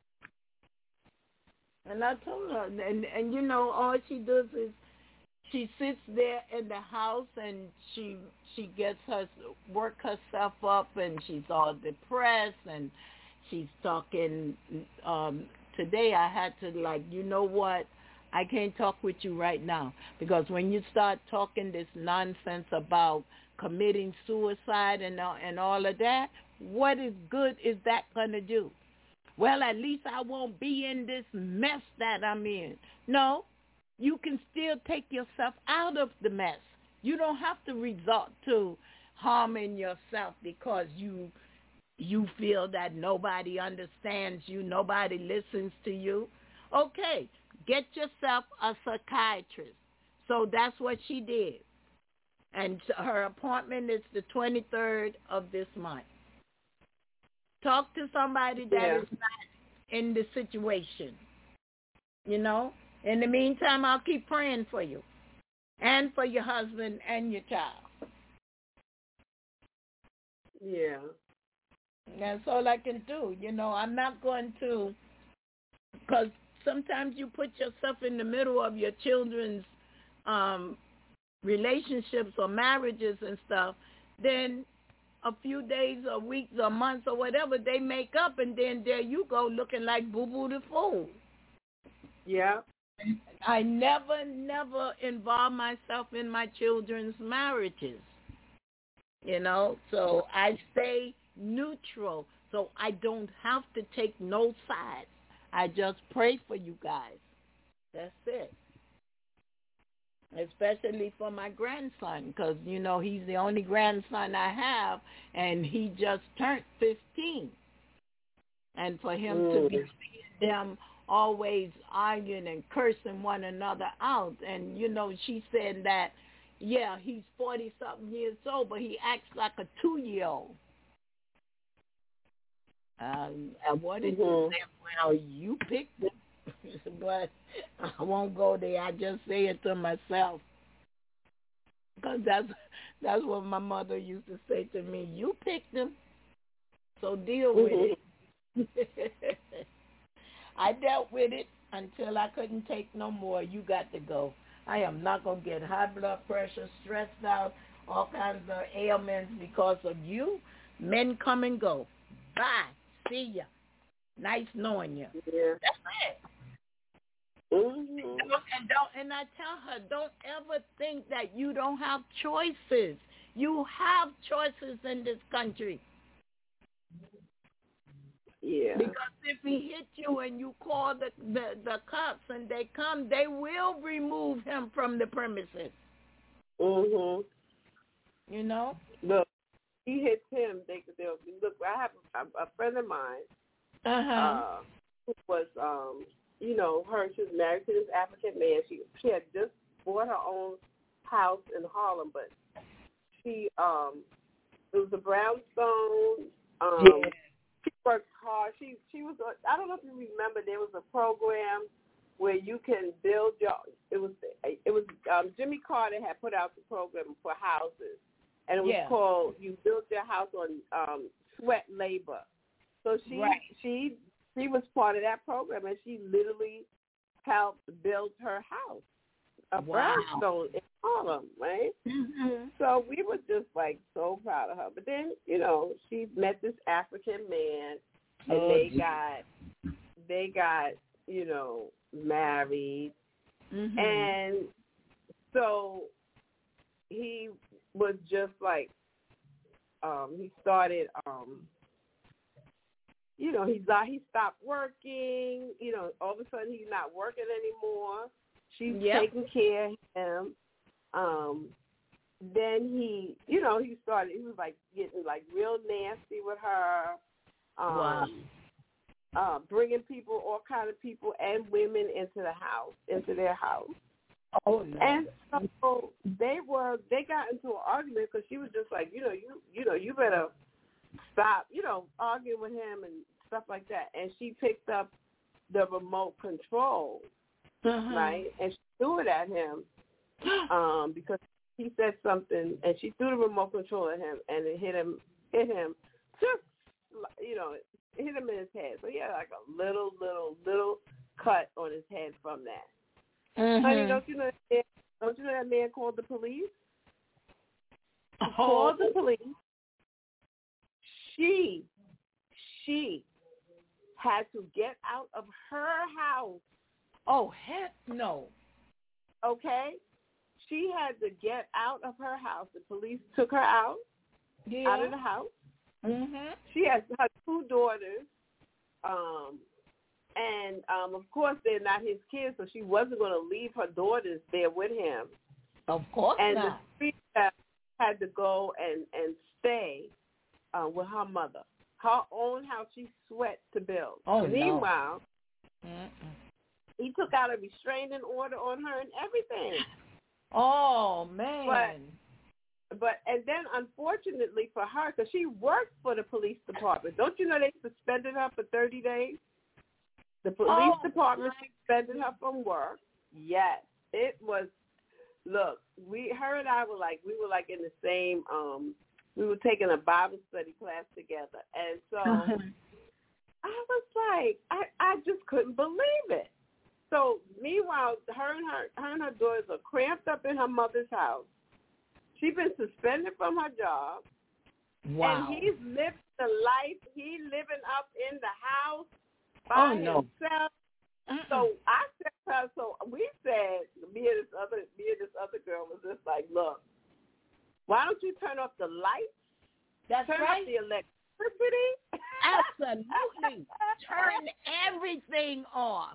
[SPEAKER 2] And I told her, and and you know, all she does is she sits there in the house and she she gets her work herself up, and she's all depressed, and she's talking. Um, today I had to like, you know what? I can't talk with you right now, because when you start talking this nonsense about committing suicide and all, and all of that, what is good is that going to do? Well, at least I won't be in this mess that I'm in. No, you can still take yourself out of the mess. You don't have to resort to harming yourself because you you feel that nobody understands you, nobody listens to you. Okay, get yourself a psychiatrist. So that's what she did. And her appointment is the twenty-third of this month. Talk to somebody that
[SPEAKER 5] Yeah.
[SPEAKER 2] is not in the situation. You know? In the meantime, I'll keep praying for you and for your husband and your child.
[SPEAKER 5] Yeah.
[SPEAKER 2] That's all I can do. You know, I'm not going to, because sometimes you put yourself in the middle of your children's um, relationships or marriages and stuff, then a few days or weeks or months or whatever, they make up, and then there you go looking like Boo-Boo the Fool.
[SPEAKER 5] Yeah.
[SPEAKER 2] I never, never involve myself in my children's marriages, you know, so I stay neutral, so I don't have to take no sides. I just pray for you guys. That's it. Especially for my grandson, because, you know, he's the only grandson I have, and he just turned fifteen. And for him
[SPEAKER 5] Mm.
[SPEAKER 2] to be seeing them always arguing and cursing one another out, and, you know, she said that, yeah, he's forty-something years old, but he acts like a two-year-old. Um, and what did
[SPEAKER 5] Mhm.
[SPEAKER 2] you say? Well, you picked it. But I won't go there. I just say it to myself. Because that's, that's what my mother used to say to me. You picked them, so deal with
[SPEAKER 5] Mhm.
[SPEAKER 2] it. I dealt with it until I couldn't take no more. You got to go. I am not going to get high blood pressure, stressed out, all kinds of ailments because of you. Men come and go. Bye. See ya. Nice knowing you.
[SPEAKER 5] Yeah.
[SPEAKER 2] That's it.
[SPEAKER 5] Mhm.
[SPEAKER 2] And don't, and I tell her, don't ever think that you don't have choices. You have choices in this country.
[SPEAKER 5] Yeah.
[SPEAKER 2] Because if he hit you and you call the, the, the cops and they come, they will remove him from the premises.
[SPEAKER 5] Mhm.
[SPEAKER 2] You know?
[SPEAKER 5] Look, he hits him. They they'll look. I have a, a friend of mine.
[SPEAKER 2] Uh-huh.
[SPEAKER 5] Uh, who was um, you know, her. She was married to this African man. She she had just bought her own house in Harlem, but she um, it was a brownstone. Um,
[SPEAKER 2] Yeah.
[SPEAKER 5] she worked hard. She she was. I don't know if you remember. There was a program where you can build your. It was it was um, Jimmy Carter had put out the program for houses, and it was
[SPEAKER 2] Yeah.
[SPEAKER 5] called "You Build Your House on um, Sweat Labor." So she
[SPEAKER 2] Right.
[SPEAKER 5] she she was part of that program, and she literally helped build her house, a
[SPEAKER 2] Wow.
[SPEAKER 5] brownstone in Harlem, right?
[SPEAKER 2] Mm-hmm.
[SPEAKER 5] So we were just like so proud of her. But then, you know, she met this African man, and
[SPEAKER 2] Oh,
[SPEAKER 5] they
[SPEAKER 2] gee.
[SPEAKER 5] got they got you know married,
[SPEAKER 2] Mm-hmm.
[SPEAKER 5] and so he was just like um, he started. Um, You know, he's uh, he stopped working. You know, all of a sudden he's not working anymore. She's
[SPEAKER 2] Yep.
[SPEAKER 5] taking care of him. Um, then he, you know, he started. He was like getting like real nasty with her. Um,
[SPEAKER 2] Wow.
[SPEAKER 5] Uh, bringing people, all kind of people and women into the house, into their house.
[SPEAKER 2] Oh no.
[SPEAKER 5] And so they were. They got into an argument because she was just like, you know, you, you know, you better stop, you know, arguing with him and stuff like that. And she picked up the remote control,
[SPEAKER 2] Uh-huh.
[SPEAKER 5] right? And she threw it at him um, because he said something, and she threw the remote control at him, and it hit him, hit him, just, you know, it hit him in his head. So he had like a little, little, little cut on his head from that.
[SPEAKER 2] Mm-hmm.
[SPEAKER 5] Honey, don't you know that man, don't you know that man called the police? He
[SPEAKER 2] Oh.
[SPEAKER 5] called the police. She, she had to get out of her house,
[SPEAKER 2] Oh, heck no.
[SPEAKER 5] okay? She had to get out of her house. The police took her out,
[SPEAKER 2] Yeah.
[SPEAKER 5] out of the house.
[SPEAKER 2] Mm-hmm.
[SPEAKER 5] She has her two daughters, um, and, um, of course, they're not his kids, so she wasn't going to leave her daughters there with him.
[SPEAKER 2] Of course
[SPEAKER 5] And the
[SPEAKER 2] not.
[SPEAKER 5] street staff had to go and, and stay uh, with her mother. Her own house she sweat to build.
[SPEAKER 2] Oh, no.
[SPEAKER 5] Meanwhile,
[SPEAKER 2] Mm-mm.
[SPEAKER 5] he took out a restraining order on her and everything.
[SPEAKER 2] Oh, man.
[SPEAKER 5] But, but and then unfortunately for her, because she worked for the police department, don't you know they suspended her for thirty days? The police
[SPEAKER 2] Oh,
[SPEAKER 5] department suspended her from work. Yes, it was. Look, we her and I were like we were like in the same. Um, we were taking a Bible study class together, and so I was like, I I just couldn't believe it. So meanwhile, her and her her and her daughters are cramped up in her mother's house. She's been suspended from her job.
[SPEAKER 2] Wow.
[SPEAKER 5] And he's living the life. He's living up in the house by
[SPEAKER 2] Oh, no.
[SPEAKER 5] himself.
[SPEAKER 2] Mm-mm.
[SPEAKER 5] So I said to her, so we said, me and this other, me and this other girl was just like, look, why don't you turn off the lights?
[SPEAKER 2] That's
[SPEAKER 5] turn
[SPEAKER 2] right.
[SPEAKER 5] off the electricity.
[SPEAKER 2] Absolutely. Turn everything off.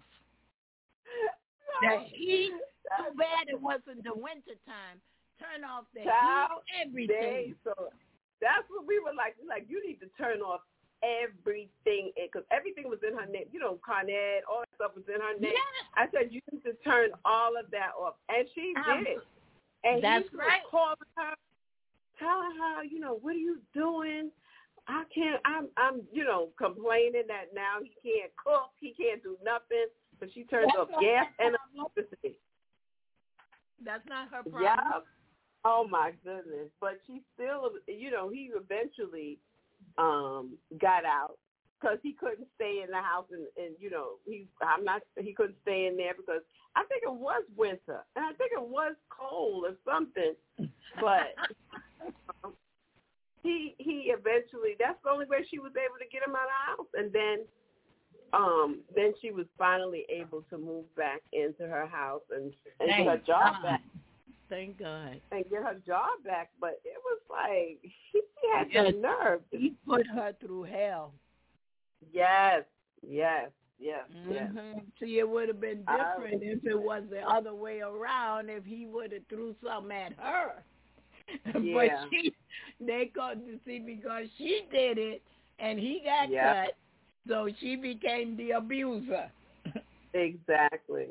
[SPEAKER 2] The heat, too bad it wasn't the winter time. Turn off the
[SPEAKER 5] Child,
[SPEAKER 2] heat, everything.
[SPEAKER 5] They, so that's what we were like. We're like, you need to turn off everything, because everything was in her name. You know, Carnet, all that stuff was in her name.
[SPEAKER 2] Yes.
[SPEAKER 5] I said, you need to turn all of that off. And she did. And
[SPEAKER 2] That's
[SPEAKER 5] he
[SPEAKER 2] right.
[SPEAKER 5] was calling her, telling her, you know, what are you doing? I can't, I'm, I'm, you know, complaining that now he can't cook, he can't do nothing, but she turns
[SPEAKER 2] That's
[SPEAKER 5] off
[SPEAKER 2] not
[SPEAKER 5] gas
[SPEAKER 2] her
[SPEAKER 5] and
[SPEAKER 2] problem.
[SPEAKER 5] electricity.
[SPEAKER 2] That's not her problem.
[SPEAKER 5] Yeah. Oh, my goodness. But she still, you know, he eventually um, got out because he couldn't stay in the house. And, and, you know, he I'm not, he couldn't stay in there because I think it was winter. And I think it was cold or something. But um, he he eventually, that's the only way she was able to get him out of the house. And then um, then she was finally able to move back into her house and, and get her job
[SPEAKER 2] God.
[SPEAKER 5] back.
[SPEAKER 2] Thank God.
[SPEAKER 5] And get her job back, but it was like she had
[SPEAKER 2] Yes.
[SPEAKER 5] the nerve.
[SPEAKER 2] He put her through hell.
[SPEAKER 5] Yes, yes, yes, yes.
[SPEAKER 2] Mm-hmm. See, it would have been different if it was the other way around, if he would have threw something at her. But
[SPEAKER 5] Yeah.
[SPEAKER 2] she, they got to see because she did it, and he got
[SPEAKER 5] Yeah.
[SPEAKER 2] cut, so she became the abuser.
[SPEAKER 5] Exactly.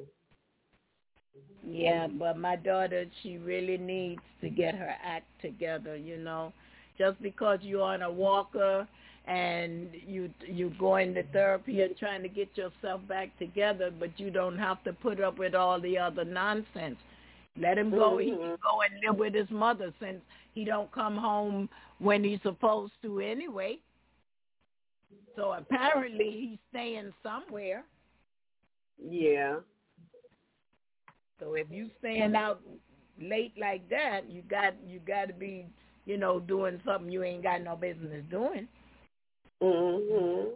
[SPEAKER 2] Yeah, but my daughter, she really needs to get her act together, you know. just because you're on a walker and you you going to therapy and trying to get yourself back together, but you don't have to put up with all the other nonsense. Let him go. Mm-hmm. He can go and live with his mother since he don't come home when he's supposed to anyway. So apparently he's staying somewhere.
[SPEAKER 5] Yeah.
[SPEAKER 2] So if you staying out late like that, you got you got to be, you know, doing something you ain't got no business doing.
[SPEAKER 5] Mhm.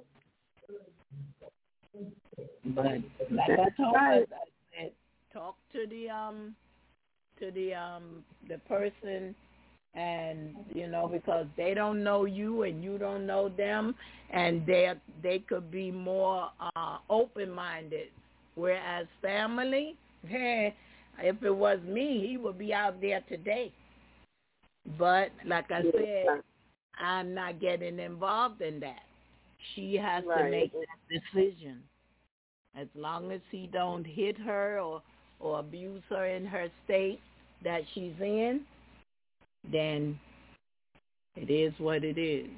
[SPEAKER 2] But like I told her, I said, talk to the um to the um the person, and you know, because they don't know you and you don't know them, and they they could be more uh, open minded. Whereas family, hey, if it was me, he would be out there today. But like I said, I'm not getting involved in that. She has
[SPEAKER 5] right.
[SPEAKER 2] to make that decision. As long as he don't hit her or, or abuse her in her state that she's in, then it is what it is.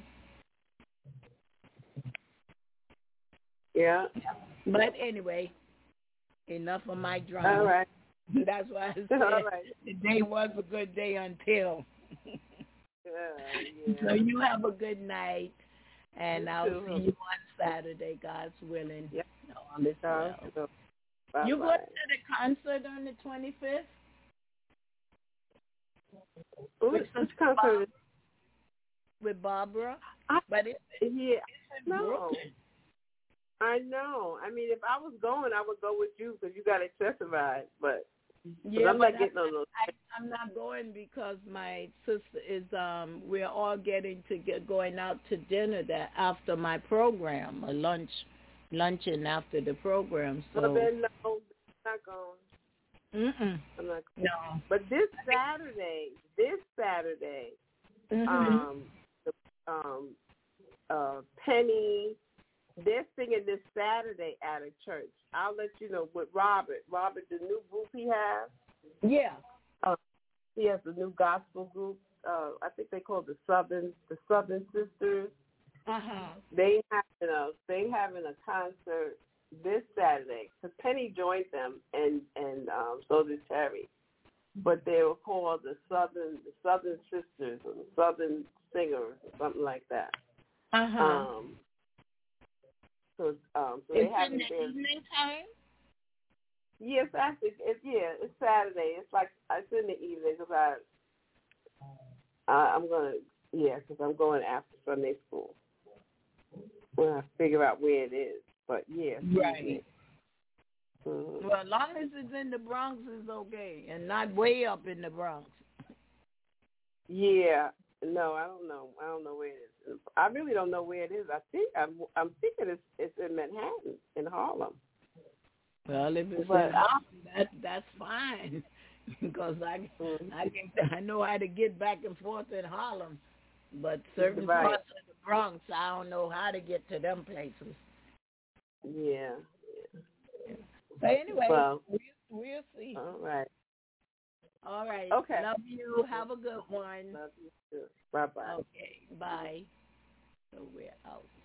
[SPEAKER 5] Yeah.
[SPEAKER 2] But anyway, enough of my drama.
[SPEAKER 5] All right.
[SPEAKER 2] That's why I said
[SPEAKER 5] All right.
[SPEAKER 2] today was a good day until.
[SPEAKER 5] yeah, yeah.
[SPEAKER 2] So you have a good night, and
[SPEAKER 5] you
[SPEAKER 2] I'll
[SPEAKER 5] too.
[SPEAKER 2] see you on Saturday, God's willing.
[SPEAKER 5] Yep.
[SPEAKER 2] All is well.
[SPEAKER 5] Bye-bye.
[SPEAKER 2] You going to the concert on the twenty-fifth?
[SPEAKER 5] Which, which concert?
[SPEAKER 2] With Barbara?
[SPEAKER 5] I,
[SPEAKER 2] but it,
[SPEAKER 5] yeah,
[SPEAKER 2] it's
[SPEAKER 5] no.
[SPEAKER 2] Brooklyn.
[SPEAKER 5] I know. I mean, if I was going, I would go with you because you got accessified. But
[SPEAKER 2] yeah,
[SPEAKER 5] I'm
[SPEAKER 2] but
[SPEAKER 5] not getting
[SPEAKER 2] I,
[SPEAKER 5] on those.
[SPEAKER 2] I, I'm not going because my sister is. Um, we're all getting to get going out to dinner that after my program, a lunch, luncheon after the program. So
[SPEAKER 5] well, then no, I'm not going.
[SPEAKER 2] Mm-mm.
[SPEAKER 5] I'm not going.
[SPEAKER 2] No.
[SPEAKER 5] But this Saturday, this Saturday,
[SPEAKER 2] Mm-hmm.
[SPEAKER 5] um, the, um, uh, Penny. They're singing this Saturday at a church. I'll let you know with Robert. Robert, the new group he has.
[SPEAKER 2] Yeah.
[SPEAKER 5] Uh, he has a new gospel group. Uh, I think they call it the Southern the Southern Sisters.
[SPEAKER 2] Uh-huh.
[SPEAKER 5] They having a they having a concert this Saturday because Penny joined them and and um, so did Terry. But they were called the Southern the Southern Sisters or the Southern Singers or something like that.
[SPEAKER 2] Uh-huh.
[SPEAKER 5] Um, So, um, so
[SPEAKER 2] it's
[SPEAKER 5] they have
[SPEAKER 2] in the
[SPEAKER 5] their,
[SPEAKER 2] evening time?
[SPEAKER 5] yes, actually, it's yeah, it's Saturday. It's like it's in the evening because I, I, I'm gonna yeah, because I'm going after Sunday school when I figure out where it is. But yeah,
[SPEAKER 2] right.
[SPEAKER 5] Mm-hmm.
[SPEAKER 2] Well, as long as it's in the Bronx, it's okay, and not way up in the Bronx.
[SPEAKER 5] Yeah, no, I don't know. I don't know where it is. I really don't know where it is. I think I'm, I'm thinking it's it's in Manhattan, in Harlem.
[SPEAKER 2] Well, if it's
[SPEAKER 5] but,
[SPEAKER 2] in Harlem, that that's fine, because I
[SPEAKER 5] mm-hmm.
[SPEAKER 2] I can I know how to get back and forth in Harlem, but certain
[SPEAKER 5] right.
[SPEAKER 2] parts of the Bronx, I don't know how to get to them places.
[SPEAKER 5] Yeah.
[SPEAKER 2] yeah. But anyway,
[SPEAKER 5] well,
[SPEAKER 2] we'll, we'll see.
[SPEAKER 5] All right.
[SPEAKER 2] All right.
[SPEAKER 5] Okay.
[SPEAKER 2] Love you. Have a good one.
[SPEAKER 5] Love you too. Bye bye.
[SPEAKER 2] Okay. Bye. So we're out.